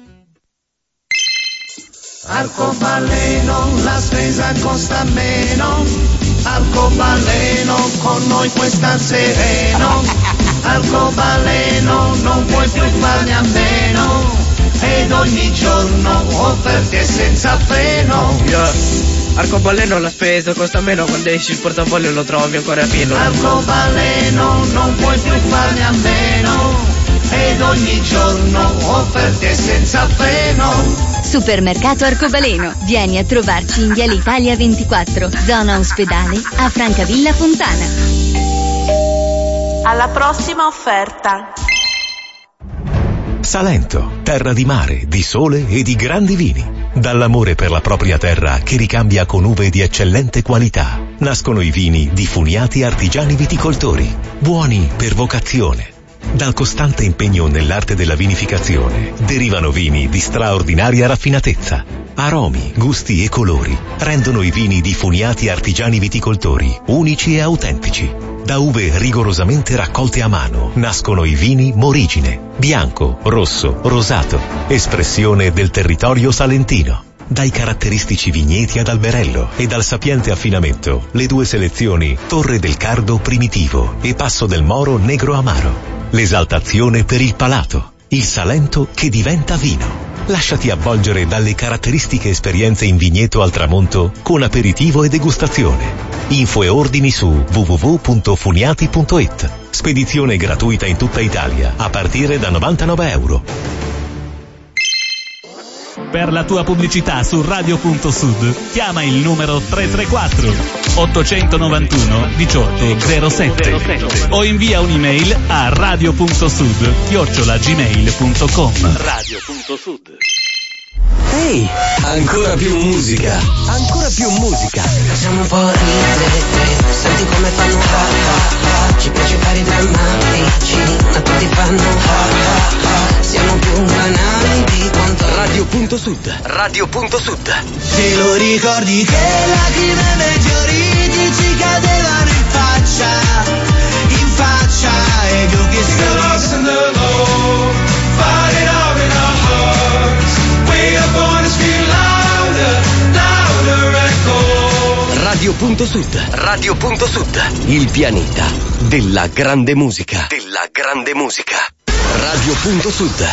Arcobaleno, la spesa costa meno. Arcobaleno, con noi puoi star sereno. Arcobaleno, non puoi più farne a meno. Ed ogni giorno offerte senza freno. Yeah. Arcobaleno la spesa costa meno, quando esci il portafoglio lo trovi ancora pieno. Arcobaleno, non puoi più farne a meno. Ed ogni giorno offerte senza freno. Supermercato Arcobaleno. Vieni a trovarci in Viale Italia ventiquattro, zona ospedale, a Francavilla Fontana. Alla prossima offerta. Salento, terra di mare, di sole e di grandi vini. Dall'amore per la propria terra che ricambia con uve di eccellente qualità, nascono i vini di Funiati Artigiani Viticoltori, buoni per vocazione. Dal costante impegno nell'arte della vinificazione derivano vini di straordinaria raffinatezza. Aromi, gusti e colori rendono i vini di Funiati Artigiani Viticoltori unici e autentici. Da uve rigorosamente raccolte a mano nascono i vini Morigine, bianco, rosso, rosato, espressione del territorio salentino. Dai caratteristici vigneti ad alberello e dal sapiente affinamento, le due selezioni Torre del Cardo Primitivo e Passo del Moro Negro Amaro. L'esaltazione per il palato, il Salento che diventa vino. Lasciati avvolgere dalle caratteristiche esperienze in vigneto al tramonto con aperitivo e degustazione. Info e ordini su w w w punto funiati punto i t. Spedizione gratuita in tutta Italia a partire da novantanove euro. Per la tua pubblicità su radio.sud chiama il numero tre tre quattro ottocentonovantuno diciotto zero sette o invia un'email a radio.sud chiocciola gmail punto com. Radio.sud. Ehi, ancora più musica, ancora più musica. Facciamo un po' ridere, senti come fanno ha ha ha. Ci piace fare i drammatici, ma tutti fanno ha ha ha. Siamo più banali di quanto. Radio.sud, Radio.sud. Te lo ricordi che lacrime meteoritici mi cadevano in faccia, in faccia, ed io che sono lost in the low, fighting out in our hearts, way up on the street louder, louder echo. Radio Punto Sud, Radio Punto Sud, il pianeta della grande musica, della grande musica. Radio Punto Sud.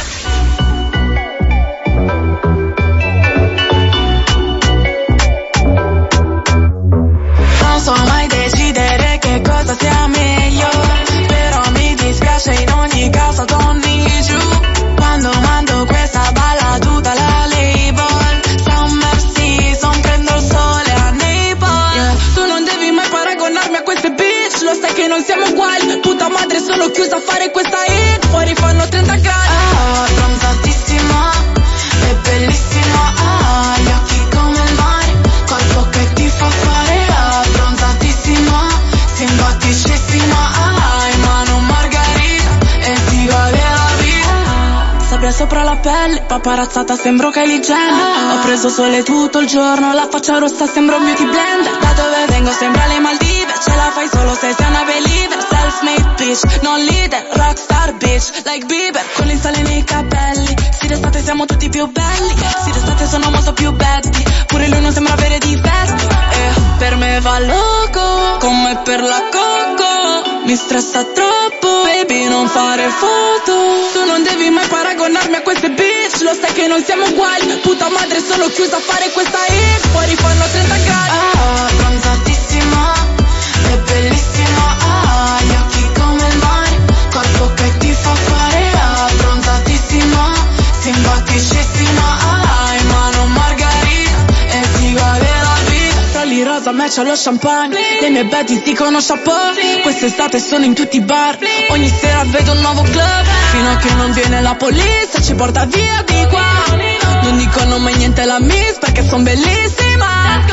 Non so mai decidere che cosa sia meglio, però mi dispiace in ogni caso torni giù. Quando mando questa balla tutta la label, summer season, prendo il sole a Naples. Yeah. Tu non devi mai paragonarmi a queste bitch, lo sai che non siamo uguali. Puta madre, sono chiusa a fare questa hit, fuori fanno trenta gradi. Ah, bronzatissima, è bellissima, ah, gli occhi come il mare, corpo che ti fa fare, ah, bronzatissima, simpaticissima, ah, in mano margarita, e si gode la vita. Sabbia sopra la pelle, paparazzata sembro Kylie Jenner. Ho preso sole tutto il giorno, la faccia rossa sembra un beauty blender. Da dove vengo sembra le Maldive, ce la fai solo se sei una believer. Self-made bitch, non leader, rockstar bitch, like Bieber. Con il sale nei capelli, sì d'estate siamo tutti più belli, sì d'estate sono molto più betty, pure lui non sembra avere difetti. E per me va loco, come per la coco, mi stressa troppo, baby non fare foto. Tu non devi mai paragonarmi a queste bitch, lo sai che non siamo uguali. Puta madre, sono chiusa a fare questa hit, fuori fanno trenta gradi. Ah, bronzatissima, è bellissima, ah, gli occhi come il mare, corpo che ti fa fare, ah, bronzatissima, simpaticissima, ah, in mano margarita, e si gode la vita. Rolli rosa matcha lo champagne, le mie baddies dicono chapeau. Quest'estate sono in tutti i bar, ogni sera vedo un nuovo club, fino a che non viene la polizia, ci porta via di qua. Non dicono mai niente la miss, perché son bellissima.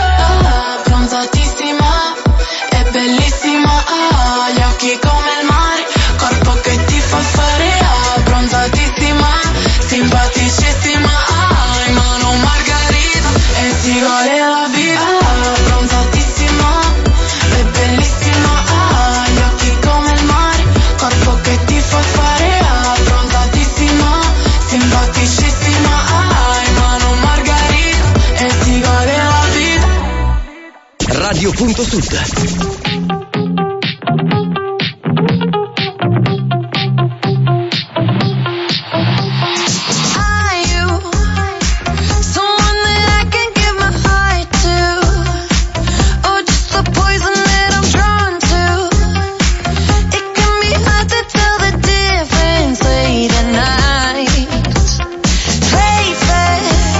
Ah, bronzatissima, è bellissima, ah, gli occhi come il mare, corpo che ti fa fare, ah, bronzatissima, simpaticissima, ah, in mano margarita, e si gode la vita. Ah, bronzatissima, è bellissima, ah, gli occhi come il mare, corpo che ti fa fare, ah, bronzatissima, simpaticissima, ah, in mano margarita, e si gode la vita. Radio Punto Sud.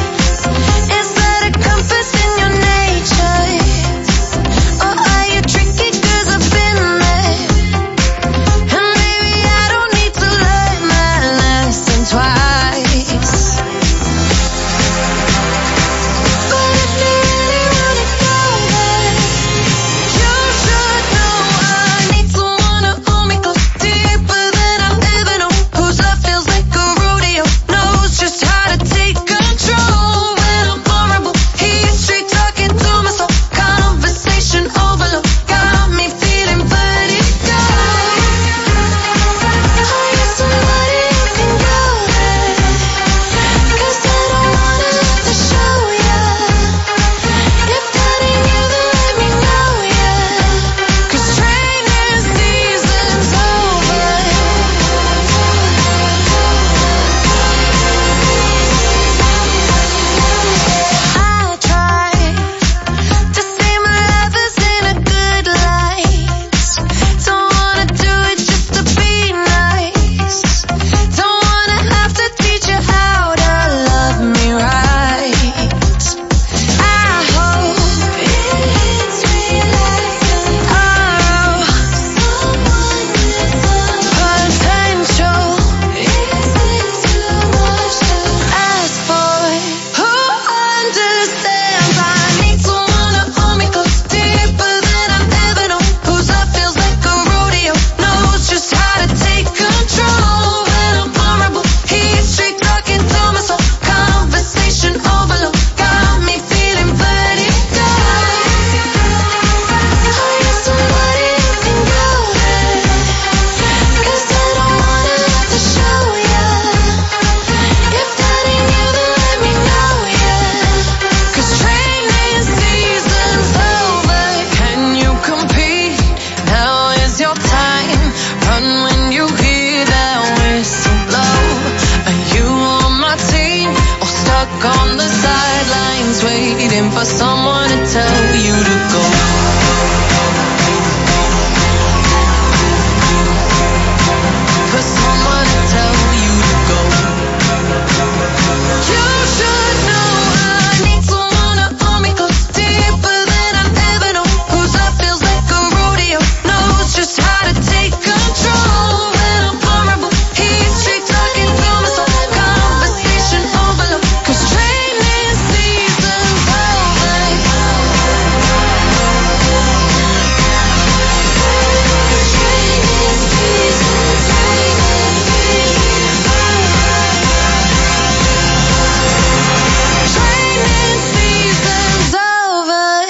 Trick for someone to tell you to go. For someone to tell you to go. You should know I need someone to hold me close, deeper than I ever know. Whose love feels like a rodeo, knows just how to take control. When I'm vulnerable, he's straight talking through my soul. Conversation overload, 'cause training season's over. Training season's over.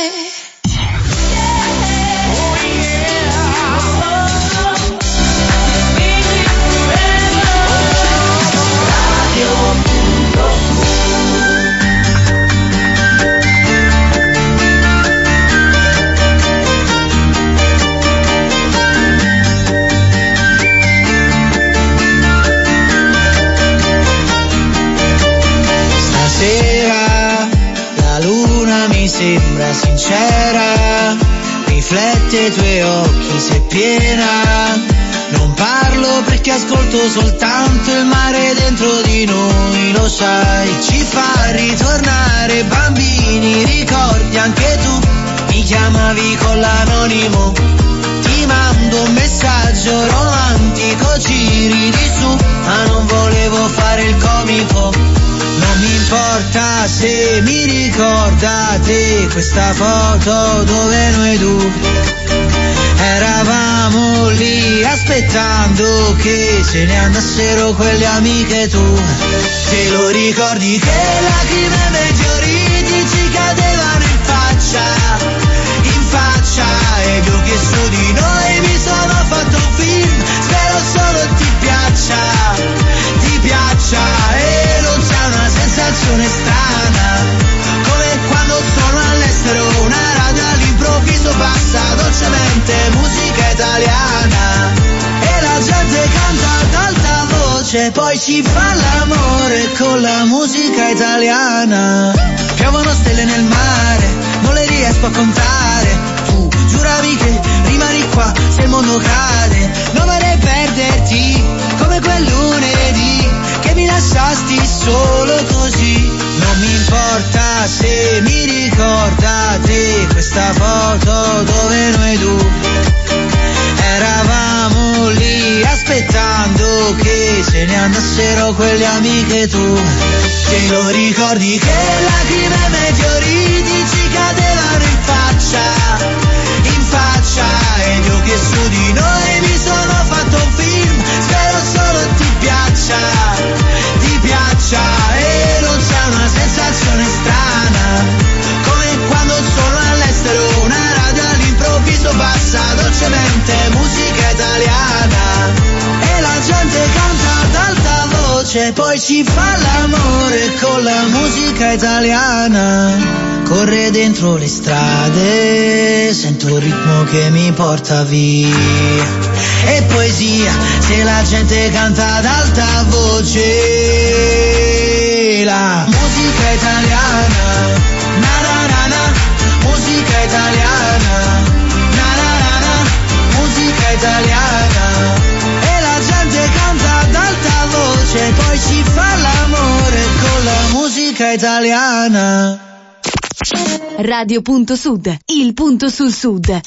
Stasera la luna mi sembra sincera, riflette i tuoi occhi se piena. Non parlo perché ascolto soltanto il mare dentro di noi, lo sai, ci fa ritornare bambini, ricordi anche tu, mi chiamavi con l'anonimo, ti mando un messaggio romantico, giri di su, ma non volevo fare il comico. Non mi importa se mi ricordate questa foto dove noi due eravamo lì aspettando che se ne andassero quelle amiche tue. Te lo ricordi che lacrime e meteoriti ci cadevano in faccia, in faccia, ed io che su di noi mi sono fatto un film, spero solo ti piaccia, ti piaccia, e non c'è una sensazione strana, come quando sono all'estero, una radio all'improvviso passa dolcemente musica italiana, e la gente canta ad alta voce, poi si fa l'amore con la musica italiana. Piovono stelle nel mare, non le riesco a contare, tu giuravi che rimani qua se il mondo cade, non vorrei perderti come quel lunedì che mi lasciasti solo così. Non mi importa se mi ricordate questa foto dove noi due eravamo lì aspettando che se ne andassero quelle amiche tue. Te lo ricordi che lacrime e meteoriti ci cadevano in faccia, in faccia, ed io che su di noi mi sono fatto un film, spero solo ti piaccia, ti piaccia, e non c'è una sensazione strana, come quando sono all'estero, una radio all'improvviso passa dolcemente musica italiana, e la gente canta ad alta voce, poi si fa l'amore con la musica italiana. Corre dentro le strade, sento il ritmo che mi porta via, e poesia se la gente canta ad alta voce, la musica italiana, na na na na, musica italiana, na na na na, musica italiana, e la gente canta ad alta voce, poi si fa l'amore con la musica italiana. Radio Punto Sud, il punto sul sud.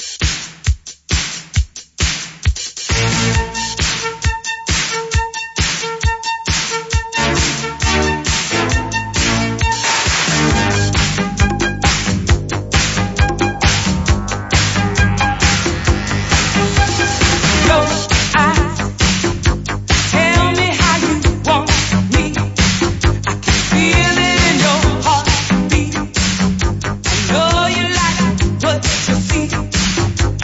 Know you like what you see.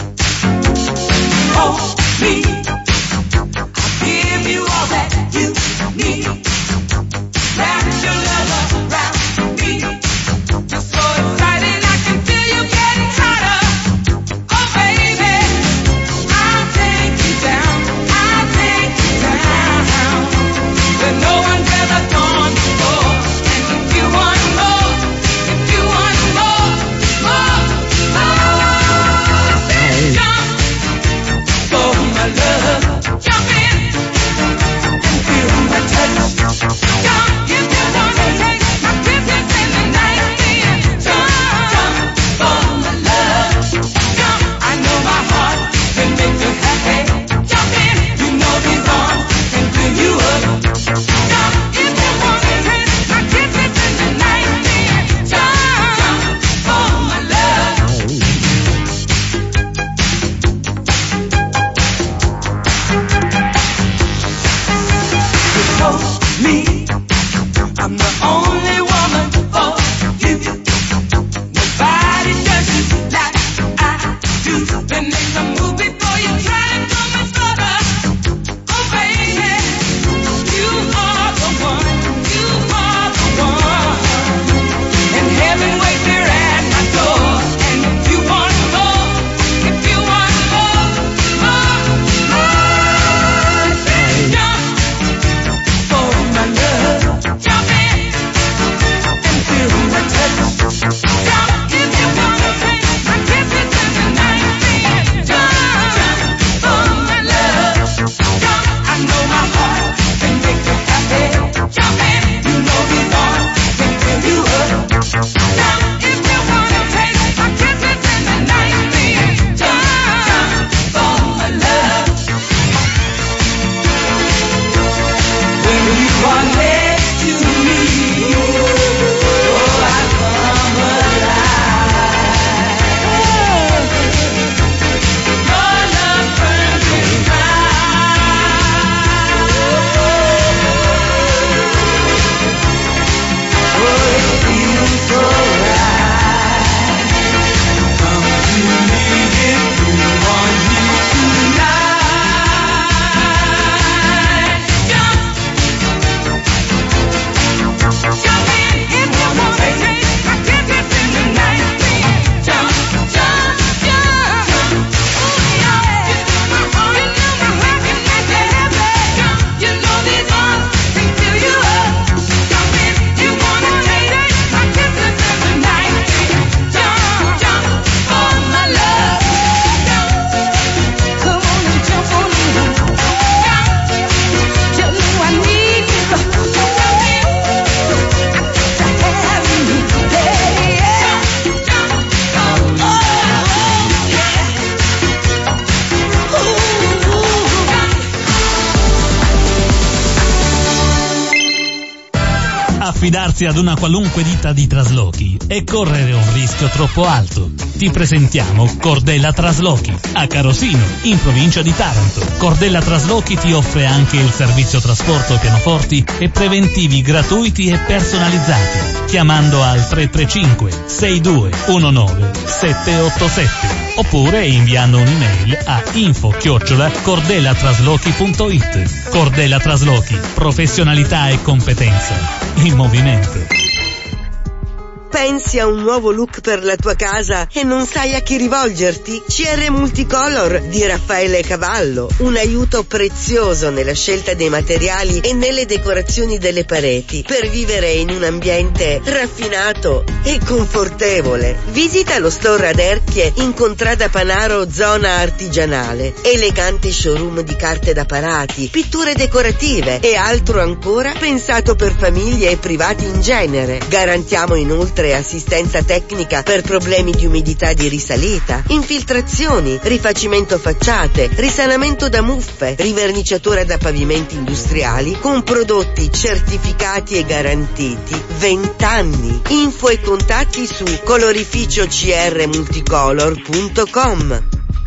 Affidarsi ad una qualunque ditta di traslochi è correre un rischio troppo alto. Ti presentiamo Cordella Traslochi a Carosino, in provincia di Taranto. Cordella Traslochi ti offre anche il servizio trasporto pianoforti e preventivi gratuiti e personalizzati, chiamando al tre tre cinque sei due uno nove sette otto sette oppure inviando un'email a info chiocciola cordellatraslochi punto it. Cordella Traslochi, professionalità e competenza in movimento. Pensi a un nuovo look per la tua casa e non sai a chi rivolgerti? C R Multicolor di Raffaele Cavallo, un aiuto prezioso nella scelta dei materiali e nelle decorazioni delle pareti per vivere in un ambiente raffinato e confortevole. Visita lo store ad Erchie in Contrada Panaro, zona artigianale. Elegante showroom di carte da parati, pitture decorative e altro ancora pensato per famiglie e privati in genere. Garantiamo inoltre assistenza tecnica per problemi di umidità di risalita, infiltrazioni, rifacimento facciate, risanamento da muffe, riverniciatura da pavimenti industriali con prodotti certificati e garantiti venti anni. Info e contatti su colorificio c r multicolor punto com.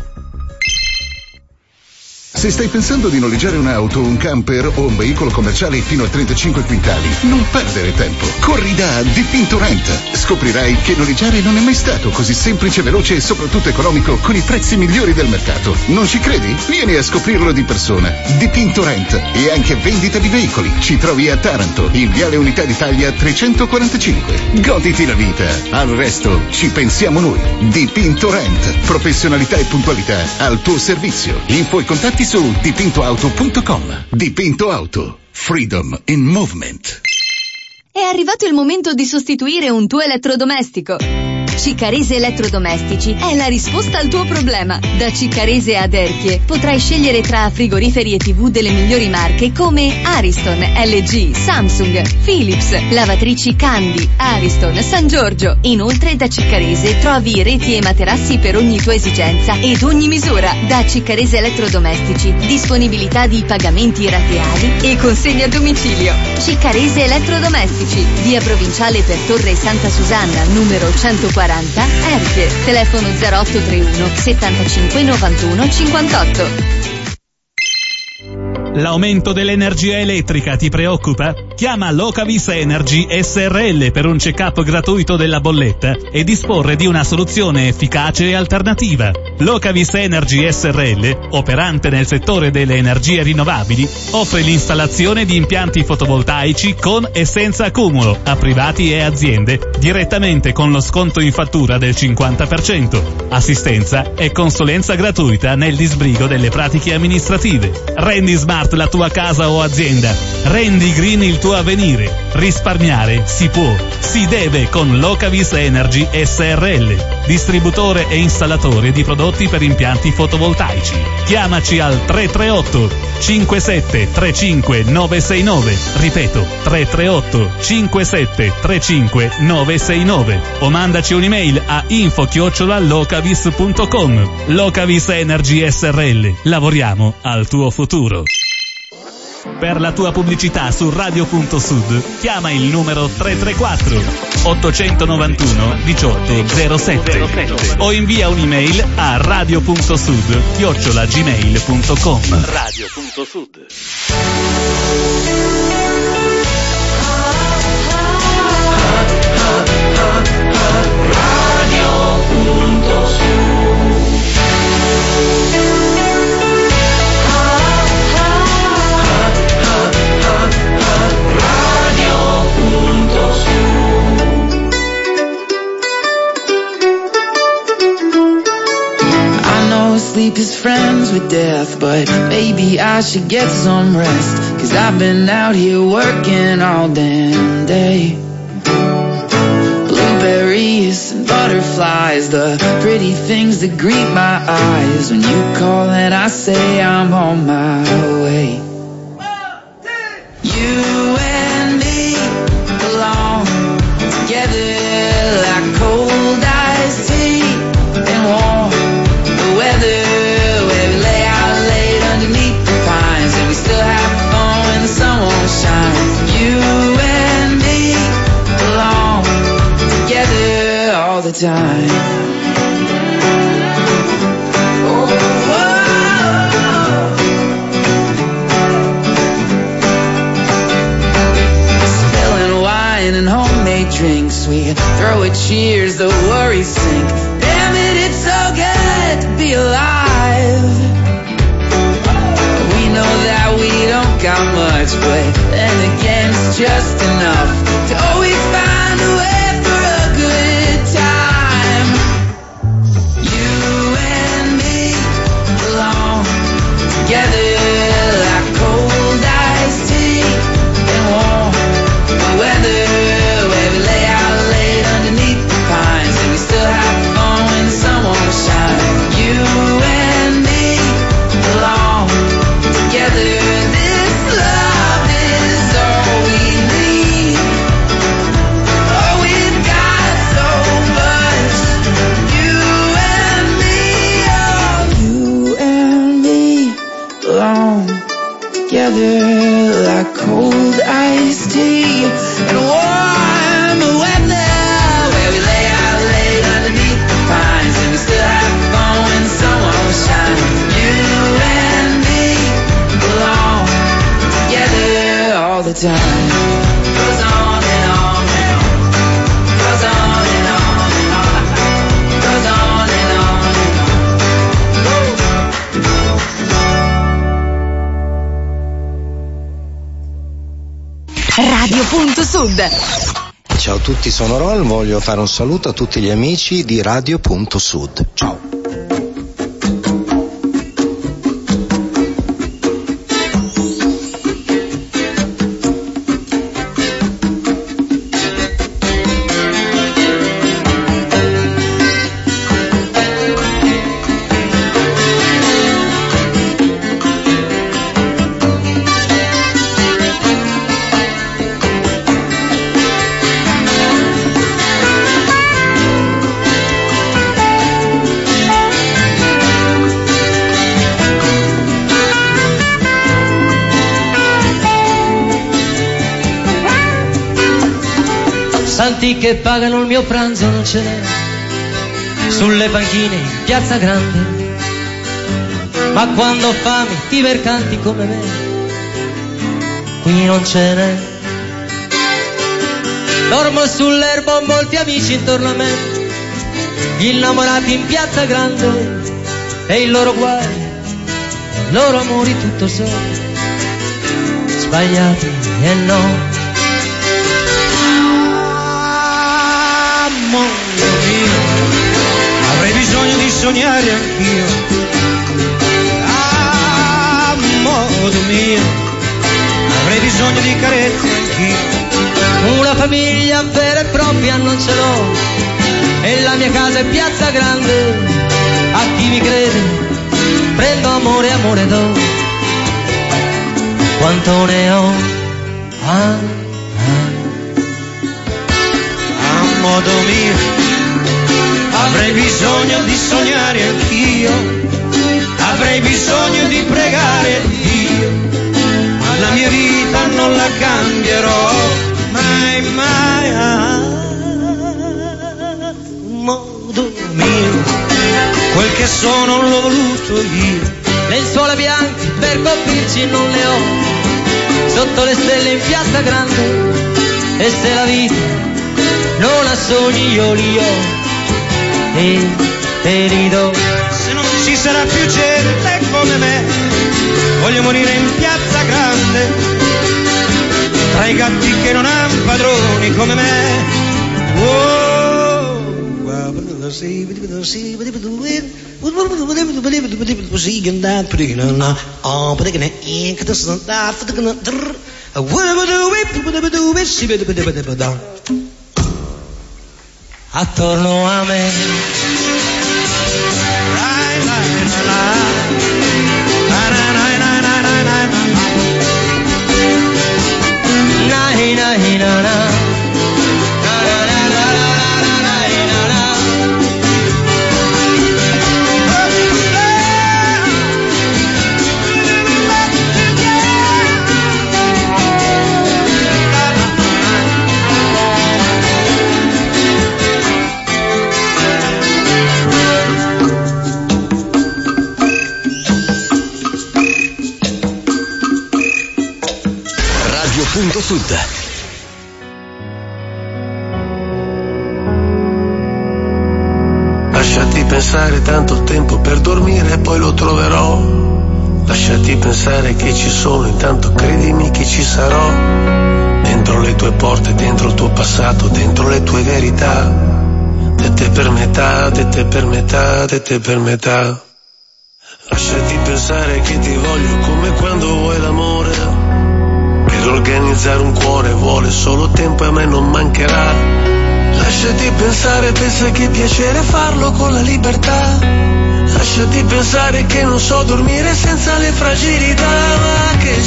Se stai pensando di noleggiare un'auto, un camper o un veicolo commerciale fino a trentacinque quintali, non perdere tempo. Corri da Dipinto Rent. Scoprirai che noleggiare non è mai stato così semplice, veloce e soprattutto economico con i prezzi migliori del mercato. Non ci credi? Vieni a scoprirlo di persona. Dipinto Rent e anche vendita di veicoli. Ci trovi a Taranto, in Viale Unità d'Italia trecentoquarantacinque. Goditi la vita. Al resto ci pensiamo noi. Dipinto Rent. Professionalità e puntualità al tuo servizio. Info e contatti su dipinto auto punto com. Dipinto Auto. Freedom in movement. È arrivato il momento di sostituire un tuo elettrodomestico. Ciccarese Elettrodomestici è la risposta al tuo problema. Da Ciccarese ad Erchie potrai scegliere tra frigoriferi e tivù delle migliori marche come Ariston, L G, Samsung, Philips, lavatrici Candy, Ariston, San Giorgio. Inoltre da Ciccarese trovi reti e materassi per ogni tua esigenza ed ogni misura. Da Ciccarese Elettrodomestici disponibilità di pagamenti rateali e consegna a domicilio. Ciccarese Elettrodomestici, via Provinciale per Torre Santa Susanna, numero centoquaranta, Erchie, telefono zero otto trentuno settantacinque novantuno cinquantotto. L'aumento dell'energia elettrica ti preoccupa? Chiama Locavis Energy S R L per un check-up gratuito della bolletta e disporre di una soluzione efficace e alternativa. Locavis Energy S R L, operante nel settore delle energie rinnovabili, offre l'installazione di impianti fotovoltaici con e senza accumulo a privati e aziende direttamente con lo sconto in fattura del cinquanta per cento. Assistenza e consulenza gratuita nel disbrigo delle pratiche amministrative. Rendi smart la tua casa o azienda. Rendi green il tuo avvenire. Risparmiare si può, si deve con Locavis Energy S R L, distributore e installatore di prodotti per impianti fotovoltaici. Chiamaci al tre tre otto cinque sette tre cinque nove sei nove, ripeto tre tre otto cinque sette tre cinque nove sei nove, o mandaci un'email a info chiocciola locavis punto com. Locavis Energy S R L, lavoriamo al tuo futuro. Per la tua pubblicità su radio.sud chiama il numero tre tre quattro ottocentonovantuno diciotto zero sette o invia un'email a radio.sud chiocciola gmail punto com. Radio.sud. Sleep is friends with death, but maybe I should get some rest, 'cause I've been out here working all damn day. Blueberries and butterflies, the pretty things that greet my eyes when you call and I say I'm on my way. You and me belong together like cold iced tea and warm weather, where we lay out late underneath the pines and we still have fun when the sun won't shine. You and me the time. And homemade drinks, we throw a cheers, the worries sink. Damn it, it's so good to be alive. We know that we don't got much, but then again it's just enough to always find a way for a good time. You and me alone together like cold iced tea and warm weather. Together like cold iced tea and warm weather, where we lay out late underneath the pines and we still have fun when the sun won't shine. You and me belong together all the time. Goes on and on and on, goes on and on and on, goes on and on and on. Radio Punto Sud. Ciao a tutti, sono Ron, voglio fare un saluto a tutti gli amici di Radio Punto Sud. Ciao. Santi che pagano il mio pranzo non ce n'è sulle panchine in Piazza Grande, ma quando ho fame ti mercanti come me qui non ce n'è. Dormo sull'erba, ho molti amici intorno a me, gli innamorati in Piazza Grande e i loro guai, i loro amori tutto solo, sbagliati e no. Mondo mio, avrei bisogno di sognare anch'io. Ah, modo mio, avrei bisogno di carezze anch'io. Una famiglia vera e propria non ce l'ho e la mia casa è Piazza Grande. A chi mi crede prendo amore, amore do. Quanto ne ho? Ah. Modo mio, avrei bisogno di sognare anch'io, avrei bisogno di pregare Dio, ma la mia vita non la cambierò mai, mai. Modo mio, quel che sono l'ho voluto io. Lenzuola bianche per coprirci non le ho, sotto le stelle in Piazza Grande, e se la vita non ha sogni io li ho e te li do. Se non ci sarà più gente come me, voglio morire in Piazza Grande, tra i gatti che non hanno padroni come me. Oh, attorno a me. Na na na na. Sud. Lasciati pensare, tanto tempo per dormire e poi lo troverò. Lasciati pensare che ci sono, intanto credimi che ci sarò. Dentro le tue porte, dentro il tuo passato, dentro le tue verità. Dette per metà, dette per metà, dette per metà. Lasciati pensare che ti voglio come quando vuoi l'amore. Per organizzare un cuore vuole solo tempo e a me non mancherà. Lasciati pensare, pensa che piacere farlo con la libertà. Lasciati pensare che non so dormire senza le fragilità. Ma che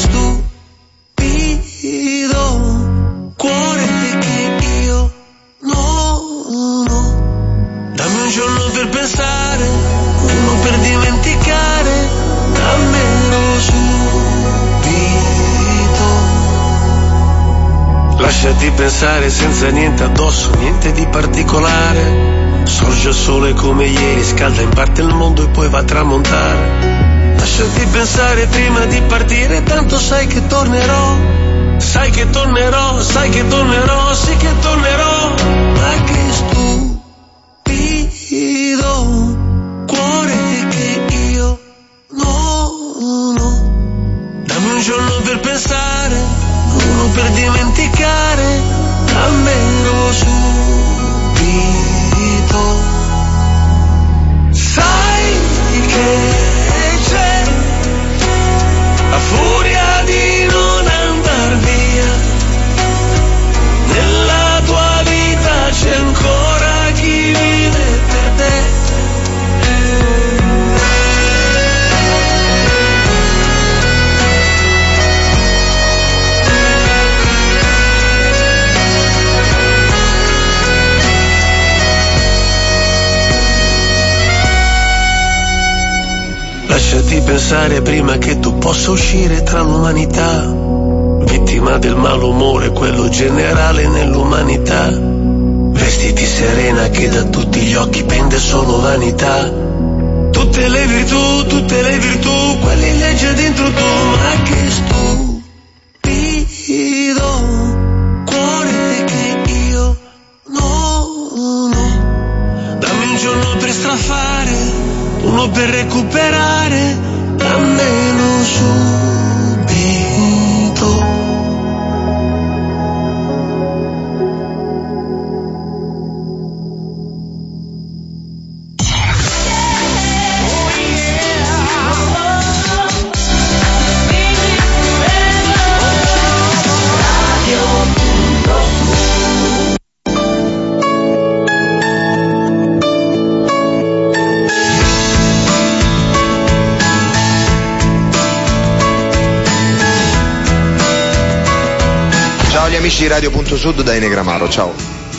stupido cuore che io no, no. Dammi un giorno per pensare, uno per dimenticare, dammelo subito. Lasciati pensare senza niente addosso, niente di particolare. Sorge il sole come ieri, scalda in parte il mondo e poi va a tramontare. Lasciati pensare prima di partire, tanto sai che tornerò. Sai che tornerò, sai che tornerò, sì che tornerò. Ma che stupido cuore che io no, no. Dammi un giorno per pensare, uno per dimenticare, dammelo subito. Sai che c'è la furia di non andar via. Nella tua vita c'è ancora chi vive per te. Lasciati pensare prima che tu possa uscire tra l'umanità. Vittima del malumore, quello generale nell'umanità. Vestiti serena che da tutti gli occhi pende solo vanità. Tutte le virtù, tutte le virtù, quelli legge dentro tu. Ma che stupido cuore che io no, no. Dammi un giorno per strafare, uno per recuperare, dammelo subito. Amici di Radio Punto Sud da Enegramaro, ciao.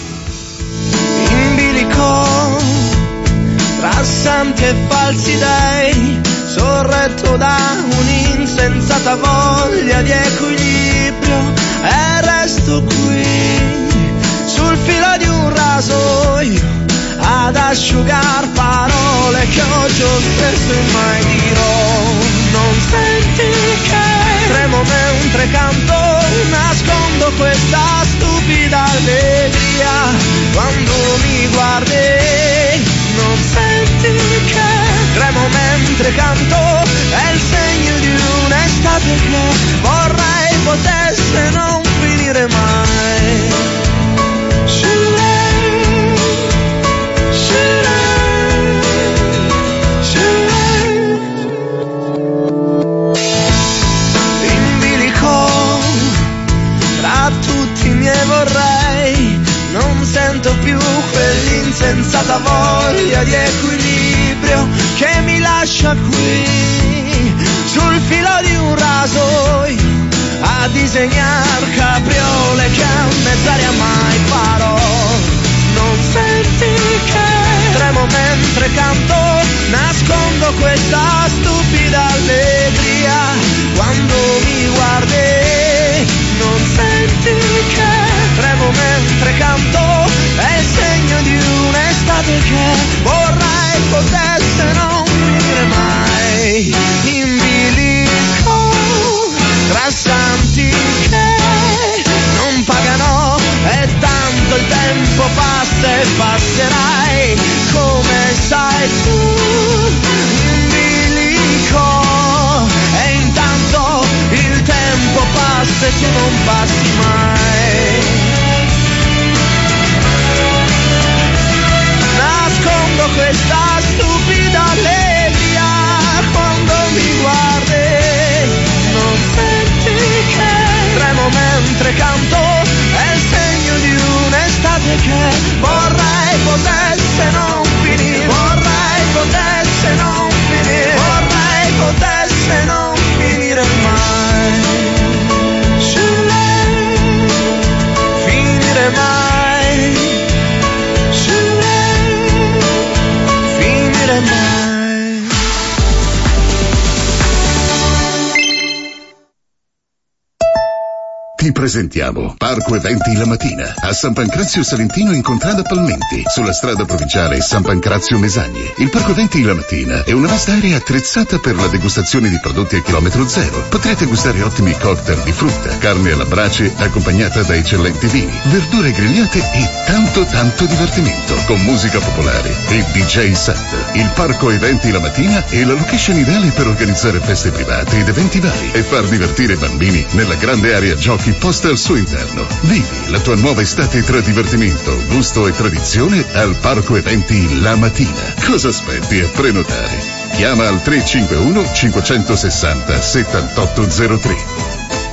In bilico, tra santi e falsi dei, sorretto da un'insensata voglia di equilibrio, e resto qui, sul filo di un rasoio, ad asciugar parole che oggi ho spesso e mai dirò. Non senti che tremo mentre canto, nascondo questa stupida allegria quando mi guardi. Non senti che tremo mentre canto, è il segno di un'estate che vorrei potesse non finire mai. Shoo-lay, shoo-lay, shoo-lay. In bilico, tra tutti i miei vorrei, non sento più quell'insensata voglia di equilibrio che mi lascia qui, sul filo di un rasoio, a disegnar capriole che a mezz'aria mai farò. Non senti che tremo mentre canto, nascondo questa stupida allegria quando mi guardi. Non senti che tremo mentre canto, è il segno di un'estate che vorrei potesse non finire mai. In bilico, tra santi che forse passerai come sai tu in bilico, e intanto il tempo passa e tu non passi mai. Nascondo questa stupida allegria quando mi guardi, non senti che tremo mentre canto, è il segno di un'estate che vorrei potesse non finire, vorrei potesse non finire, vorrei potesse non finire mai. Su lei, finire mai, su lei, finire mai. Ti presentiamo Parco Eventi La Mattina a San Pancrazio Salentino in contrada Palmenti, sulla strada provinciale San Pancrazio Mesagne. Il Parco Eventi La Mattina è una vasta area attrezzata per la degustazione di prodotti a chilometro zero. Potrete gustare ottimi cocktail di frutta, carne alla brace accompagnata da eccellenti vini, verdure grigliate e tanto tanto divertimento con musica popolare e D J set. Il Parco Eventi La Mattina è la location ideale per organizzare feste private ed eventi vari e far divertire i bambini nella grande area giochi posta al suo interno. Vivi la tua nuova estate tra divertimento, gusto e tradizione al Parco Eventi La Mattina. Cosa aspetti a prenotare? Chiama al tre cinque uno cinquecentosessanta settantotto zero tre.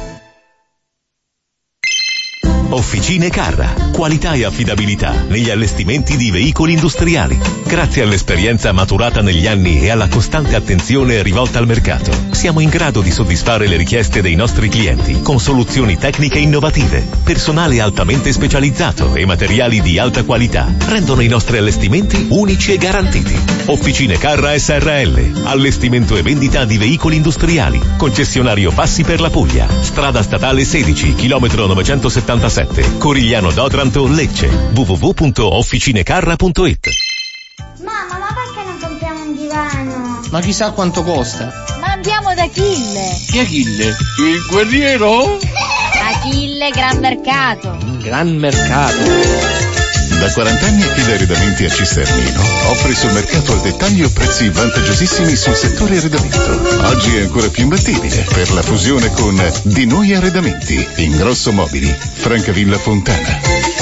Officine Carra, qualità e affidabilità negli allestimenti di veicoli industriali. Grazie all'esperienza maturata negli anni e alla costante attenzione rivolta al mercato, siamo in grado di soddisfare le richieste dei nostri clienti con soluzioni tecniche innovative, personale altamente specializzato e materiali di alta qualità rendono i nostri allestimenti unici e garantiti. Officine Carra S R L, allestimento e vendita di veicoli industriali, concessionario Fassi per la Puglia, strada statale sedici, chilometro novecentosettantasette, Corigliano d'Otranto, Lecce. w w w punto officinecarra punto it. Mamma, ma perché non compriamo un divano? Ma chissà quanto costa. Ma andiamo da Achille. Chi è Achille? Il guerriero? Achille Gran Mercato. Gran Mercato. Da quaranta anni Achille Arredamenti a Cisternino offre sul mercato al dettaglio prezzi vantaggiosissimi sul settore arredamento. Oggi è ancora più imbattibile per la fusione con Di Noi Arredamenti, Ingrosso Mobili, Francavilla Fontana.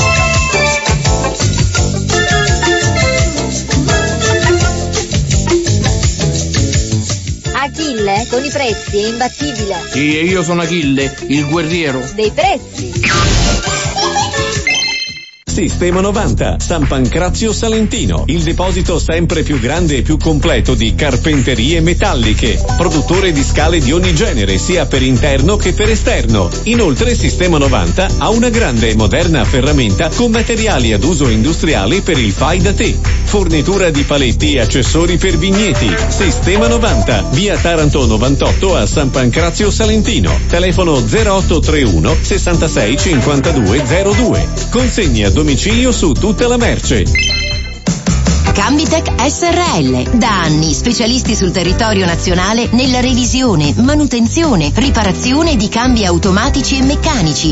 Achille con i prezzi è imbattibile. Sì, e io sono Achille, il guerriero. Dei prezzi. Sistema novanta, San Pancrazio Salentino, il deposito sempre più grande e più completo di carpenterie metalliche, produttore di scale di ogni genere, sia per interno che per esterno. Inoltre Sistema novanta ha una grande e moderna ferramenta con materiali ad uso industriale per il fai da te. Fornitura di paletti e accessori per vigneti. Sistema novanta, via Taranto novantotto a San Pancrazio Salentino. Telefono zero otto tre uno sessantasei cinquantadue zero due. Consegni a domicilio su tutta la merce. Cambitech S R L, da anni specialisti sul territorio nazionale nella revisione, manutenzione, riparazione di cambi automatici e meccanici,